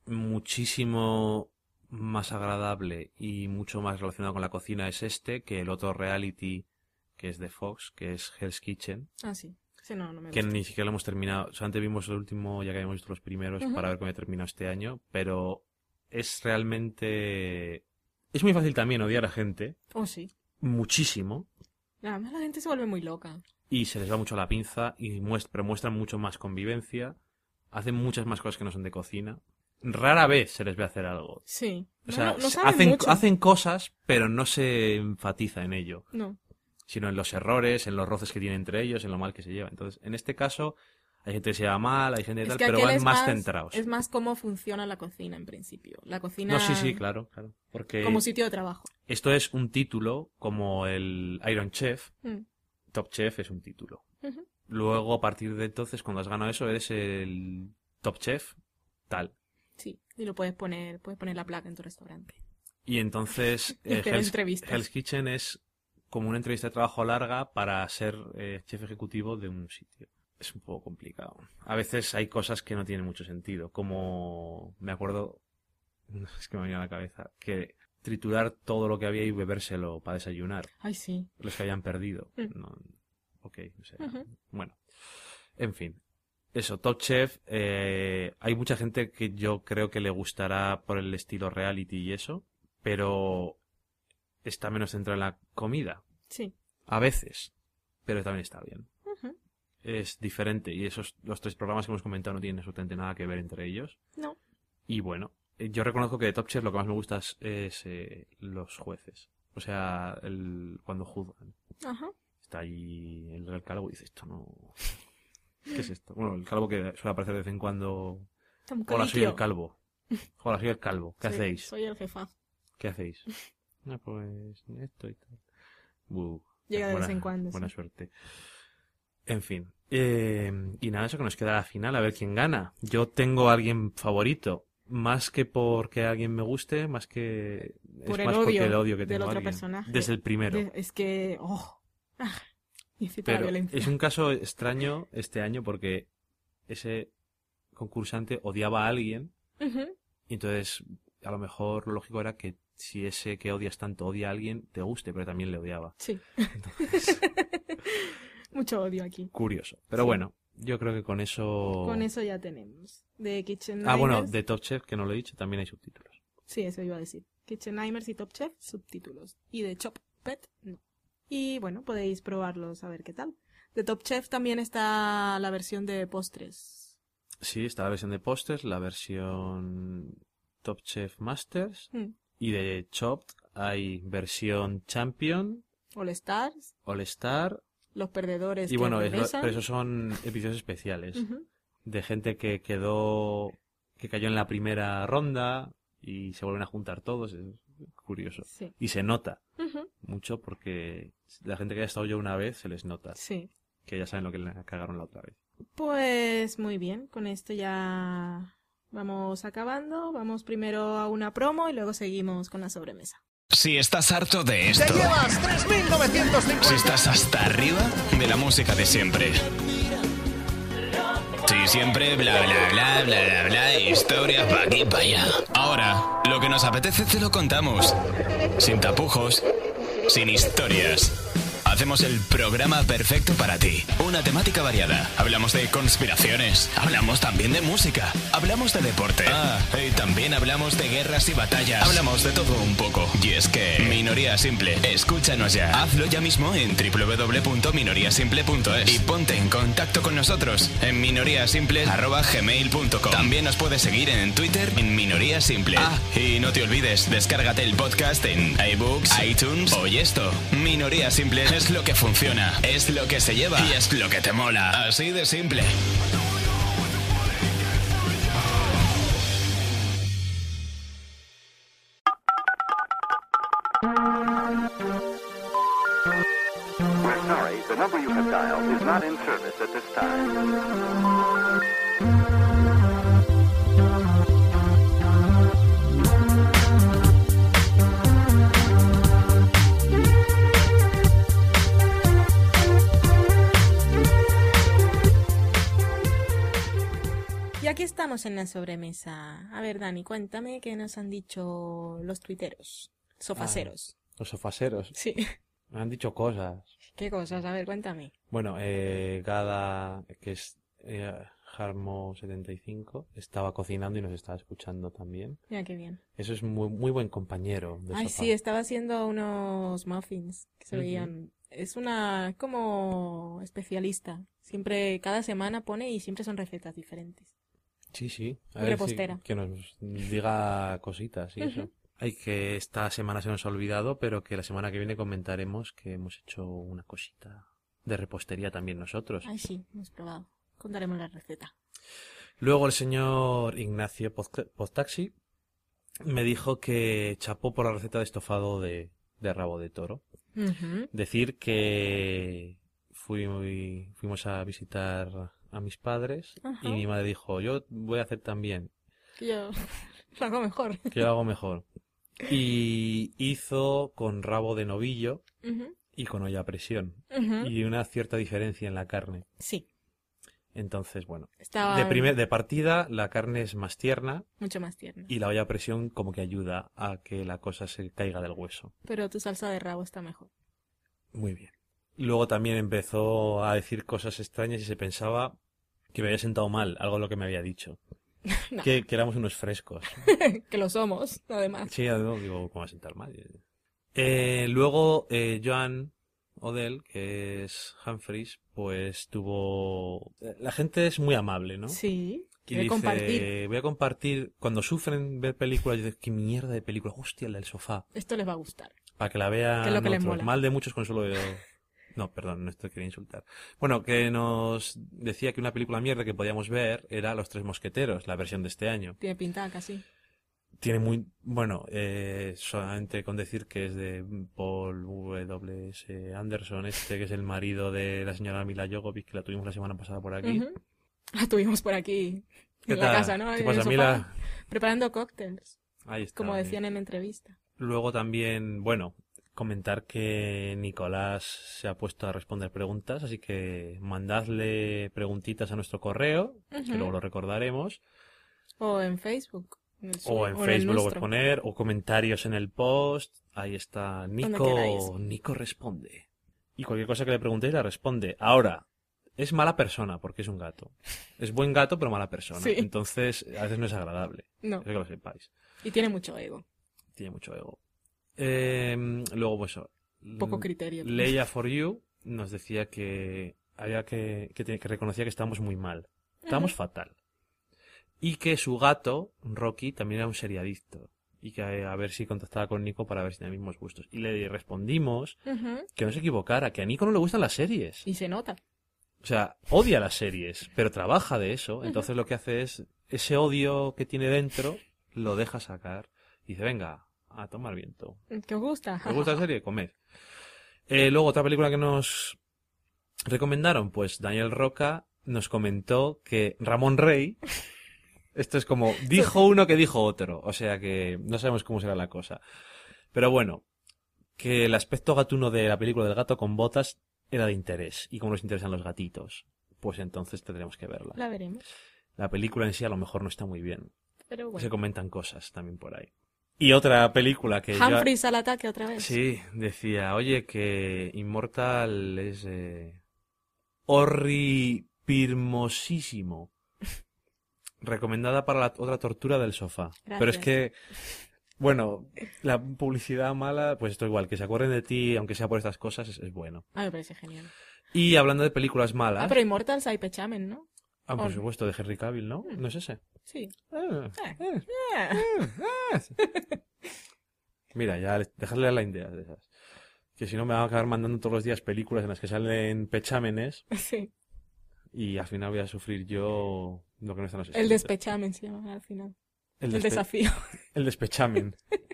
Speaker 1: muchísimo más agradable y mucho más relacionado con la cocina es este que el otro reality que es de Fox, que es Hell's Kitchen,
Speaker 2: Ah, sí. Sí, no, no me
Speaker 1: que
Speaker 2: gusta.
Speaker 1: ni siquiera lo hemos terminado. Solamente vimos el último, ya que habíamos visto los primeros,
Speaker 2: Ujú.
Speaker 1: para ver cómo había terminado este año, pero es realmente... Es muy fácil también odiar a gente,
Speaker 2: Oh, sí.
Speaker 1: muchísimo,
Speaker 2: Además la gente se vuelve muy loca.
Speaker 1: y se les va mucho la pinza, y muestra, pero muestran mucho más convivencia, hacen muchas más cosas que no son de cocina. Rara vez se les ve hacer algo.
Speaker 2: Sí.
Speaker 1: O sea,
Speaker 2: no, no saben
Speaker 1: hacen,
Speaker 2: mucho.
Speaker 1: hacen cosas, pero no se enfatiza en ello.
Speaker 2: No.
Speaker 1: Sino en los errores, en los roces que tienen entre ellos, en lo mal que se lleva. Entonces, en este caso, hay gente que se lleva mal, hay gente que
Speaker 2: Es
Speaker 1: tal,
Speaker 2: que
Speaker 1: pero
Speaker 2: aquel
Speaker 1: van
Speaker 2: es
Speaker 1: más centrados.
Speaker 2: Es más cómo funciona la cocina en principio. La cocina
Speaker 1: No, sí, sí, claro, claro. Porque
Speaker 2: como sitio de trabajo.
Speaker 1: esto es un título como el Iron Chef.
Speaker 2: Mm.
Speaker 1: Top Chef es un título.
Speaker 2: Ujú.
Speaker 1: Luego, a partir de entonces, cuando has ganado eso, eres el Top Chef tal.
Speaker 2: Sí, y lo puedes poner, puedes poner la placa en tu restaurante.
Speaker 1: Y entonces,
Speaker 2: Y
Speaker 1: eh,
Speaker 2: hacer
Speaker 1: Hell's,
Speaker 2: entrevistas.
Speaker 1: Hell's Kitchen es como una entrevista de trabajo larga para ser eh, chef ejecutivo de un sitio. Es un poco complicado. A veces hay cosas que no tienen mucho sentido, como me acuerdo, es que me venía a la cabeza, que triturar todo lo que había y bebérselo para desayunar,
Speaker 2: Ay, sí.
Speaker 1: los que hayan perdido.
Speaker 2: Mm.
Speaker 1: No, ok, o sea,
Speaker 2: Ujú.
Speaker 1: bueno. En fin. Eso, Top Chef, eh, hay mucha gente que yo creo que le gustará por el estilo reality y eso, pero está menos centrado en la comida.
Speaker 2: Sí.
Speaker 1: A veces, pero también está bien.
Speaker 2: Ujú.
Speaker 1: Es diferente y esos los tres programas que hemos comentado no tienen absolutamente nada que ver entre ellos.
Speaker 2: No.
Speaker 1: Y bueno, eh, yo reconozco que de Top Chef lo que más me gusta es, es, eh, los jueces. O sea, el, cuando juzgan.
Speaker 2: Ajá.
Speaker 1: Está ahí el, el calvo y dice, esto no... ¿Qué es esto? Bueno, el calvo que suele aparecer de vez en cuando...
Speaker 2: Tom
Speaker 1: Hola, soy
Speaker 2: Colicchio.
Speaker 1: el calvo. Hola, soy el calvo. ¿Qué
Speaker 2: Soy-
Speaker 1: hacéis?
Speaker 2: Soy el jefazo.
Speaker 1: ¿Qué hacéis? Ah, pues esto y tal. Buh.
Speaker 2: Llega de
Speaker 1: Buena-
Speaker 2: vez en cuando.
Speaker 1: Buena
Speaker 2: sí.
Speaker 1: suerte. En fin. Eh, y nada, eso que nos queda la final, a ver quién gana. Yo tengo a alguien favorito. Más que porque alguien me guste, más que...
Speaker 2: Por
Speaker 1: es
Speaker 2: el
Speaker 1: más porque
Speaker 2: odio
Speaker 1: el odio que
Speaker 2: del
Speaker 1: tengo a
Speaker 2: otro
Speaker 1: alguien.
Speaker 2: personaje.
Speaker 1: Desde el primero.
Speaker 2: De- es que... Oh. Ah, incita a la
Speaker 1: Pero
Speaker 2: violencia.
Speaker 1: es un caso extraño este año porque ese concursante odiaba a alguien
Speaker 2: Ujú.
Speaker 1: y entonces a lo mejor lo lógico era que si ese que odias tanto odia a alguien, te guste, pero también le odiaba.
Speaker 2: Sí.
Speaker 1: Entonces,
Speaker 2: Mucho odio aquí.
Speaker 1: curioso. Pero
Speaker 2: Sí.
Speaker 1: bueno, yo creo que con eso...
Speaker 2: Con eso ya tenemos. De Kitchen
Speaker 1: Ah, bueno,
Speaker 2: Nightmares.
Speaker 1: de Top Chef, que no lo he dicho, también hay subtítulos.
Speaker 2: Sí, eso iba a decir. Kitchen Nightmares y Top Chef, subtítulos. Y de Chop Pet, no. Y bueno, podéis probarlos a ver qué tal. De Top Chef también está la versión de postres.
Speaker 1: Sí, está la versión de pósters, la versión Top Chef Masters
Speaker 2: Mm.
Speaker 1: y de Chopped hay versión Champion,
Speaker 2: All Stars,
Speaker 1: All Star
Speaker 2: los perdedores
Speaker 1: y
Speaker 2: que
Speaker 1: bueno, es-
Speaker 2: regresan.
Speaker 1: pero esos son episodios especiales
Speaker 2: Ujú.
Speaker 1: de gente que quedó, que cayó en la primera ronda y se vuelven a juntar todos, es curioso.
Speaker 2: Sí.
Speaker 1: Y se nota
Speaker 2: Ujú.
Speaker 1: mucho porque la gente que haya estado ya una vez se les nota,
Speaker 2: Sí.
Speaker 1: que ya saben lo que le cagaron la otra vez.
Speaker 2: Pues muy bien, con esto ya vamos acabando. Vamos primero a una promo y luego seguimos con la sobremesa.
Speaker 4: Si estás harto de
Speaker 5: ¡Te
Speaker 4: esto,
Speaker 5: llevas tres mil novecientos cincuenta!
Speaker 4: si estás hasta arriba de la música de siempre. Si siempre bla bla bla bla bla bla, historias pa' aquí pa' allá. Ahora, lo que nos apetece te lo contamos. Sin tapujos, sin historias. Hacemos el programa perfecto para ti. Una temática variada. Hablamos de conspiraciones. Hablamos también de música. Hablamos de deporte. Ah, y también hablamos de guerras y batallas. Hablamos de todo un poco. Y es que Minoría Simple. Escúchanos ya. Hazlo ya mismo en doble u doble u doble u punto minoría simple punto es y ponte en contacto con nosotros en minoriasimple arroba gmail punto com. También nos puedes seguir en Twitter en Minoría Simple. Ah, y no te olvides, descárgate el podcast en iBooks, iTunes o esto. Minoría Simple es lo que funciona, es lo que se lleva y es lo que te mola. Así de simple.
Speaker 6: We're sorry, the number you have dialed is not in service at this time.
Speaker 2: Y aquí estamos en la sobremesa. A ver, Dani, cuéntame qué nos han dicho los tuiteros, sofaceros.
Speaker 1: Los sofaseros
Speaker 2: Sí.
Speaker 1: me han dicho cosas.
Speaker 2: ¿Qué cosas? A ver, cuéntame.
Speaker 1: Bueno, eh, Gada, que es eh, Harmo setenta y cinco, estaba cocinando y nos estaba escuchando también.
Speaker 2: Mira qué bien.
Speaker 1: Eso es muy muy buen compañero de
Speaker 2: Ay,
Speaker 1: sofá.
Speaker 2: sí, estaba haciendo unos muffins que se
Speaker 1: Ujú.
Speaker 2: veían. Es una, como especialista. Siempre, cada semana pone y siempre son recetas diferentes.
Speaker 1: Sí, sí. A
Speaker 2: Y
Speaker 1: ver,
Speaker 2: repostera.
Speaker 1: sí, que nos diga cositas y eso. Hay que esta semana se nos ha olvidado, pero que la semana que viene comentaremos que hemos hecho una cosita de repostería también nosotros.
Speaker 2: Ay, sí, hemos probado. Contaremos la receta.
Speaker 1: Luego el señor Ignacio Poz- Poztaxi me dijo que chapó por la receta de estofado de, de rabo de toro.
Speaker 2: Ujú.
Speaker 1: Decir que fui muy- fuimos a visitar a mis padres
Speaker 2: Ajá.
Speaker 1: y mi madre dijo, yo voy a hacer también,
Speaker 2: Que yo lo hago mejor.
Speaker 1: que yo lo hago mejor. Y hizo con rabo de novillo
Speaker 2: Ujú,
Speaker 1: y con olla a presión.
Speaker 2: ujú.
Speaker 1: Y una cierta diferencia en la carne.
Speaker 2: Sí,
Speaker 1: Entonces, bueno,
Speaker 2: estaba
Speaker 1: de, primer, de partida la carne es más tierna
Speaker 2: mucho más tierno.
Speaker 1: y la olla a presión como que ayuda a que la cosa se caiga del hueso.
Speaker 2: Pero tu salsa de rabo está mejor.
Speaker 1: Muy bien. Luego también empezó a decir cosas extrañas y se pensaba que me había sentado mal, algo de lo que me había dicho.
Speaker 2: No.
Speaker 1: Que, que éramos unos frescos.
Speaker 2: Que lo somos, además.
Speaker 1: Sí, no, digo, ¿cómo va a sentar mal? Eh, luego, eh, Joan Odell, que es Humphries, pues tuvo... La gente es muy amable, ¿no?
Speaker 2: Sí,
Speaker 1: Y
Speaker 2: quiere
Speaker 1: dice,
Speaker 2: compartir.
Speaker 1: voy a compartir, cuando sufren ver películas, yo digo, qué mierda de película, hostia, el del sofá,
Speaker 2: Esto les va a gustar.
Speaker 1: para que la vean
Speaker 2: Que es lo que les
Speaker 1: otros.
Speaker 2: mola.
Speaker 1: Mal de muchos consuelo de... No, perdón, no estoy queriendo insultar. Bueno, que nos decía que una película mierda que podíamos ver era Los Tres Mosqueteros, la versión de este año.
Speaker 2: Tiene pinta casi.
Speaker 1: Tiene muy... Bueno, eh, solamente con decir que es de Paul W S. Anderson, este que es el marido de la señora Mila Jovovich, que la tuvimos la semana pasada por aquí.
Speaker 2: Ujú. La tuvimos por aquí
Speaker 1: ¿Qué
Speaker 2: en la
Speaker 1: tal?
Speaker 2: casa, ¿no?
Speaker 1: ¿Qué
Speaker 2: En el
Speaker 1: pasa,
Speaker 2: sofá,
Speaker 1: Mila?
Speaker 2: preparando cócteles,
Speaker 1: Ahí está.
Speaker 2: como
Speaker 1: bien.
Speaker 2: decían en la entrevista.
Speaker 1: Luego también, bueno, comentar que Nicolás se ha puesto a responder preguntas, así que mandadle preguntitas a nuestro correo, que
Speaker 2: Ujú.
Speaker 1: luego lo recordaremos,
Speaker 2: O en Facebook. en el
Speaker 1: o
Speaker 2: suyo,
Speaker 1: en
Speaker 2: el
Speaker 1: Facebook lo voy a
Speaker 2: nuestro.
Speaker 1: poner, o comentarios en el post. Ahí está Nico,
Speaker 2: queráis.
Speaker 1: Nico responde. Y cualquier cosa que le preguntéis la responde. Ahora, es mala persona porque es un gato. Es buen gato, pero mala persona.
Speaker 2: Sí.
Speaker 1: Entonces, a veces no es agradable.
Speaker 2: No,
Speaker 1: Quiero que lo sepáis.
Speaker 2: y tiene mucho ego.
Speaker 1: Tiene mucho ego. Eh, luego, pues eso.
Speaker 2: Poco criterio.
Speaker 1: Leia for You nos decía que había que, que, te- que reconocía que estábamos muy mal. Estábamos fatal. Y que su gato, Rocky, también era un seriadicto. Y que a, a ver si contactaba con Nico para ver si tenía mismos gustos. Y le respondimos
Speaker 2: Ujú.
Speaker 1: que no se equivocara, que a Nico no le gustan las series.
Speaker 2: Y se nota.
Speaker 1: O sea, odia las series, pero trabaja de eso. Entonces lo que hace es, ese odio que tiene dentro, lo deja sacar. Y dice, venga, a tomar viento.
Speaker 2: ¿Qué os gusta?
Speaker 1: ¿Os gusta la serie? Comed. Eh, luego, otra película que nos recomendaron, pues Daniel Roca nos comentó que Ramón Rey, esto es como, dijo uno que dijo otro, o sea que no sabemos cómo será la cosa. Pero bueno, que el aspecto gatuno de la película del gato con botas era de interés, y como nos interesan los gatitos, pues entonces tendremos que verla.
Speaker 2: La veremos.
Speaker 1: La película en sí a lo mejor no está muy bien.
Speaker 2: Pero
Speaker 1: Se
Speaker 2: bueno.
Speaker 1: comentan cosas también por ahí. Y otra película que yo...
Speaker 2: Humphries al ataque otra vez.
Speaker 1: Sí, decía, oye, que Immortal es eh, horripirmosísimo. Recomendada para la otra tortura del sofá. Pero es
Speaker 2: Gracias.
Speaker 1: que, bueno, la publicidad mala, pues esto igual, que se acuerden de ti, aunque sea por estas cosas, es, es bueno.
Speaker 2: Ah, me parece genial.
Speaker 1: Y hablando de películas malas,
Speaker 2: Ah, pero Immortals hay pechamen, ¿no?
Speaker 1: ah, por
Speaker 2: Hor-
Speaker 1: supuesto, de Henry Cavill, ¿no? ¿No es ese?
Speaker 2: Sí.
Speaker 1: Ah,
Speaker 2: Eh.
Speaker 1: eh.
Speaker 2: Ah.
Speaker 1: Mira, ya le- dejarle la idea de esas. Que si no me van a acabar mandando todos los días películas en las que salen pechámenes
Speaker 2: Sí.
Speaker 1: y al final voy a sufrir yo lo que no están los
Speaker 2: El
Speaker 1: escritos.
Speaker 2: despechamen se llama al final.
Speaker 1: El,
Speaker 2: El
Speaker 1: despe-
Speaker 2: desafío.
Speaker 1: el despechamen.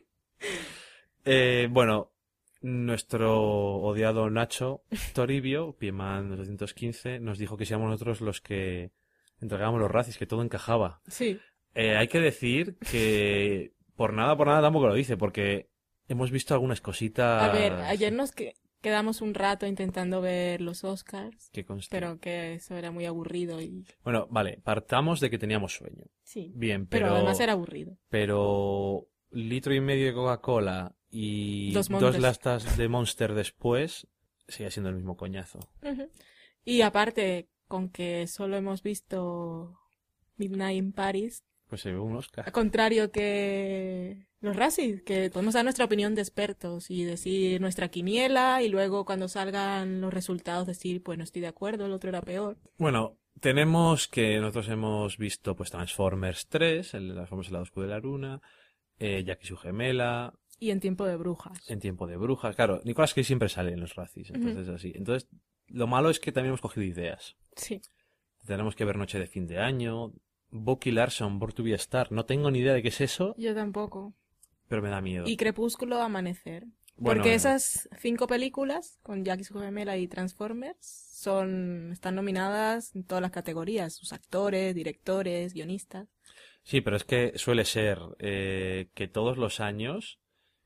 Speaker 1: eh, bueno, nuestro odiado Nacho Toribio, Pieman doscientos quince, nos dijo que seamos nosotros los que entregábamos los racis, que todo encajaba.
Speaker 2: Sí.
Speaker 1: Eh, hay que decir que por nada, por nada tampoco lo dice, porque hemos visto algunas cositas...
Speaker 2: A ver, ayer nos que- quedamos un rato intentando ver los Oscars,
Speaker 1: que conste.
Speaker 2: pero que eso era muy aburrido y...
Speaker 1: Bueno, vale, partamos de que teníamos sueño.
Speaker 2: Sí.
Speaker 1: Bien,
Speaker 2: Pero,
Speaker 1: pero...
Speaker 2: además era aburrido.
Speaker 1: Pero litro y medio de Coca-Cola y
Speaker 2: Dos
Speaker 1: dos
Speaker 2: Monsters.
Speaker 1: lastas de Monster después, sigue siendo el mismo coñazo.
Speaker 2: Ujú. Y aparte, con que solo hemos visto Midnight in Paris,
Speaker 1: Pues se ve un
Speaker 2: al
Speaker 1: Oscar.
Speaker 2: contrario que los Razzies, que podemos dar nuestra opinión de expertos y decir nuestra quiniela y luego cuando salgan los resultados decir, pues no estoy de acuerdo, el otro era peor.
Speaker 1: Bueno, tenemos que nosotros hemos visto pues Transformers tres, el, Transformers el lado oscuro de la luna, eh, Jack y su gemela,
Speaker 2: Y en Tiempo de Brujas.
Speaker 1: En tiempo de brujas. Claro, Nicolas Cage siempre sale en los Razzies, entonces así. Entonces, lo malo es que también hemos cogido ideas.
Speaker 2: Sí.
Speaker 1: Tenemos que ver Noche de fin de año, Bucky Larson, Born to be a Star. No tengo ni idea de qué es eso,
Speaker 2: Yo tampoco.
Speaker 1: pero me da miedo.
Speaker 2: Y Crepúsculo, Amanecer.
Speaker 1: Bueno,
Speaker 2: Porque
Speaker 1: bueno.
Speaker 2: esas cinco películas, con Jack y su gemela y Transformers, son están nominadas en todas las categorías. Sus actores, directores, guionistas.
Speaker 1: Sí, pero es que suele ser eh, que todos los años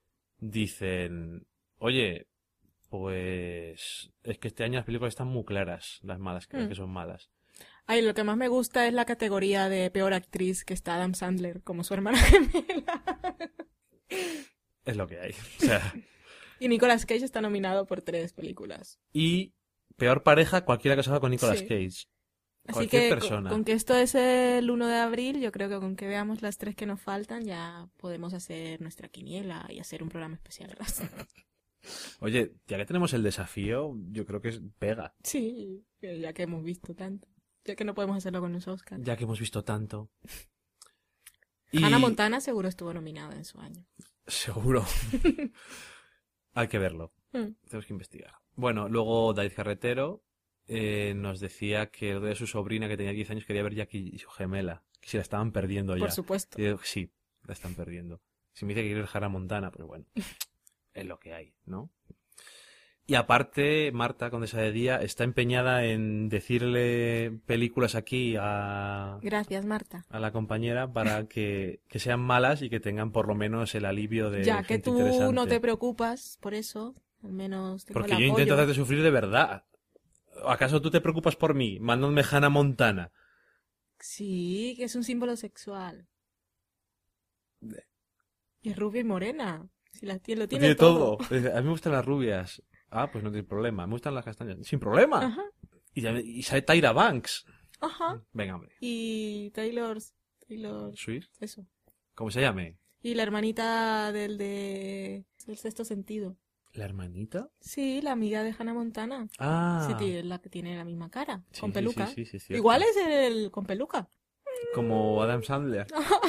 Speaker 1: dicen, oye, pues es que este año las películas están muy claras, las malas, que,
Speaker 2: Mm.
Speaker 1: que son malas.
Speaker 2: Ay, lo que más me gusta es la categoría de peor actriz, que está Adam Sandler como su hermana gemela.
Speaker 1: Es lo que hay. O sea,
Speaker 2: Y Nicolas Cage está nominado por tres películas.
Speaker 1: y peor pareja, cualquiera que se haga con Nicolas
Speaker 2: Sí.
Speaker 1: Cage.
Speaker 2: Así
Speaker 1: Cualquier
Speaker 2: que con-
Speaker 1: persona.
Speaker 2: Con, que esto es el uno de abril, yo creo que con que veamos las tres que nos faltan ya podemos hacer nuestra quiniela y hacer un programa especial.
Speaker 1: Oye, ya que tenemos el desafío, yo creo que es pega.
Speaker 2: Sí, que ya que hemos visto tanto. Ya que no podemos hacerlo con los Oscars.
Speaker 1: Ya que hemos visto tanto.
Speaker 2: Hannah Montana seguro estuvo nominada en su año.
Speaker 1: Seguro. Hay que verlo.
Speaker 2: Mm.
Speaker 1: Tenemos que investigar. Bueno, luego David Carretero eh, nos decía que el de su sobrina, que tenía diez años, quería ver Jackie y su gemela. Que si la estaban perdiendo ya.
Speaker 2: Por supuesto.
Speaker 1: Y yo, sí, la están perdiendo. Si me dice que quiere ver Hannah Montana, pues bueno, es lo que hay, ¿no? Y aparte, Marta, Condesa de Día, está empeñada en decirle películas aquí a,
Speaker 2: Gracias, Marta.
Speaker 1: a la compañera para que, que sean malas y que tengan por lo menos el alivio de
Speaker 2: Ya que
Speaker 1: gente
Speaker 2: tú
Speaker 1: interesante.
Speaker 2: no te preocupas por eso, al menos tengo
Speaker 1: Porque
Speaker 2: el
Speaker 1: yo
Speaker 2: apoyo.
Speaker 1: intento hacerte sufrir de verdad. ¿Acaso tú te preocupas por mí? Mándame Hannah Montana.
Speaker 2: Sí, que es un símbolo sexual. Y es rubia y morena. Si la tiene, lo tiene,
Speaker 1: Tiene todo. Dice, a mí me gustan las rubias. Ah, pues no tiene problema. Me gustan las castañas. Sin problema.
Speaker 2: Ajá,
Speaker 1: Y, ya- y sale Tyra Banks.
Speaker 2: ajá.
Speaker 1: Venga, hombre.
Speaker 2: Y Taylor, Taylor,
Speaker 1: Swift.
Speaker 2: eso.
Speaker 1: ¿Cómo se llame?
Speaker 2: Y la hermanita del de El Sexto Sentido.
Speaker 1: ¿La hermanita?
Speaker 2: Sí, la amiga de Hannah Montana.
Speaker 1: Ah.
Speaker 2: Sí, tiene la que tiene la misma cara,
Speaker 1: Sí,
Speaker 2: con
Speaker 1: sí,
Speaker 2: peluca.
Speaker 1: sí, sí, sí, cierto.
Speaker 2: Igual es el con peluca.
Speaker 1: Como Adam Sandler.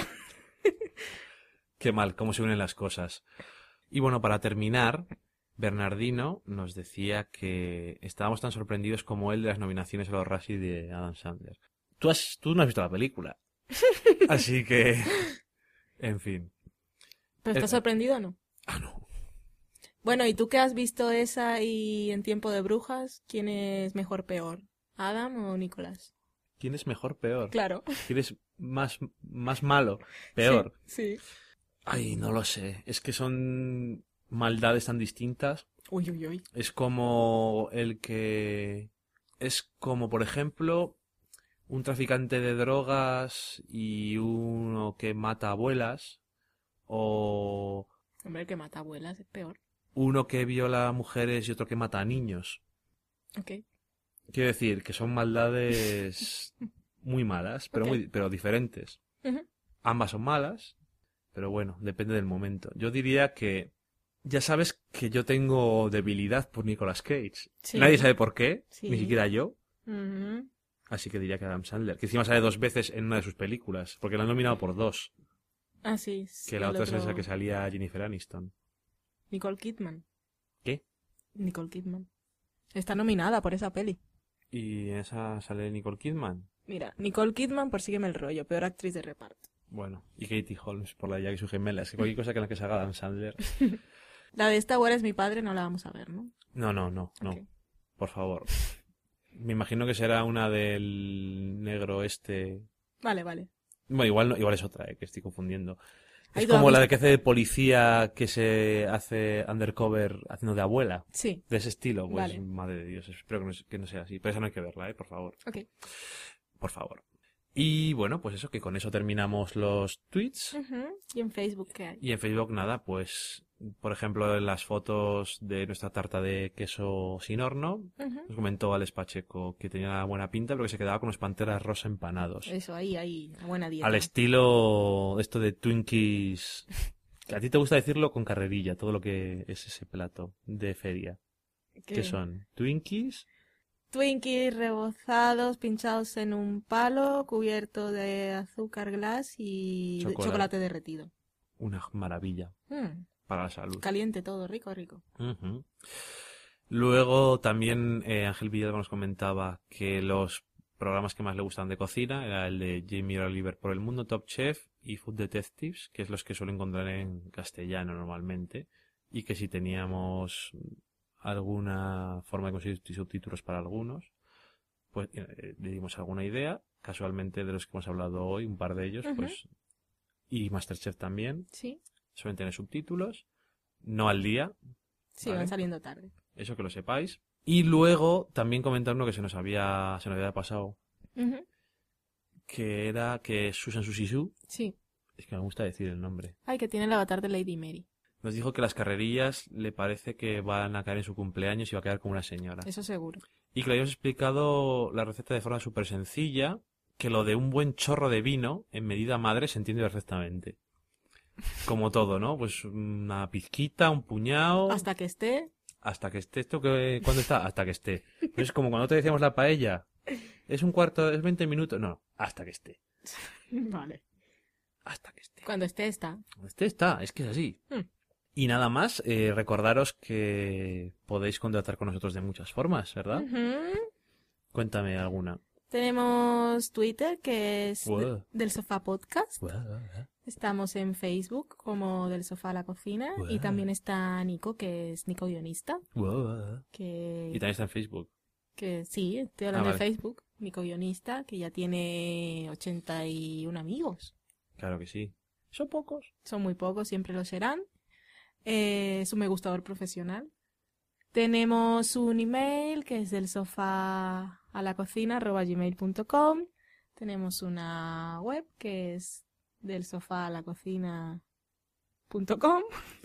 Speaker 1: Qué mal, cómo se unen las cosas. Y bueno, para terminar, Bernardino nos decía que estábamos tan sorprendidos como él de las nominaciones a los Razzie de Adam Sandler. Tú, has, tú no has visto la película. Así que, en fin.
Speaker 2: ¿Pero estás
Speaker 1: Eh,
Speaker 2: sorprendido o no?
Speaker 1: Ah, no.
Speaker 2: Bueno, ¿y tú que has visto esa y En Tiempo de Brujas? ¿Quién es mejor peor? ¿Adam o Nicolás?
Speaker 1: ¿Quién es mejor, peor?
Speaker 2: Claro.
Speaker 1: ¿Quién es más, más malo, peor?
Speaker 2: Sí. sí.
Speaker 1: Ay, no lo sé. Es que son maldades tan distintas.
Speaker 2: Uy, uy, uy.
Speaker 1: Es como el que... Es como, por ejemplo, un traficante de drogas y uno que mata abuelas. O
Speaker 2: Hombre, el que mata abuelas es peor.
Speaker 1: uno que viola a mujeres y otro que mata a niños.
Speaker 2: Ok.
Speaker 1: Quiero decir que son maldades muy malas, pero,
Speaker 2: Ok.
Speaker 1: muy, pero diferentes.
Speaker 2: Ujú.
Speaker 1: Ambas son malas, pero bueno, depende del momento. Yo diría que ya sabes que yo tengo debilidad por Nicolas Cage.
Speaker 2: Sí.
Speaker 1: Nadie sabe por qué,
Speaker 2: Sí.
Speaker 1: ni siquiera yo.
Speaker 2: Ujú.
Speaker 1: Así que diría que Adam Sandler, que encima sale dos veces en una de sus películas, porque la han nominado por dos.
Speaker 2: Ah, sí. sí,
Speaker 1: Que la
Speaker 2: el
Speaker 1: otra es
Speaker 2: otro-
Speaker 1: esa que salía Jennifer Aniston.
Speaker 2: Nicole Kidman.
Speaker 1: ¿Qué?
Speaker 2: Nicole Kidman. Está nominada por esa peli.
Speaker 1: Y en esa sale Nicole Kidman.
Speaker 2: Mira, Nicole Kidman por Sígueme el rollo, peor actriz de reparto.
Speaker 1: Bueno, y Katie Holmes por la Jack y su gemela. Es que cualquier cosa que en la que se haga Adam Sandler.
Speaker 2: La de Esta hora es mi padre no la vamos a ver, ¿no?
Speaker 1: No, no, no, no.
Speaker 2: Ok.
Speaker 1: Por favor. Me imagino que será una del negro este.
Speaker 2: Vale, vale.
Speaker 1: Bueno, igual no, igual es otra, eh, que estoy confundiendo.
Speaker 2: Ahí
Speaker 1: Es
Speaker 2: tú la
Speaker 1: como
Speaker 2: has
Speaker 1: la de
Speaker 2: visto.
Speaker 1: que hace de policía que se hace undercover haciendo de abuela.
Speaker 2: Sí.
Speaker 1: De ese estilo, pues
Speaker 2: Vale.
Speaker 1: madre de Dios, espero que no, que no sea así. Pero esa no hay que verla, eh, por favor.
Speaker 2: Ok.
Speaker 1: Por favor. Y bueno, pues eso, que con eso terminamos los tweets.
Speaker 2: Ujú. ¿Y en Facebook qué hay?
Speaker 1: Y en Facebook nada, pues por ejemplo en las fotos de nuestra tarta de queso sin horno,
Speaker 2: Ujú.
Speaker 1: nos comentó Alex Pacheco que tenía buena pinta, pero que se quedaba con los panteras rosa empanados.
Speaker 2: Eso, ahí, ahí. Una buena dieta.
Speaker 1: Al estilo esto de Twinkies. Que a ti te gusta decirlo con carrerilla, todo lo que es ese plato de feria.
Speaker 2: ¿Qué?
Speaker 1: ¿Qué son? ¿Twinkies?
Speaker 2: Twinkies rebozados, pinchados en un palo, cubierto de azúcar glass y de-
Speaker 1: Chocolate.
Speaker 2: chocolate derretido.
Speaker 1: Una maravilla
Speaker 2: Mm,
Speaker 1: para la salud.
Speaker 2: caliente todo, rico, rico.
Speaker 1: Ujú. Luego también eh, Ángel Villalba nos comentaba que los programas que más le gustan de cocina era el de Jamie Oliver por el Mundo, Top Chef y Food Detectives, que es los que suelo encontrar en castellano normalmente, y que si teníamos alguna forma de conseguir subtítulos para algunos, pues eh, le dimos alguna idea. Casualmente de los que hemos hablado hoy, un par de ellos,
Speaker 2: Ujú.
Speaker 1: pues y Masterchef también,
Speaker 2: Sí,
Speaker 1: suelen tener subtítulos, no al día,
Speaker 2: sí,
Speaker 1: Vale.
Speaker 2: van saliendo tarde.
Speaker 1: eso que lo sepáis. Y luego también comentar uno que se nos había se nos había pasado,
Speaker 2: Ujú,
Speaker 1: que era que Susan Susi Su,
Speaker 2: sí.
Speaker 1: es que me gusta decir el nombre,
Speaker 2: Ay, que tiene el avatar de Lady Mary.
Speaker 1: nos dijo que las carrerillas le parece que van a caer en su cumpleaños y va a quedar como una señora.
Speaker 2: Eso seguro.
Speaker 1: Y que le habíamos explicado la receta de forma súper sencilla, que lo de un buen chorro de vino en medida madre se entiende perfectamente. Como todo, ¿no? Pues una pizquita, un puñado...
Speaker 2: Hasta que esté.
Speaker 1: Hasta que esté esto que ¿cuándo está? Hasta que esté. Pues es como cuando te decíamos la paella. Es un cuarto, es veinte minutos. No, hasta que esté.
Speaker 2: Vale.
Speaker 1: Hasta que esté.
Speaker 2: Cuando esté, está.
Speaker 1: Cuando esté está, es que es así.
Speaker 2: Hmm.
Speaker 1: Y nada más, eh, recordaros que podéis contactar con nosotros de muchas formas, ¿verdad?
Speaker 2: Ujú.
Speaker 1: Cuéntame alguna.
Speaker 2: Tenemos Twitter, que es de-
Speaker 1: Wow.
Speaker 2: del Sofá Podcast. Estamos en Facebook como Del Sofá a la Cocina.
Speaker 1: Wow.
Speaker 2: Y también está Nico, que es Nico Guionista. Que,
Speaker 1: Y también está en Facebook.
Speaker 2: que sí, estoy hablando
Speaker 1: Ah,
Speaker 2: de
Speaker 1: vale.
Speaker 2: Facebook. Nico Guionista, que ya tiene ochenta y uno amigos.
Speaker 1: Claro que sí. Son pocos.
Speaker 2: Son muy pocos, siempre lo serán. Eh, es un me gustador profesional. Tenemos un email que es del sofá a la cocina arroba gmail punto com. Tenemos una web que es del sofá a la cocina punto com.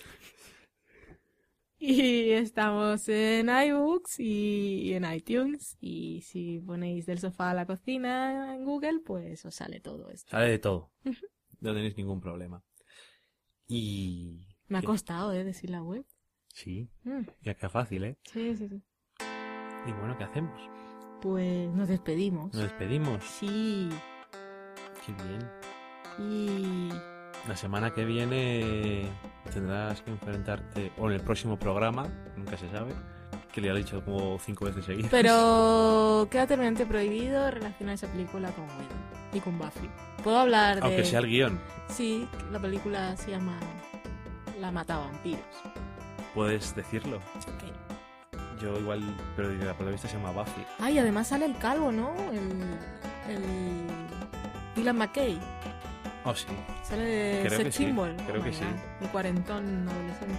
Speaker 2: Y estamos en iBooks y en iTunes. Y si ponéis del sofá a la cocina en Google, pues os sale todo esto.
Speaker 1: Sale de todo. No tenéis ningún problema. Y...
Speaker 2: Me ha
Speaker 1: ¿Qué?
Speaker 2: costado, ¿eh? Decir la web.
Speaker 1: Sí,
Speaker 2: Mm,
Speaker 1: ya que fácil, ¿eh?
Speaker 2: sí, sí, sí.
Speaker 1: Y bueno, ¿qué hacemos?
Speaker 2: Pues nos despedimos.
Speaker 1: Nos despedimos.
Speaker 2: Sí,
Speaker 1: Qué bien.
Speaker 2: y
Speaker 1: La semana que viene tendrás que enfrentarte, o en el próximo programa, nunca se sabe, que le ha dicho como cinco veces seguidas.
Speaker 2: pero queda terminante prohibido relacionar esa película con Gwen y con Buffy. Puedo hablar de...
Speaker 1: Aunque sea el guión,
Speaker 2: Sí, la película se llama La mata vampiros.
Speaker 1: puedes decirlo.
Speaker 2: Ok.
Speaker 1: Yo igual, pero la protagonista se llama Buffy.
Speaker 2: Ay, además sale el calvo, ¿no? El... el... Dylan McKay.
Speaker 1: Oh, sí.
Speaker 2: Sale de
Speaker 1: Creo
Speaker 2: Sex
Speaker 1: que sí,
Speaker 2: Symbol.
Speaker 1: creo
Speaker 2: Oh
Speaker 1: que
Speaker 2: my
Speaker 1: sí.
Speaker 2: God, el cuarentón adolescente.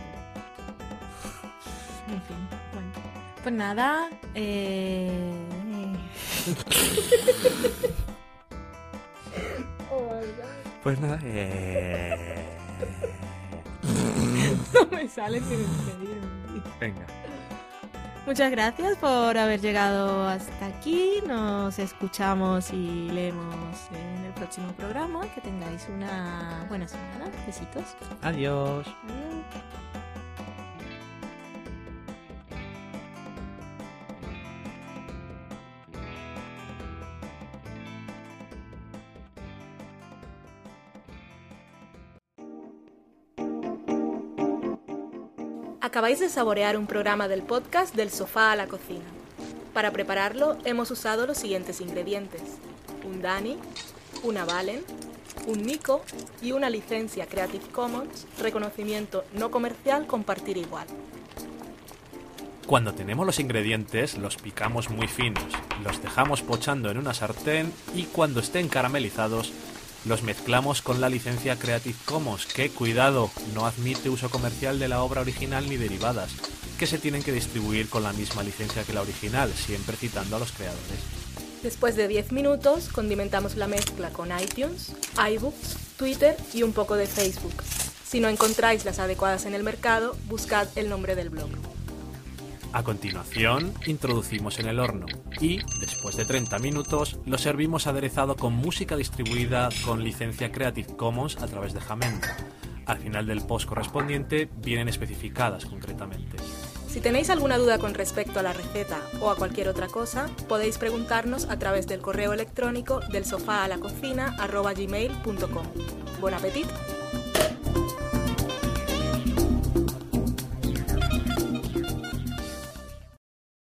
Speaker 2: En fin, bueno. Pues nada, eh...
Speaker 1: Pues nada, eh...
Speaker 2: no me sale sin despedirme.
Speaker 1: Venga.
Speaker 2: Muchas gracias por haber llegado hasta aquí. Nos escuchamos y leemos en el próximo programa. Que tengáis una buena semana. Besitos.
Speaker 1: Adiós.
Speaker 2: Adiós. Acabáis de saborear un programa del podcast Del Sofá a la Cocina. Para prepararlo hemos usado los siguientes ingredientes: un Dani, una Valen, un Nico y una licencia Creative Commons, reconocimiento no comercial, compartir igual.
Speaker 1: Cuando tenemos los ingredientes, los picamos muy finos, los dejamos pochando en una sartén y cuando estén caramelizados, los mezclamos con la licencia Creative Commons, que, cuidado, no admite uso comercial de la obra original ni derivadas, que se tienen que distribuir con la misma licencia que la original, siempre citando a los creadores.
Speaker 2: Después de diez minutos, condimentamos la mezcla con iTunes, iBooks, Twitter y un poco de Facebook. Si no encontráis las adecuadas en el mercado, buscad el nombre del blog.
Speaker 1: A continuación, introducimos en el horno y, después de treinta minutos, lo servimos aderezado con música distribuida con licencia Creative Commons a través de Jamendo. Al final del post correspondiente vienen especificadas concretamente.
Speaker 2: Si tenéis alguna duda con respecto a la receta o a cualquier otra cosa, podéis preguntarnos a través del correo electrónico del sofá a la cocina arroba gmail punto com. ¡Buen apetito!